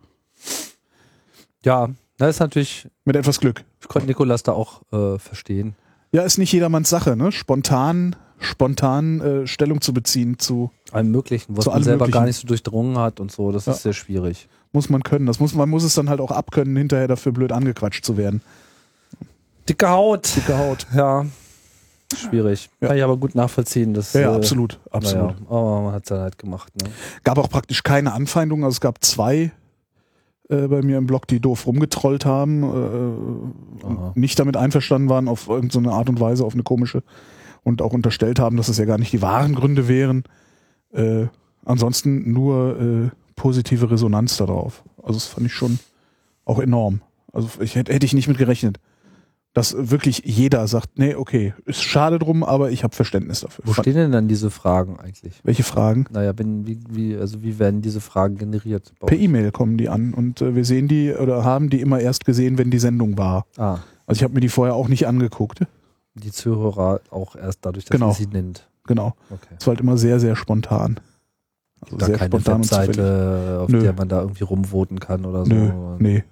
Ja, das ist natürlich, mit etwas Glück. ich konnte Nikolas da auch äh, verstehen. Ja, ist nicht jedermanns Sache, ne? Spontan, spontan äh, Stellung zu beziehen zu Allem Möglichen, was Zu man allem selber Möglichen. gar nicht so durchdrungen hat und so, das Ja. ist sehr schwierig. muss man können. Das muss man muss es dann halt auch abkönnen, hinterher dafür blöd angequatscht zu werden. Dicke Haut. Dicke Haut. Ja, schwierig. Ja. Kann ich aber gut nachvollziehen. Dass, Ja, ja äh, absolut, absolut. Naja, aber man hat es dann halt gemacht. Ne? Gab auch praktisch keine Anfeindungen. Also es gab zwei äh, bei mir im Blog, die doof rumgetrollt haben, äh, Aha. und nicht damit einverstanden waren auf irgendeine Art und Weise, auf eine komische, und auch unterstellt haben, dass es ja gar nicht die wahren Gründe wären. Äh, ansonsten nur äh, positive Resonanz darauf. Also das fand ich schon auch enorm. Also ich hätte, hätte ich nicht mit gerechnet. Dass wirklich jeder sagt, nee, okay, ist schade drum, aber ich habe Verständnis dafür. Wo stehen denn dann diese Fragen eigentlich? Welche Fragen? Naja, wenn, wie, wie, also wie werden diese Fragen generiert? bei Per euch? E-Mail kommen die an und äh, wir sehen die oder haben die immer erst gesehen, wenn die Sendung war. Ah, Also ich habe mir die vorher auch nicht angeguckt. die Zuhörer auch erst dadurch, dass Genau. ihr sie nennt. Genau. Okay. Es war halt immer sehr, sehr spontan. Also Gar sehr keine spontan und zufällig. Webseite, auf Nö. der man da irgendwie rumvoten kann oder so. Nö, nee.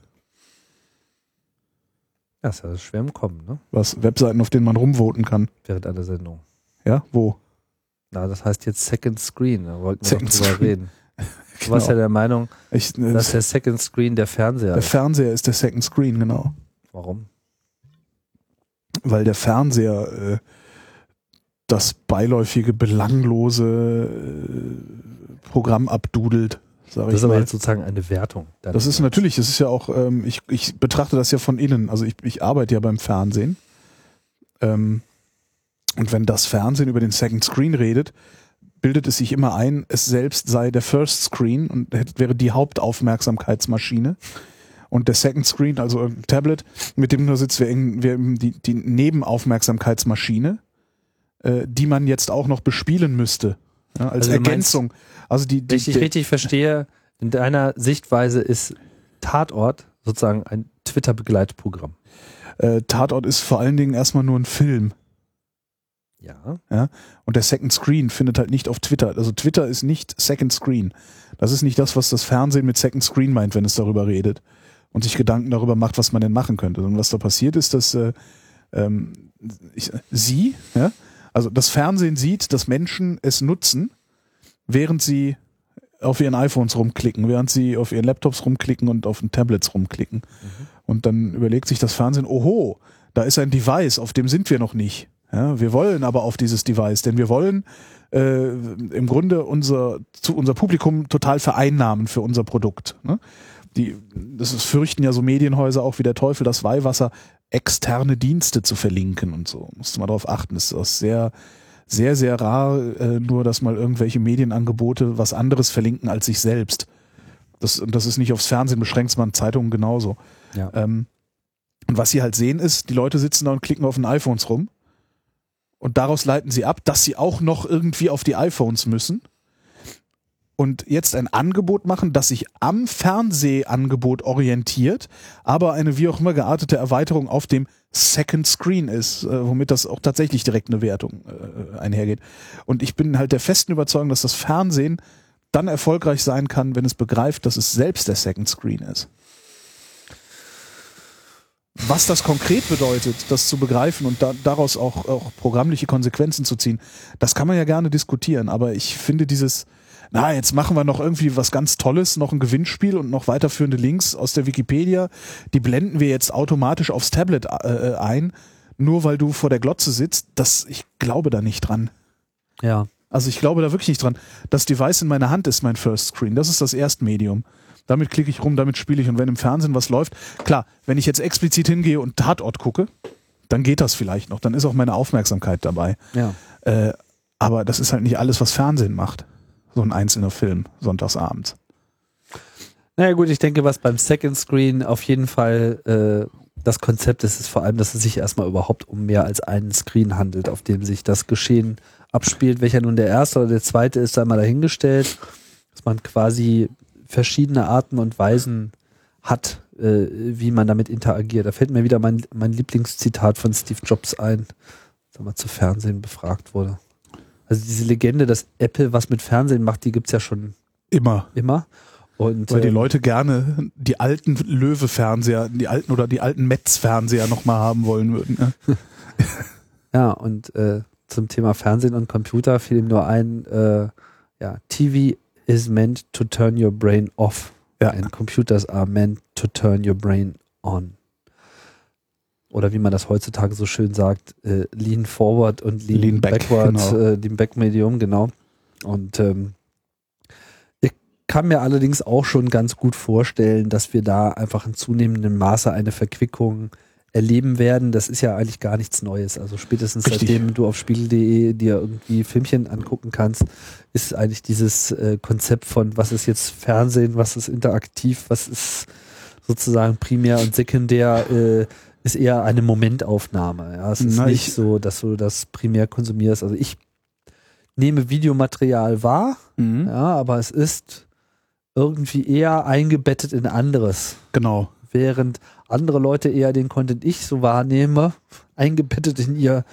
Ja, ist ja schwer im Kommen, ne? Was, Webseiten, auf denen man rumvoten kann. Während einer Sendung. Ja, wo? Na, das heißt jetzt Second Screen, da wollten wir Second noch drüber Screen. reden. Du warst ja der Meinung, Ich, äh, dass der Second Screen der Fernseher der ist. Fernseher ist der Second Screen, genau. Warum? Weil der Fernseher äh, das beiläufige, belanglose äh, Programm abdudelt, sag Das ich ist aber mal. jetzt sozusagen eine Wertung. Dann Das ist natürlich, das ist ja auch, ähm, ich, ich betrachte das ja von innen. Also ich, ich arbeite ja beim Fernsehen. Ähm, und wenn das Fernsehen über den Second Screen redet, bildet es sich immer ein, es selbst sei der First Screen und hätte- wäre die Hauptaufmerksamkeitsmaschine. Und der Second Screen, also ein Tablet, mit dem du da sitzt, wäre eben- wäre eben die, die Nebenaufmerksamkeitsmaschine, äh, die man jetzt auch noch bespielen müsste. Ja, als Also du meinst, Ergänzung. Also die, die, Wenn ich dich der- richtig verstehe, in deiner Sichtweise ist Tatort sozusagen ein Twitter-Begleitprogramm. Äh, Tatort ist vor allen Dingen erstmal nur ein Film. Ja. Ja? Und der Second Screen findet halt nicht auf Twitter. Also Twitter ist nicht Second Screen. Das ist nicht das, was das Fernsehen mit Second Screen meint, wenn es darüber redet und sich Gedanken darüber macht, was man denn machen könnte. Und was da passiert ist, dass äh, ähm, ich, sie, ja, also das Fernsehen sieht, dass Menschen es nutzen, während sie auf ihren iPhones rumklicken, während sie auf ihren Laptops rumklicken und auf den Tablets rumklicken. Mhm. Und dann überlegt sich das Fernsehen, oho, da ist ein Device, auf dem sind wir noch nicht. Ja, wir wollen aber auf dieses Device, denn wir wollen äh, im Grunde unser, zu, unser Publikum total vereinnahmen für unser Produkt. Ne? Die, das ist, fürchten ja so Medienhäuser auch wie der Teufel das Weihwasser, externe Dienste zu verlinken und so. Musst du mal darauf achten. Das ist auch sehr, sehr, sehr rar, äh, nur dass mal irgendwelche Medienangebote was anderes verlinken als sich selbst. Das, und das ist nicht aufs Fernsehen beschränkt, sondern Zeitungen genauso. Ja. Ähm, und was sie halt sehen ist, die Leute sitzen da und klicken auf den iPhones rum. Und daraus leiten sie ab, dass sie auch noch irgendwie auf die iPhones müssen und jetzt ein Angebot machen, das sich am Fernsehangebot orientiert, aber eine wie auch immer geartete Erweiterung auf dem Second Screen ist, äh, womit das auch tatsächlich direkt eine Wertung äh, einhergeht. Und ich bin halt der festen Überzeugung, dass das Fernsehen dann erfolgreich sein kann, wenn es begreift, dass es selbst der Second Screen ist. Was das konkret bedeutet, das zu begreifen und da, daraus auch, auch programmliche Konsequenzen zu ziehen, das kann man ja gerne diskutieren, aber ich finde dieses, na, jetzt machen wir noch irgendwie was ganz Tolles, noch ein Gewinnspiel und noch weiterführende Links aus der Wikipedia, die blenden wir jetzt automatisch aufs Tablet äh, ein, nur weil du vor der Glotze sitzt. Das, ich glaube da nicht dran. Ja. Also ich glaube da wirklich nicht dran. Das Device in meiner Hand ist mein First Screen. Das ist das Erstmedium. Damit klicke ich rum, damit spiele ich. Und wenn im Fernsehen was läuft, klar, wenn ich jetzt explizit hingehe und Tatort gucke, dann geht das vielleicht noch. Dann ist auch meine Aufmerksamkeit dabei. Ja. Äh, aber das ist halt nicht alles, was Fernsehen macht. So ein einzelner Film, sonntagsabends. Naja gut, ich denke, was beim Second Screen auf jeden Fall äh, das Konzept ist, ist vor allem, dass es sich erstmal überhaupt um mehr als einen Screen handelt, auf dem sich das Geschehen abspielt. Welcher nun der erste oder der zweite ist, da mal dahingestellt, dass man quasi verschiedene Arten und Weisen hat, äh, wie man damit interagiert. Da fällt mir wieder mein, mein Lieblingszitat von Steve Jobs ein, als er mal zu Fernsehen befragt wurde. Also diese Legende, dass Apple was mit Fernsehen macht, die gibt's ja schon immer. Immer. Und, weil die ähm, Leute gerne die alten Löwe-Fernseher, die alten oder die alten Metz-Fernseher nochmal haben wollen würden. Ne? Ja, und äh, zum Thema Fernsehen und Computer fiel ihm nur ein, äh, ja, T V is meant to turn your brain off. Ja. And computers are meant to turn your brain on. Oder wie man das heutzutage so schön sagt, äh, lean forward und lean, Lean back, backward, genau. äh, lean back medium, genau. Und ähm, ich kann mir allerdings auch schon ganz gut vorstellen, dass wir da einfach in zunehmendem Maße eine Verquickung erleben werden. Das ist ja eigentlich gar nichts Neues. Also spätestens Richtig. seitdem du auf spiegel punkt de dir irgendwie Filmchen angucken kannst, ist eigentlich dieses äh, Konzept von, was ist jetzt Fernsehen, was ist interaktiv, was ist sozusagen primär und sekundär, äh, ist eher eine Momentaufnahme. Ja, es ist Na, nicht ich- so, dass du das primär konsumierst. Also ich nehme Videomaterial wahr, Mhm. ja, aber es ist irgendwie eher eingebettet in anderes. Genau. Während andere Leute eher den Content ich so wahrnehme, eingebettet in ihr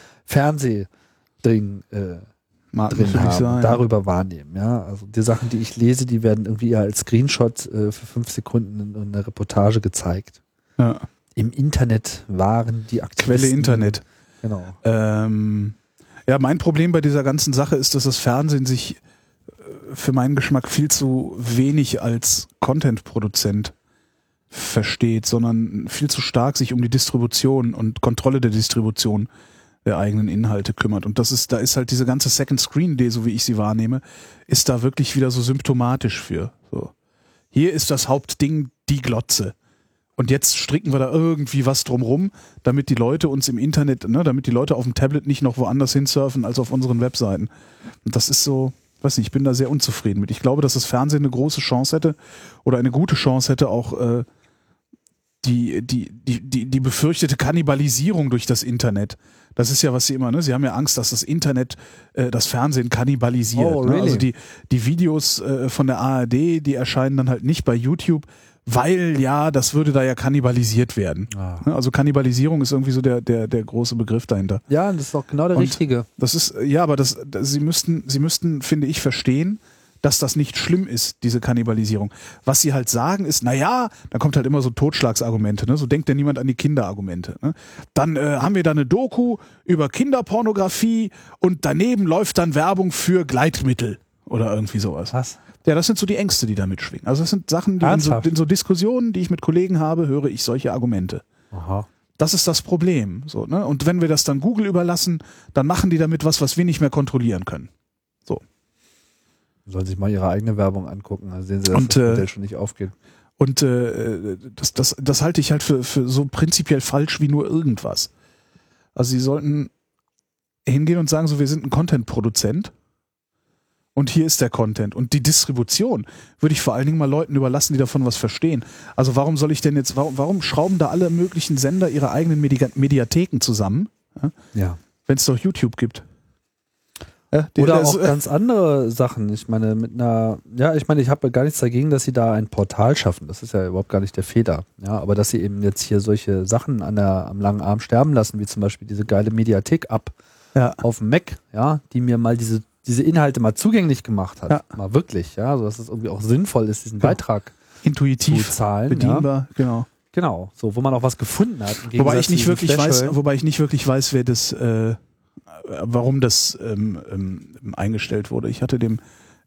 Fernsehding äh, Mag drin natürlich haben, sein. darüber wahrnehmen. Ja, also die Sachen, die ich lese, die werden irgendwie eher als Screenshot äh, für fünf Sekunden in, in einer Reportage gezeigt. Ja. Im Internet waren die Aktivisten. Quelle Internet. Genau. Ähm, ja, mein Problem bei dieser ganzen Sache ist, dass das Fernsehen sich äh, für meinen Geschmack viel zu wenig als Content-Produzent versteht, sondern viel zu stark sich um die Distribution und Kontrolle der Distribution der eigenen Inhalte kümmert. Und das ist, da ist halt diese ganze Second-Screen-Idee, so wie ich sie wahrnehme, ist da wirklich wieder so symptomatisch für. So. Hier ist das Hauptding die Glotze. Und jetzt stricken wir da irgendwie was drumrum, damit die Leute uns im Internet, ne, damit die Leute auf dem Tablet nicht noch woanders hinsurfen als auf unseren Webseiten. Und das ist so, weiß nicht, ich bin da sehr unzufrieden mit. Ich glaube, dass das Fernsehen eine große Chance hätte oder eine gute Chance hätte, auch äh, die, die, die, die, die befürchtete Kannibalisierung durch das Internet. Das ist ja, was sie immer, ne? Sie haben ja Angst, dass das Internet äh, das Fernsehen kannibalisiert. Oh, Ne? really? Also die, die Videos äh, von der A R D, die erscheinen dann halt nicht bei YouTube, weil ja, das würde da ja kannibalisiert werden. Ah. Ne? Also Kannibalisierung ist irgendwie so der, der, der große Begriff dahinter. Ja, das ist doch genau der Und richtige. Das ist, ja, aber das, das, sie müssten, sie müssten, finde ich, verstehen, dass das nicht schlimm ist, diese Kannibalisierung. Was sie halt sagen ist, na ja, dann kommt halt immer so Totschlagsargumente, ne? So denkt ja niemand an die Kinderargumente. Ne? Dann äh, haben wir da eine Doku über Kinderpornografie und daneben läuft dann Werbung für Gleitmittel oder irgendwie sowas. Was? Ja, das sind so die Ängste, die da mitschwingen. Also das sind Sachen, die in so, Ernsthaft? in so Diskussionen, die ich mit Kollegen habe, höre ich solche Argumente. Aha. Das ist das Problem. So, ne? Und wenn wir das dann Google überlassen, dann machen die damit was, was wir nicht mehr kontrollieren können. So. Sollen sich mal ihre eigene Werbung angucken, dann sehen sie, dass Und, das äh, Modell schon nicht aufgeht. Und äh, das, das, das halte ich halt für, für so prinzipiell falsch wie nur irgendwas. Also sie sollten hingehen und sagen, so, wir sind ein Content-Produzent und hier ist der Content. Und die Distribution würde ich vor allen Dingen mal Leuten überlassen, die davon was verstehen. Also warum soll ich denn jetzt, warum, warum schrauben da alle möglichen Sender ihre eigenen Medi- Mediatheken zusammen, ja, Ja. wenn es doch YouTube gibt? Ja, die- Oder das- auch ganz andere Sachen. Ich meine, mit einer, ja, ich meine, ich habe gar nichts dagegen, dass sie da ein Portal schaffen. Das ist ja überhaupt gar nicht der Fehler. Ja, aber dass sie eben jetzt hier solche Sachen an der, am langen Arm sterben lassen, wie zum Beispiel diese geile Mediathek-App ja. auf dem Mac, ja, die mir mal diese, diese Inhalte mal zugänglich gemacht hat. Ja. Mal wirklich, ja, so dass es irgendwie auch sinnvoll ist, diesen Ja. Beitrag Intuitiv zu zahlen. bedienbar, genau. Ja. Genau, so, wo man auch was gefunden hat. im Wobei Gegensatz ich nicht zu diesen wirklich weiß, Flash-Höllen. wobei ich nicht wirklich weiß, wer das, äh, warum das ähm, ähm, eingestellt wurde. Ich hatte dem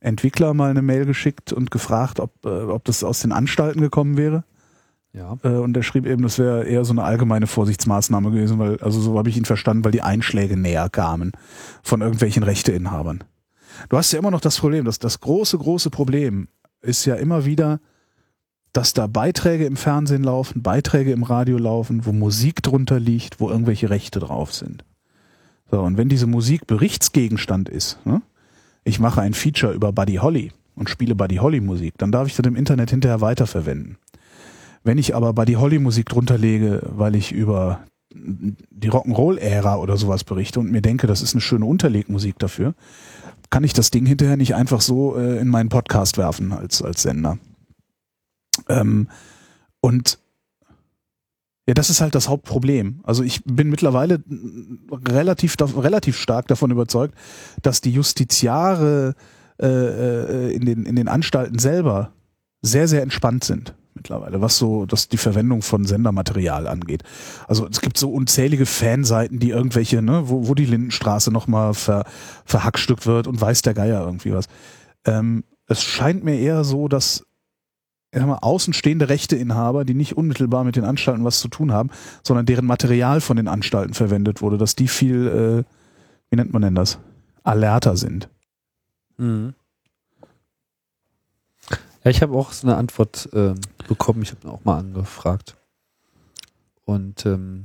Entwickler mal eine Mail geschickt und gefragt, ob, äh, ob das aus den Anstalten gekommen wäre. Ja. Äh, und der schrieb eben, das wäre eher so eine allgemeine Vorsichtsmaßnahme gewesen, weil, also so habe ich ihn verstanden, weil die Einschläge näher kamen von irgendwelchen Rechteinhabern. Du hast ja immer noch das Problem, dass das große, große Problem ist ja immer wieder, dass da Beiträge im Fernsehen laufen, Beiträge im Radio laufen, wo Musik drunter liegt, wo irgendwelche Rechte drauf sind. So, und wenn diese Musik Berichtsgegenstand ist, ne? Ich mache ein Feature über Buddy Holly und spiele Buddy Holly Musik, dann darf ich das im Internet hinterher weiterverwenden. Wenn ich aber Buddy Holly Musik drunter lege, weil ich über die Rock'n'Roll-Ära oder sowas berichte und mir denke, das ist eine schöne Unterlegmusik dafür, kann ich das Ding hinterher nicht einfach so äh, in meinen Podcast werfen als, als Sender. Ähm, und ja, das ist halt das Hauptproblem. Also ich bin mittlerweile relativ, relativ stark davon überzeugt, dass die Justiziare äh, in den, in den Anstalten selber sehr, sehr entspannt sind mittlerweile, was so dass die Verwendung von Sendermaterial angeht. Also es gibt so unzählige Fanseiten, die irgendwelche, ne, wo, wo die Lindenstraße nochmal ver, verhackstückt wird und weiß der Geier irgendwie was. Ähm, es scheint mir eher so, dass ich sag mal, außenstehende Rechteinhaber, die nicht unmittelbar mit den Anstalten was zu tun haben, sondern deren Material von den Anstalten verwendet wurde, dass die viel, äh, wie nennt man denn das, alerter sind. Mhm. Ja, ich habe auch so eine Antwort äh, bekommen. Ich habe ihn auch mal angefragt. Und ähm,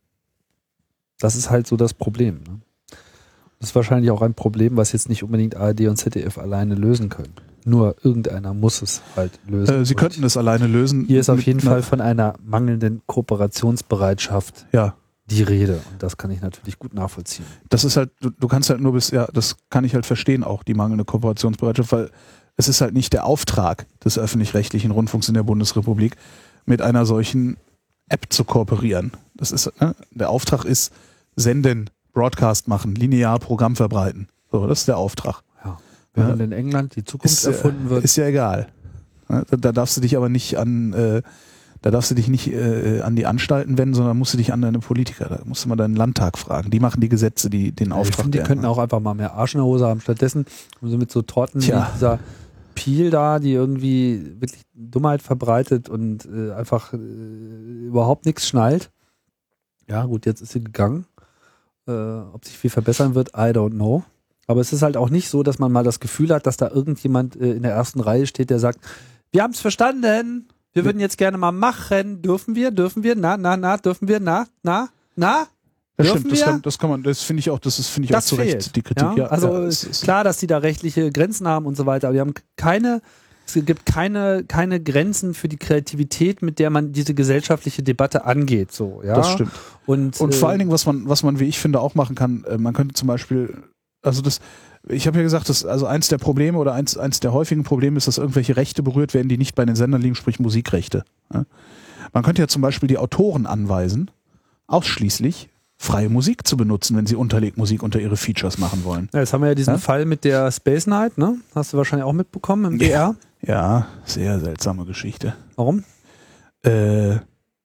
das ist halt so das Problem. Ne? Das ist wahrscheinlich auch ein Problem, was jetzt nicht unbedingt A R D und Z D F alleine lösen können. Nur irgendeiner muss es halt lösen. Äh, Sie und könnten es alleine lösen. Hier ist auf jeden einer, Fall von einer mangelnden Kooperationsbereitschaft ja. die Rede. Und das kann ich natürlich gut nachvollziehen. Das ist halt, du, du kannst halt nur bis, ja, das kann ich halt verstehen auch, die mangelnde Kooperationsbereitschaft, weil es ist halt nicht der Auftrag des öffentlich-rechtlichen Rundfunks in der Bundesrepublik, mit einer solchen App zu kooperieren. Das ist, ne, der Auftrag ist senden, Broadcast machen, linear Programm verbreiten. So, das ist der Auftrag. Ja. Während ja. in England die Zukunft ist, erfunden wird. Ist ja egal. Da, da darfst du dich aber nicht an, äh, da darfst du dich nicht äh, an die Anstalten wenden, sondern musst du dich an deine Politiker, da musst du mal deinen Landtag fragen. Die machen die Gesetze, die den ja, Auftrag ich finde, die könnten auch einfach mal mehr Arsch in der Hose haben. Stattdessen haben sie mit so Torten Tja. wie dieser Peel da, die irgendwie wirklich Dummheit verbreitet und äh, einfach äh, überhaupt nichts schnallt. Ja gut, jetzt ist sie gegangen. Äh, ob sich viel verbessern wird, I don't know. Aber es ist halt auch nicht so, dass man mal das Gefühl hat, dass da irgendjemand äh, in der ersten Reihe steht, der sagt, wir haben es verstanden, wir würden jetzt gerne mal machen, dürfen wir, dürfen wir, na, na, na, dürfen wir, na, na, na, das dürfen stimmt, das wir? kann, das kann man, das finde ich auch, das ist, finde ich Das auch zu fehlt. Recht, die Kritik. Ja, Ja, also ja, ist es ist klar, dass die da rechtliche Grenzen haben und so weiter, aber die haben keine, es gibt keine, keine Grenzen für die Kreativität, mit der man diese gesellschaftliche Debatte angeht, so, ja. Das stimmt. Und, Und äh, vor allen Dingen, was man, was man, wie ich finde, auch machen kann, äh, man könnte zum Beispiel, also das, ich habe ja gesagt, dass also eins der Probleme oder eins, eins der häufigen Probleme ist, dass irgendwelche Rechte berührt werden, die nicht bei den Sendern liegen, sprich Musikrechte. Ja? Man könnte ja zum Beispiel die Autoren anweisen, ausschließlich freie Musik zu benutzen, wenn sie Unterlegmusik unter ihre Features machen wollen. Ja, jetzt haben wir ja diesen Ja? Fall mit der Space Night, ne? Hast du wahrscheinlich auch mitbekommen im B R. Ja, sehr seltsame Geschichte. Warum? Äh,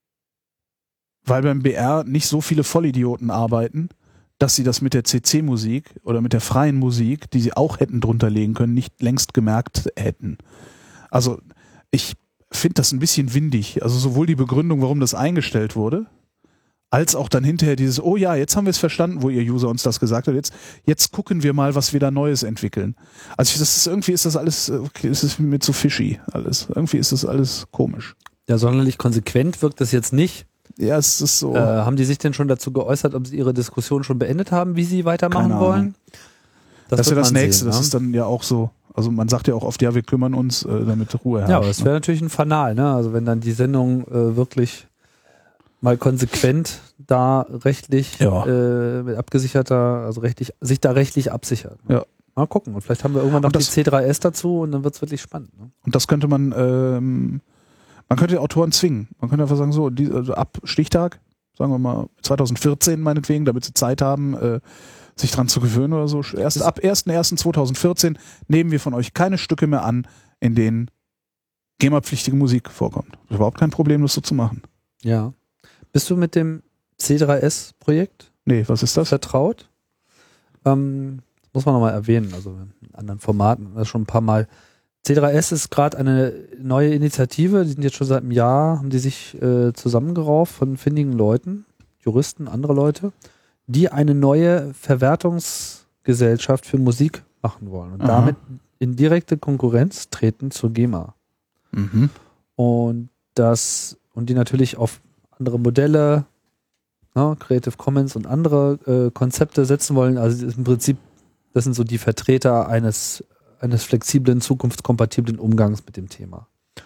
weil beim B R nicht so viele Vollidioten arbeiten, dass sie das mit der C C-Musik oder mit der freien Musik, die sie auch hätten drunter legen können, nicht längst gemerkt hätten. Also ich finde das ein bisschen windig. Also sowohl die Begründung, warum das eingestellt wurde, als auch dann hinterher dieses, oh ja, jetzt haben wir es verstanden, wo ihr User uns das gesagt hat, jetzt, jetzt gucken wir mal, was wir da Neues entwickeln. Also das ist, irgendwie ist das alles, okay, ist es mir zu fishy alles. Irgendwie ist das alles komisch. Ja, sonderlich konsequent wirkt das jetzt nicht. Ja, es ist so. Äh, haben die sich denn schon dazu geäußert, ob sie ihre Diskussion schon beendet haben, wie sie weitermachen Keine Ahnung. wollen? Das, ist ja wird das man Nächste, sehen, das ne? ist dann ja auch so. Also man sagt ja auch oft, ja, wir kümmern uns, äh, damit Ruhe herrscht. Ja, aber das wäre natürlich ein Fanal, ne? Also wenn dann die Sendung äh, wirklich mal konsequent da rechtlich Ja. äh, mit abgesicherter, also rechtlich, sich da rechtlich absichert. Ja. Mal gucken. Und vielleicht haben wir irgendwann noch Und die das- C drei S dazu und dann wird es wirklich spannend. Ne? Und das könnte man, ähm, man könnte die Autoren zwingen. Man könnte einfach sagen, so, die, also ab Stichtag, sagen wir mal zwanzig vierzehn meinetwegen, damit sie Zeit haben, äh, sich dran zu gewöhnen oder so. Erst ab erster erster zweitausendvierzehn nehmen wir von euch keine Stücke mehr an, in denen GEMA-pflichtige Musik vorkommt. Das ist überhaupt kein Problem, das so zu machen. Ja. Bist du mit dem C drei S-Projekt Nee, was ist das? vertraut? Ähm, muss man nochmal erwähnen, also in anderen Formaten, das schon ein paar Mal. C drei S ist gerade eine neue Initiative, die sind jetzt schon seit einem Jahr, haben die sich äh, zusammengerauft von findigen Leuten, Juristen, andere Leute, die eine neue Verwertungsgesellschaft für Musik machen wollen und Aha. damit in direkte Konkurrenz treten zur GEMA. Mhm. Und das, und die natürlich auf andere Modelle, ne, Creative Commons und andere äh, Konzepte setzen wollen. Also im Prinzip, das sind so die Vertreter eines, eines flexiblen, zukunftskompatiblen Umgangs mit dem Thema.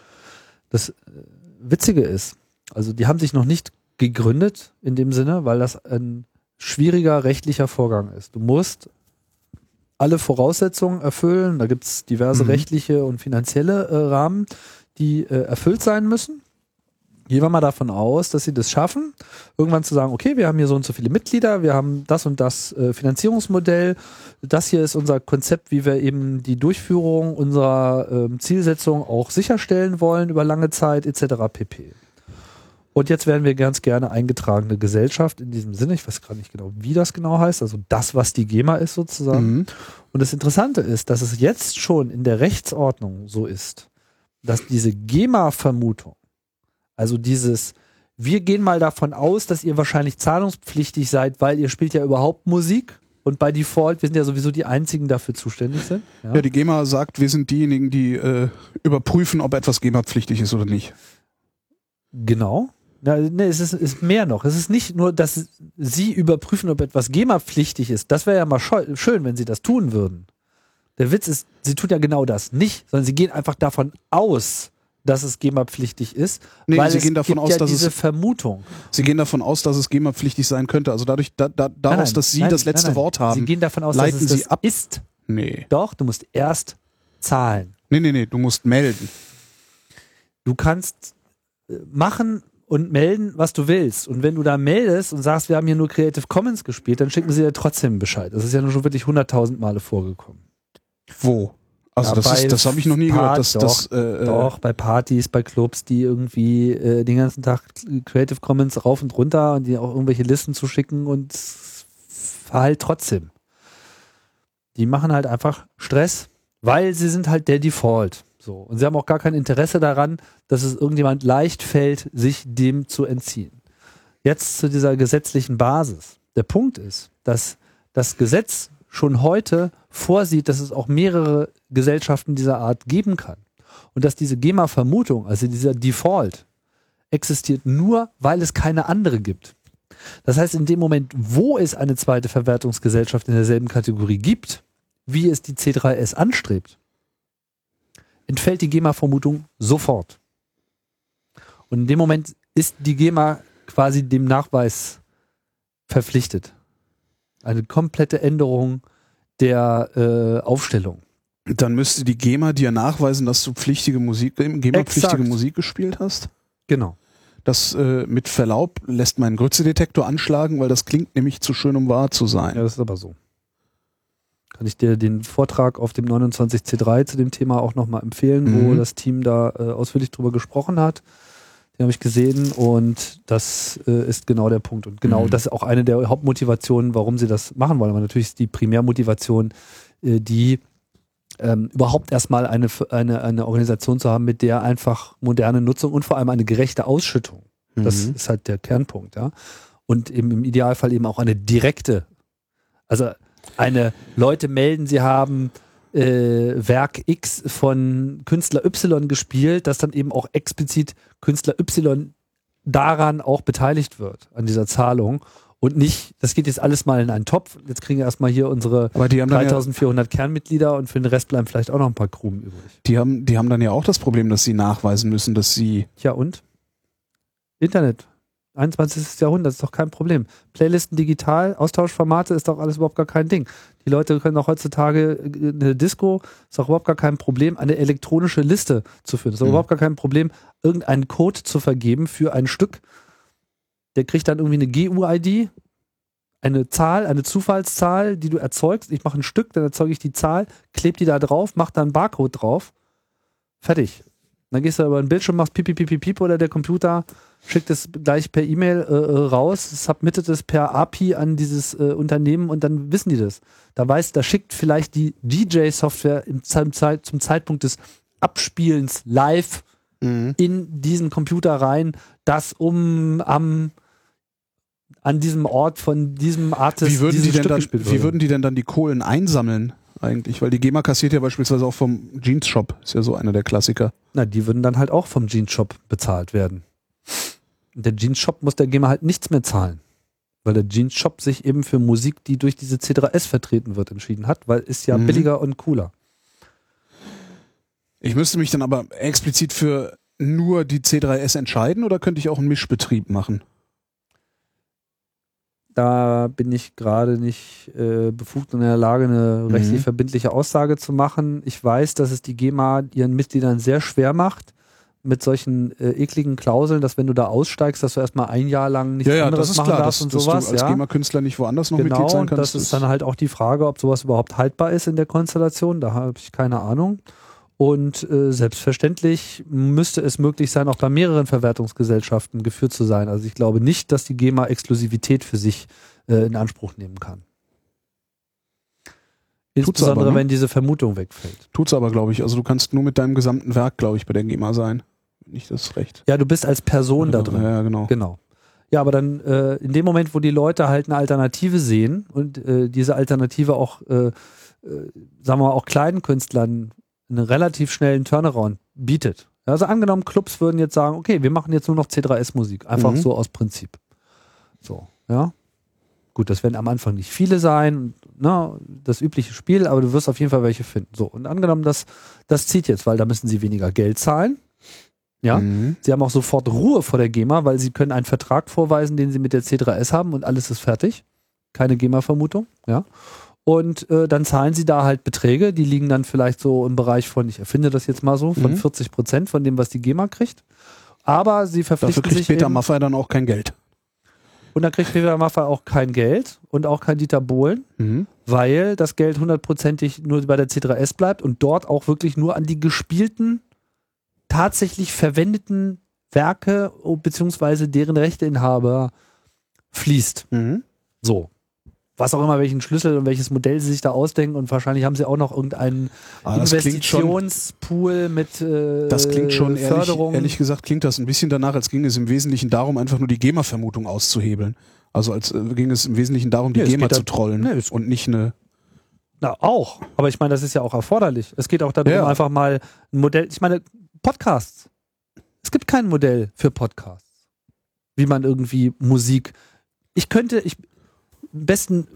Das äh, Witzige ist, also die haben sich noch nicht gegründet in dem Sinne, weil das ein schwieriger rechtlicher Vorgang ist. Du musst alle Voraussetzungen erfüllen, da gibt es diverse Mhm. rechtliche und finanzielle äh, Rahmen, die äh, erfüllt sein müssen. Gehen wir mal davon aus, dass sie das schaffen, irgendwann zu sagen, okay, wir haben hier so und so viele Mitglieder, wir haben das und das äh, Finanzierungsmodell, das hier ist unser Konzept, wie wir eben die Durchführung unserer ähm, Zielsetzung auch sicherstellen wollen über lange Zeit et cetera pp. Und jetzt wären wir ganz gerne eingetragene Gesellschaft in diesem Sinne, ich weiß gerade nicht genau, wie das genau heißt, also das, was die GEMA ist sozusagen. Mhm. Und das Interessante ist, dass es jetzt schon in der Rechtsordnung so ist, dass diese GEMA-Vermutung, also dieses, wir gehen mal davon aus, dass ihr wahrscheinlich zahlungspflichtig seid, weil ihr spielt ja überhaupt Musik und bei Default, wir sind ja sowieso die Einzigen, die dafür zuständig sind. Ja, Ja, die GEMA sagt, wir sind diejenigen, die äh, überprüfen, ob etwas GEMA-pflichtig ist oder nicht. Genau. Ja, nee, es ist, ist mehr noch. Es ist nicht nur, dass sie überprüfen, ob etwas GEMA-pflichtig ist. Das wäre ja mal scheu- schön, wenn sie das tun würden. Der Witz ist, sie tun ja genau das nicht, sondern sie gehen einfach davon aus, dass es GEMA-pflichtig ist, Nee, weil sie es gehen davon gibt aus, ja dass diese es- Vermutung. Sie gehen davon aus, dass es GEMA-pflichtig sein könnte. Also dadurch, da, da, daraus, Nein, nein, dass Sie nein, das letzte nein, nein. Wort haben, Sie gehen davon aus, leiten dass es Sie das ab. ist. Nee. Doch, du musst erst zahlen. Nee, nee, nee, du musst melden. Du kannst äh, machen und melden, was du willst. Und wenn du da meldest und sagst, wir haben hier nur Creative Commons gespielt, dann schicken sie dir trotzdem Bescheid. Das ist ja nur schon wirklich hunderttausend Male vorgekommen. Wo? Also Ja, das, bei ist, das habe ich noch nie Part- gehört. Das, doch, das, äh, doch, bei Partys, bei Clubs, die irgendwie äh, den ganzen Tag Creative Commons rauf und runter und die auch irgendwelche Listen zu schicken und halt trotzdem. Die machen halt einfach Stress, weil sie sind halt der Default. So. Und sie haben auch gar kein Interesse daran, dass es irgendjemand leicht fällt, sich dem zu entziehen. Jetzt zu dieser gesetzlichen Basis. Der Punkt ist, dass das Gesetz schon heute vorsieht, dass es auch mehrere Gesellschaften dieser Art geben kann. Und dass diese GEMA-Vermutung, also dieser Default, existiert nur, weil es keine andere gibt. Das heißt, in dem Moment, wo es eine zweite Verwertungsgesellschaft in derselben Kategorie gibt, wie es die C drei S anstrebt, entfällt die GEMA-Vermutung sofort. Und in dem Moment ist die GEMA quasi dem Nachweis verpflichtet. Eine komplette Änderung der äh, Aufstellung. Dann müsste die GEMA dir nachweisen, dass du pflichtige Musik, GEMA-pflichtige Exakt. Musik gespielt hast. Genau. Das äh, mit Verlaub lässt meinen Grütze-Detektor anschlagen, weil das klingt nämlich zu schön, um wahr zu sein. Ja, das ist aber so. Kann ich dir den Vortrag auf dem neunundzwanzig C drei zu dem Thema auch nochmal empfehlen, Mhm. wo das Team da äh, ausführlich drüber gesprochen hat. Den habe ich gesehen und das äh, ist genau der Punkt. Und genau Mhm. das ist auch eine der Hauptmotivationen, warum sie das machen wollen. Aber natürlich ist die Primärmotivation, äh, die ähm, überhaupt erstmal eine, eine, eine Organisation zu haben, mit der einfach moderne Nutzung und vor allem eine gerechte Ausschüttung. Das Mhm. ist halt der Kernpunkt, ja. Und eben im Idealfall eben auch eine direkte, also eine Leute melden, sie haben äh, Werk X von Künstler Y gespielt, dass dann eben auch explizit Künstler Y daran auch beteiligt wird, an dieser Zahlung. Und nicht, das geht jetzt alles mal in einen Topf. Jetzt kriegen wir erstmal hier unsere Aber die haben dann ja, dreitausendvierhundert Kernmitglieder und für den Rest bleiben vielleicht auch noch ein paar Krumen übrig. die haben, die haben dann ja auch das Problem, dass sie nachweisen müssen, dass sie Tja, und? Internet. einundzwanzigstes Jahrhundert ist doch kein Problem. Playlisten digital, Austauschformate ist doch alles überhaupt gar kein Ding. Die Leute können auch heutzutage eine Disco, ist auch überhaupt gar kein Problem, eine elektronische Liste zu führen. Ist auch Mhm. überhaupt gar kein Problem, irgendeinen Code zu vergeben für ein Stück. Der kriegt dann irgendwie eine G U I D, eine Zahl, eine Zufallszahl, die du erzeugst. Ich mache ein Stück, dann erzeuge ich die Zahl, klebe die da drauf, mache da einen Barcode drauf. Fertig. Dann gehst du über den Bildschirm, machst piep, piep, piep, piep, piep oder der Computer schickt es gleich per E-Mail äh, raus, submittet es per A P I an dieses äh, Unternehmen und dann wissen die das. Da weiß, da schickt vielleicht die D J-Software im, zum, Zeit, zum Zeitpunkt des Abspielens live mhm. in diesen Computer rein, das um am an diesem Ort von diesem Artist wie würden, die denn Stück dann, gespielt wie wurde. würden die denn dann die Kohlen einsammeln eigentlich? Weil die GEMA kassiert ja beispielsweise auch vom Jeans-Shop. Ist ja so einer der Klassiker. Na, die würden dann halt auch vom Jeans-Shop bezahlt werden. Der Jeans-Shop muss der GEMA halt nichts mehr zahlen. Weil der Jeans-Shop sich eben für Musik, die durch diese C drei S vertreten wird, entschieden hat, weil ist ja mhm. billiger und cooler. Ich müsste mich dann aber explizit für nur die C drei S entscheiden oder könnte ich auch einen Mischbetrieb machen? Da bin ich gerade nicht äh, befugt und in der Lage, eine mhm. rechtlich verbindliche Aussage zu machen. Ich weiß, dass es die GEMA ihren Mitgliedern sehr schwer macht, mit solchen äh, ekligen Klauseln, dass wenn du da aussteigst, dass du erstmal ein Jahr lang nichts ja, ja, anderes das ist machen klar, darfst dass, und dass sowas. du als ja. GEMA-Künstler nicht woanders noch genau, Mitglied sein kannst. Das ist dann halt auch die Frage, ob sowas überhaupt haltbar ist in der Konstellation. Da habe ich keine Ahnung. Und äh, selbstverständlich müsste es möglich sein, auch bei mehreren Verwertungsgesellschaften geführt zu sein. Also ich glaube nicht, dass die GEMA Exklusivität für sich äh, in Anspruch nehmen kann. Insbesondere, aber, ne? wenn diese Vermutung wegfällt. Tut's aber, glaube ich. Also du kannst nur mit deinem gesamten Werk, glaube ich, bei der GEMA sein. Nicht das Recht. Ja, du bist als Person da drin. Ja, genau. genau. Ja, aber dann äh, in dem Moment, wo die Leute halt eine Alternative sehen und äh, diese Alternative auch, äh, äh, sagen wir mal, auch kleinen Künstlern einen relativ schnellen Turnaround bietet. Also angenommen, Clubs würden jetzt sagen, okay, wir machen jetzt nur noch C drei S-Musik. Einfach mhm. so aus Prinzip. So, ja. Gut, das werden am Anfang nicht viele sein, ne, das übliche Spiel, aber du wirst auf jeden Fall welche finden. So, und angenommen, das, das zieht jetzt, weil da müssen sie weniger Geld zahlen. Ja, mhm. sie haben auch sofort Ruhe vor der GEMA, weil sie können einen Vertrag vorweisen, den sie mit der C drei S haben und alles ist fertig. Keine GEMA-Vermutung, ja. Und äh, dann zahlen sie da halt Beträge, die liegen dann vielleicht so im Bereich von, ich erfinde das jetzt mal so, von mhm. vierzig Prozent von dem, was die GEMA kriegt. Aber sie verpflichten Dafür kriegt sich Peter eben, Maffay dann auch kein Geld. Und dann kriegt Peter Maffay auch kein Geld und auch kein Dieter Bohlen, mhm. weil das Geld hundertprozentig nur bei der C drei S bleibt und dort auch wirklich nur an die gespielten, tatsächlich verwendeten Werke beziehungsweise deren Rechteinhaber fließt. Mhm. So. Was auch immer, welchen Schlüssel und welches Modell sie sich da ausdenken und wahrscheinlich haben sie auch noch irgendeinen ah, Investitionspool mit äh, Das klingt schon, Förderung. Ehrlich, ehrlich gesagt, klingt das ein bisschen danach, als ging es im Wesentlichen darum, einfach nur die GEMA-Vermutung auszuhebeln. Also als äh, ging es im Wesentlichen darum, die nee, GEMA da, zu trollen nee, und nicht eine... Na, auch. Aber ich meine, das ist ja auch erforderlich. Es geht auch darum, ja. einfach mal ein Modell, ich meine, Podcasts. Es gibt kein Modell für Podcasts. Wie man irgendwie Musik... Ich könnte, ich... Am besten,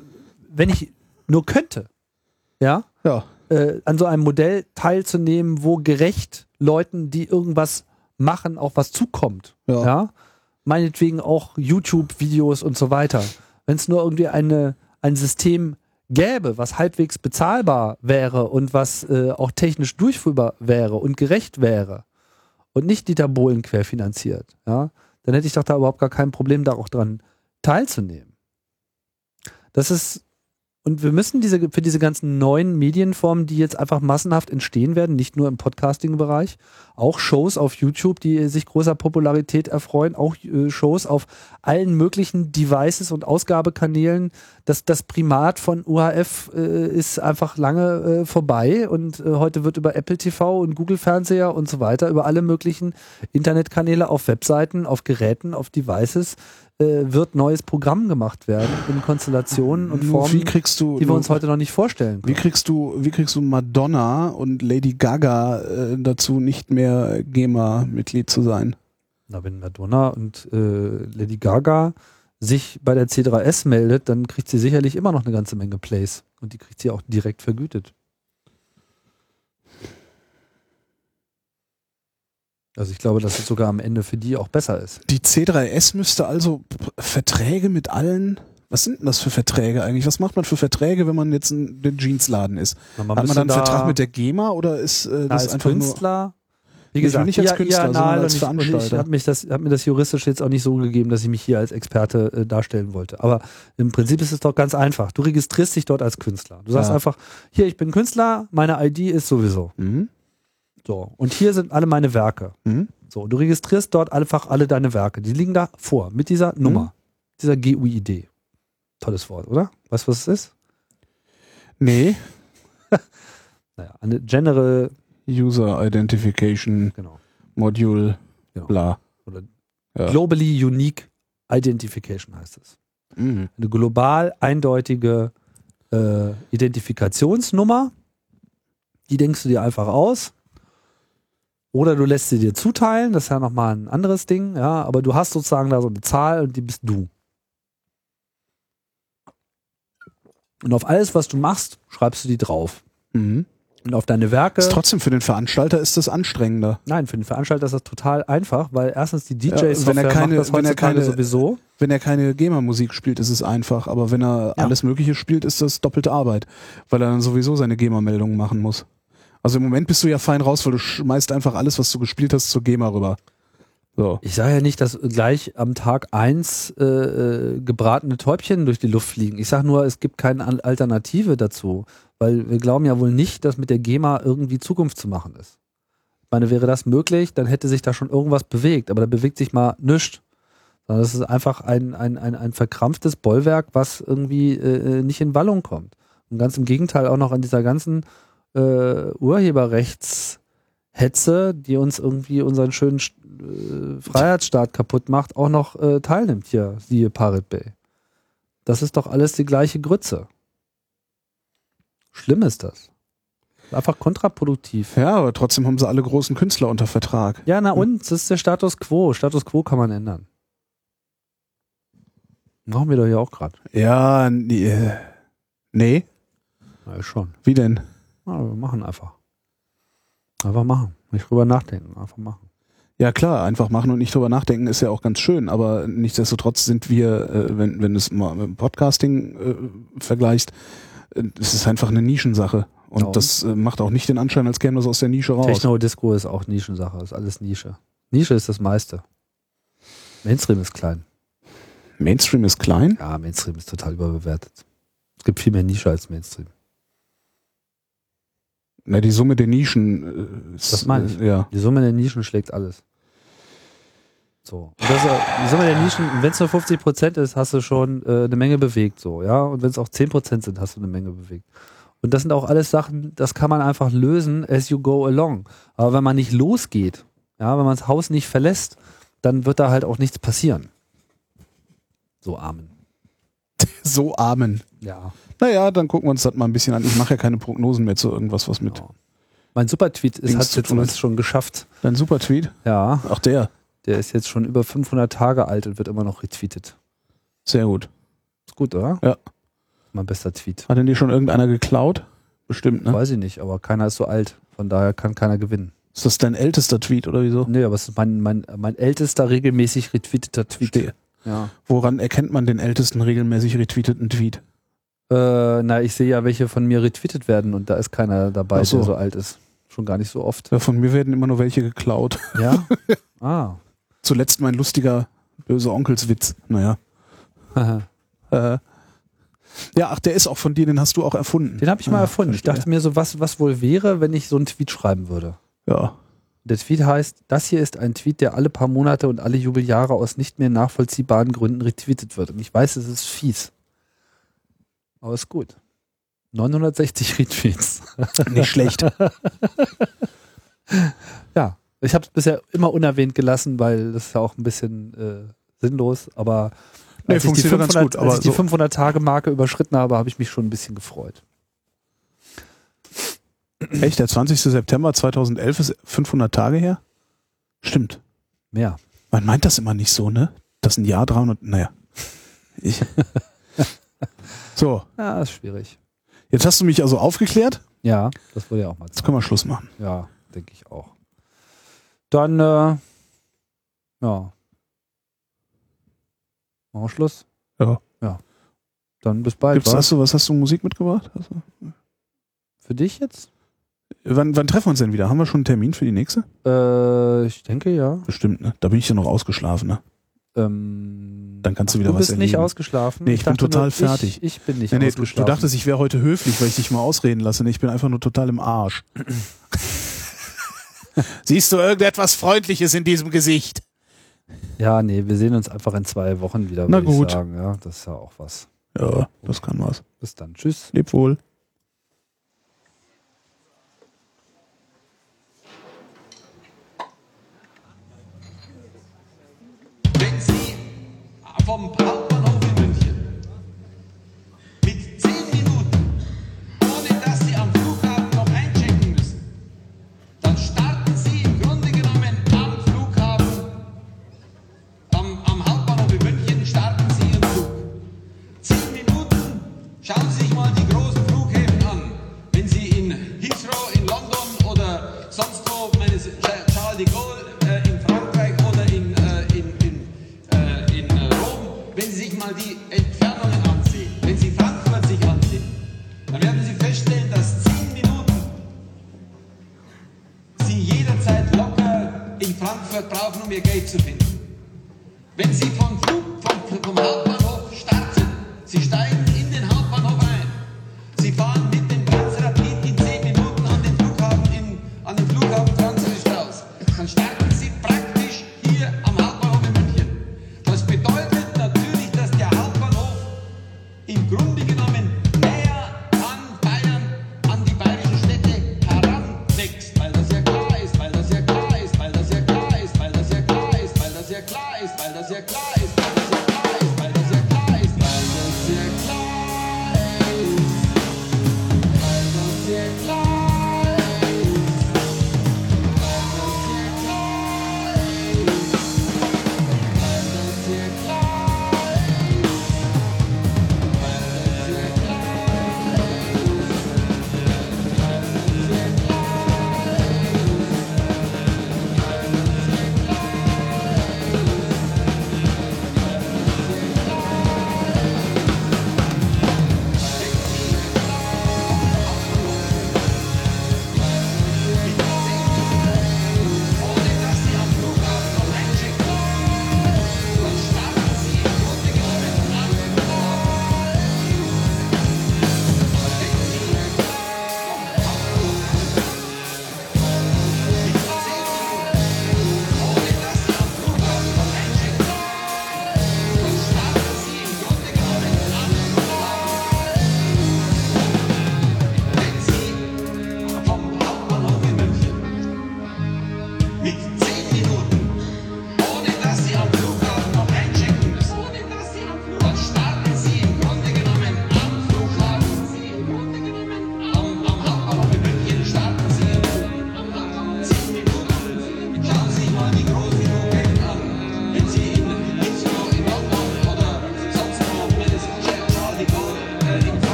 wenn ich nur könnte, ja, ja. Äh, an so einem Modell teilzunehmen, wo gerecht Leuten, die irgendwas machen, auch was zukommt. Ja. ja? Meinetwegen auch YouTube-Videos und so weiter. Wenn es nur irgendwie eine, ein System gäbe, was halbwegs bezahlbar wäre und was äh, auch technisch durchführbar wäre und gerecht wäre und nicht Dieter Bohlen querfinanziert, ja, dann hätte ich doch da überhaupt gar kein Problem, da auch dran teilzunehmen. Das ist, und wir müssen diese, für diese ganzen neuen Medienformen, die jetzt einfach massenhaft entstehen werden, nicht nur im Podcasting-Bereich, auch Shows auf YouTube, die sich großer Popularität erfreuen, auch äh, Shows auf allen möglichen Devices und Ausgabekanälen. Das, das Primat von U H F äh, ist einfach lange äh, vorbei und äh, heute wird über Apple T V und Google Fernseher und so weiter, über alle möglichen Internetkanäle, auf Webseiten, auf Geräten, auf Devices, wird neues Programm gemacht werden in Konstellationen und Formen, wie kriegst du, die wir uns heute noch nicht vorstellen können. Wie kriegst du, wie kriegst du Madonna und Lady Gaga äh, dazu, nicht mehr GEMA-Mitglied zu sein? Na, wenn Madonna und äh, Lady Gaga sich bei der C drei S meldet, dann kriegt sie sicherlich immer noch eine ganze Menge Plays und die kriegt sie auch direkt vergütet. Also ich glaube, dass es sogar am Ende für die auch besser ist. Die C drei S müsste also Verträge mit allen... Was sind denn das für Verträge eigentlich? Was macht man für Verträge, wenn man jetzt ein der Jeansladen ist? Na, man Hat man dann einen da Vertrag mit der GEMA oder ist äh, das als einfach Künstler? nur... Wie gesagt, nicht als ja, Künstler, ja, sondern nein, als und Veranstalter. Ich, und ich habe mich das, hab mir das juristisch jetzt auch nicht so gegeben, dass ich mich hier als Experte äh, darstellen wollte. Aber im Prinzip ist es doch ganz einfach. Du registrierst dich dort als Künstler. Du sagst ja. einfach, hier, ich bin Künstler, meine I D ist sowieso. Mhm. So, und hier sind alle meine Werke. Mhm. So, du registrierst dort einfach alle deine Werke. Die liegen da vor, mit dieser Nummer, Mhm. dieser G U I D. Tolles Wort, oder? Weißt du, was es ist? Nee. Naja, eine General User Identification genau. Module, Genau. bla. Oder Ja. Globally Unique Identification heißt es. Mhm. Eine global eindeutige äh, Identifikationsnummer, die denkst du dir einfach aus. Oder du lässt sie dir zuteilen, das ist ja nochmal ein anderes Ding, ja, aber du hast sozusagen da so eine Zahl und die bist du. Und auf alles, was du machst, schreibst du die drauf. Mhm. Und auf deine Werke. Ist trotzdem für den Veranstalter ist das anstrengender. Nein, für den Veranstalter ist das total einfach, weil erstens die D Ja, Js wenn er keine, macht das wenn er heutzutage keine, sowieso. wenn er keine GEMA-Musik spielt, ist es einfach. Aber wenn er Ja. alles Mögliche spielt, ist das doppelte Arbeit, weil er dann sowieso seine GEMA-Meldungen machen muss. Also im Moment bist du ja fein raus, weil du schmeißt einfach alles, was du gespielt hast, zur GEMA rüber. So. Ich sage ja nicht, dass gleich am Tag eins äh, äh, gebratene Täubchen durch die Luft fliegen. Ich sage nur, es gibt keine Al- Alternative dazu. Weil wir glauben ja wohl nicht, dass mit der GEMA irgendwie Zukunft zu machen ist. Ich meine, wäre das möglich, dann hätte sich da schon irgendwas bewegt. Aber da bewegt sich mal nichts. Sondern das ist einfach ein, ein, ein, ein verkrampftes Bollwerk, was irgendwie äh, nicht in Wallung kommt. Und ganz im Gegenteil auch noch an dieser ganzen äh, Urheberrechtshetze, die uns irgendwie unseren schönen äh, Freiheitsstaat kaputt macht, auch noch äh, teilnimmt hier, siehe Pirate Bay. Das ist doch alles die gleiche Grütze. Schlimm ist das. Einfach kontraproduktiv. Ja, aber trotzdem haben sie alle großen Künstler unter Vertrag. Ja, na und? Das ist der Status Quo. Status Quo kann man ändern. Machen wir doch hier auch gerade. Ja, nee. Nee? Ja, schon. Wie denn? Ja, wir machen einfach. Einfach machen. Nicht drüber nachdenken. Einfach machen. Ja klar, einfach machen und nicht drüber nachdenken ist ja auch ganz schön, aber nichtsdestotrotz sind wir, äh, wenn, wenn du es mal mit dem Podcasting äh, vergleichst, äh, es ist einfach eine Nischensache. Und Ja. das äh, macht auch nicht den Anschein, als käme das aus der Nische raus. Techno-Disco ist auch Nischensache. Ist alles Nische. Nische ist das meiste. Mainstream ist klein. Mainstream ist klein? Ja, Mainstream ist total überbewertet. Es gibt viel mehr Nische als Mainstream. Na, die Summe der Nischen äh, ist, Das meine ich. Äh, ja. Die Summe der Nischen schlägt alles. So. Und das ist ja, die Summe der Nischen, wenn es nur fünfzig Prozent ist, hast du schon äh, eine Menge bewegt, so, ja. Und wenn es auch zehn Prozent sind, hast du eine Menge bewegt. Und das sind auch alles Sachen, das kann man einfach lösen as you go along. Aber wenn man nicht losgeht, ja, wenn man das Haus nicht verlässt, dann wird da halt auch nichts passieren. So, Amen. So Amen. Ja. Naja, dann gucken wir uns das mal ein bisschen an. Ich mache ja keine Prognosen mehr zu irgendwas, was mit. Ja. Mein Supertweet Dings hat zu jetzt tun hat. zumindest schon geschafft. Dein Super-Tweet? Ja. Ach, der. Der ist jetzt schon über fünfhundert Tage alt und wird immer noch retweetet. Sehr gut. Ist gut, oder? Ja. Mein bester Tweet. Hat denn die schon irgendeiner geklaut? Bestimmt, ne? Weiß ich nicht, aber keiner ist so alt. Von daher kann keiner gewinnen. Ist das dein ältester Tweet oder wieso? Nee, aber es ist mein, mein, mein ältester regelmäßig retweeteter Tweet. Verstehe. Ja. Woran erkennt man den ältesten regelmäßig retweeteten Tweet? Äh, na, ich sehe ja, welche von mir retweetet werden und da ist keiner dabei, Ach so. der so alt ist. Schon gar nicht so oft. Ja, von mir werden immer nur welche geklaut. Ja? Ah. Zuletzt mein lustiger böse Onkelswitz. Naja. äh, ja, ach, der ist auch von dir, den hast du auch erfunden. Den habe ich mal Ah, erfunden. Ich verstehe. dachte mir so, was, was wohl wäre, wenn ich so einen Tweet schreiben würde. Ja. Der Tweet heißt, das hier ist ein Tweet, der alle paar Monate und alle Jubeljahre aus nicht mehr nachvollziehbaren Gründen retweetet wird. Und ich weiß, es ist fies. Aber ist gut. neunhundertsechzig Retweets. Nicht schlecht. Ja, ich habe es bisher immer unerwähnt gelassen, weil das ist ja auch ein bisschen äh, sinnlos. Aber Nee, als ich die funktioniert ganz fünfhundert, gut, aber als ich die so- fünfhundert-Tage-Marke überschritten habe, habe ich mich schon ein bisschen gefreut. Echt, der zwanzigster September zweitausendelf ist fünfhundert Tage her? Stimmt. Mehr. Man meint das immer nicht so, ne? Das ist ein Jahr dreihundert, naja. Ich. So, Ja, ist schwierig. jetzt hast du mich also aufgeklärt. Ja, das wurde ja auch mal Jetzt Zeit. können wir Schluss machen. Ja, denke ich auch. Dann, äh, ja. Machen wir Schluss? Ja. Ja. Dann bis bald. Gibt's, wa? hast du, was hast du Musik mitgebracht? Hast du, Für dich jetzt? wann, wann treffen wir uns denn wieder? Haben wir schon einen Termin für die nächste? Äh, ich denke ja. Bestimmt, ne? Da bin ich ja noch ausgeschlafen, ne? Ähm, Dann kannst du wieder du was bist nicht erleben. ausgeschlafen. Nee, ich bin dachte total nur, fertig. Ich, ich bin nicht Nee, nee, du, ausgeschlafen. du dachtest, ich wäre heute höflich, weil ich dich mal ausreden lasse. Nee, ich bin einfach nur total im Arsch. Siehst du irgendetwas Freundliches in diesem Gesicht? Ja, nee, wir sehen uns einfach in zwei Wochen wieder, Na würde ich gut. sagen. Ja, das ist ja auch was. Ja, das kann was. Bis dann. Tschüss. Leb wohl. Wenn Sie vom Hauptbahnhof in München mit zehn Minuten, ohne dass Sie am Flughafen noch einchecken müssen, dann starten Sie im Grunde genommen am Flughafen, am, am Hauptbahnhof in München starten Sie Ihren Flug. Zehn Minuten, schauen Sie sich mal die großen Flughäfen an. Wenn Sie in Heathrow in London oder sonst wo, meine Charles de Gaulle äh, in Frankreich oder in, äh, in, in, äh, in äh, Rom, wenn Sie sich mal die Entfernungen ansehen, wenn Sie Frankfurt sich ansehen, dann werden Sie feststellen, dass zehn Minuten Sie jederzeit locker in Frankfurt brauchen, um Ihr Gate zu finden. Wenn Sie vom, Flug, vom, vom Hauptbahnhof starten, Sie steigen in den Hauptbahnhof ein, Sie fahren mit dem Transrapid in zehn Minuten an den Flughafen, in, an den Flughafen Franz-Josef-Strauß, dann starten Sie praktisch hier am Hauptbahnhof in München. Das bedeutet natürlich, dass der Hauptbahnhof im Grunde genommen näher an Bayern, an die bayerischen Städte heranwächst, weil das ja klar ist, weil das ja klar ist, weil das ja klar ist, weil das ja klar ist, weil das ja klar ist, weil das ja klar ist.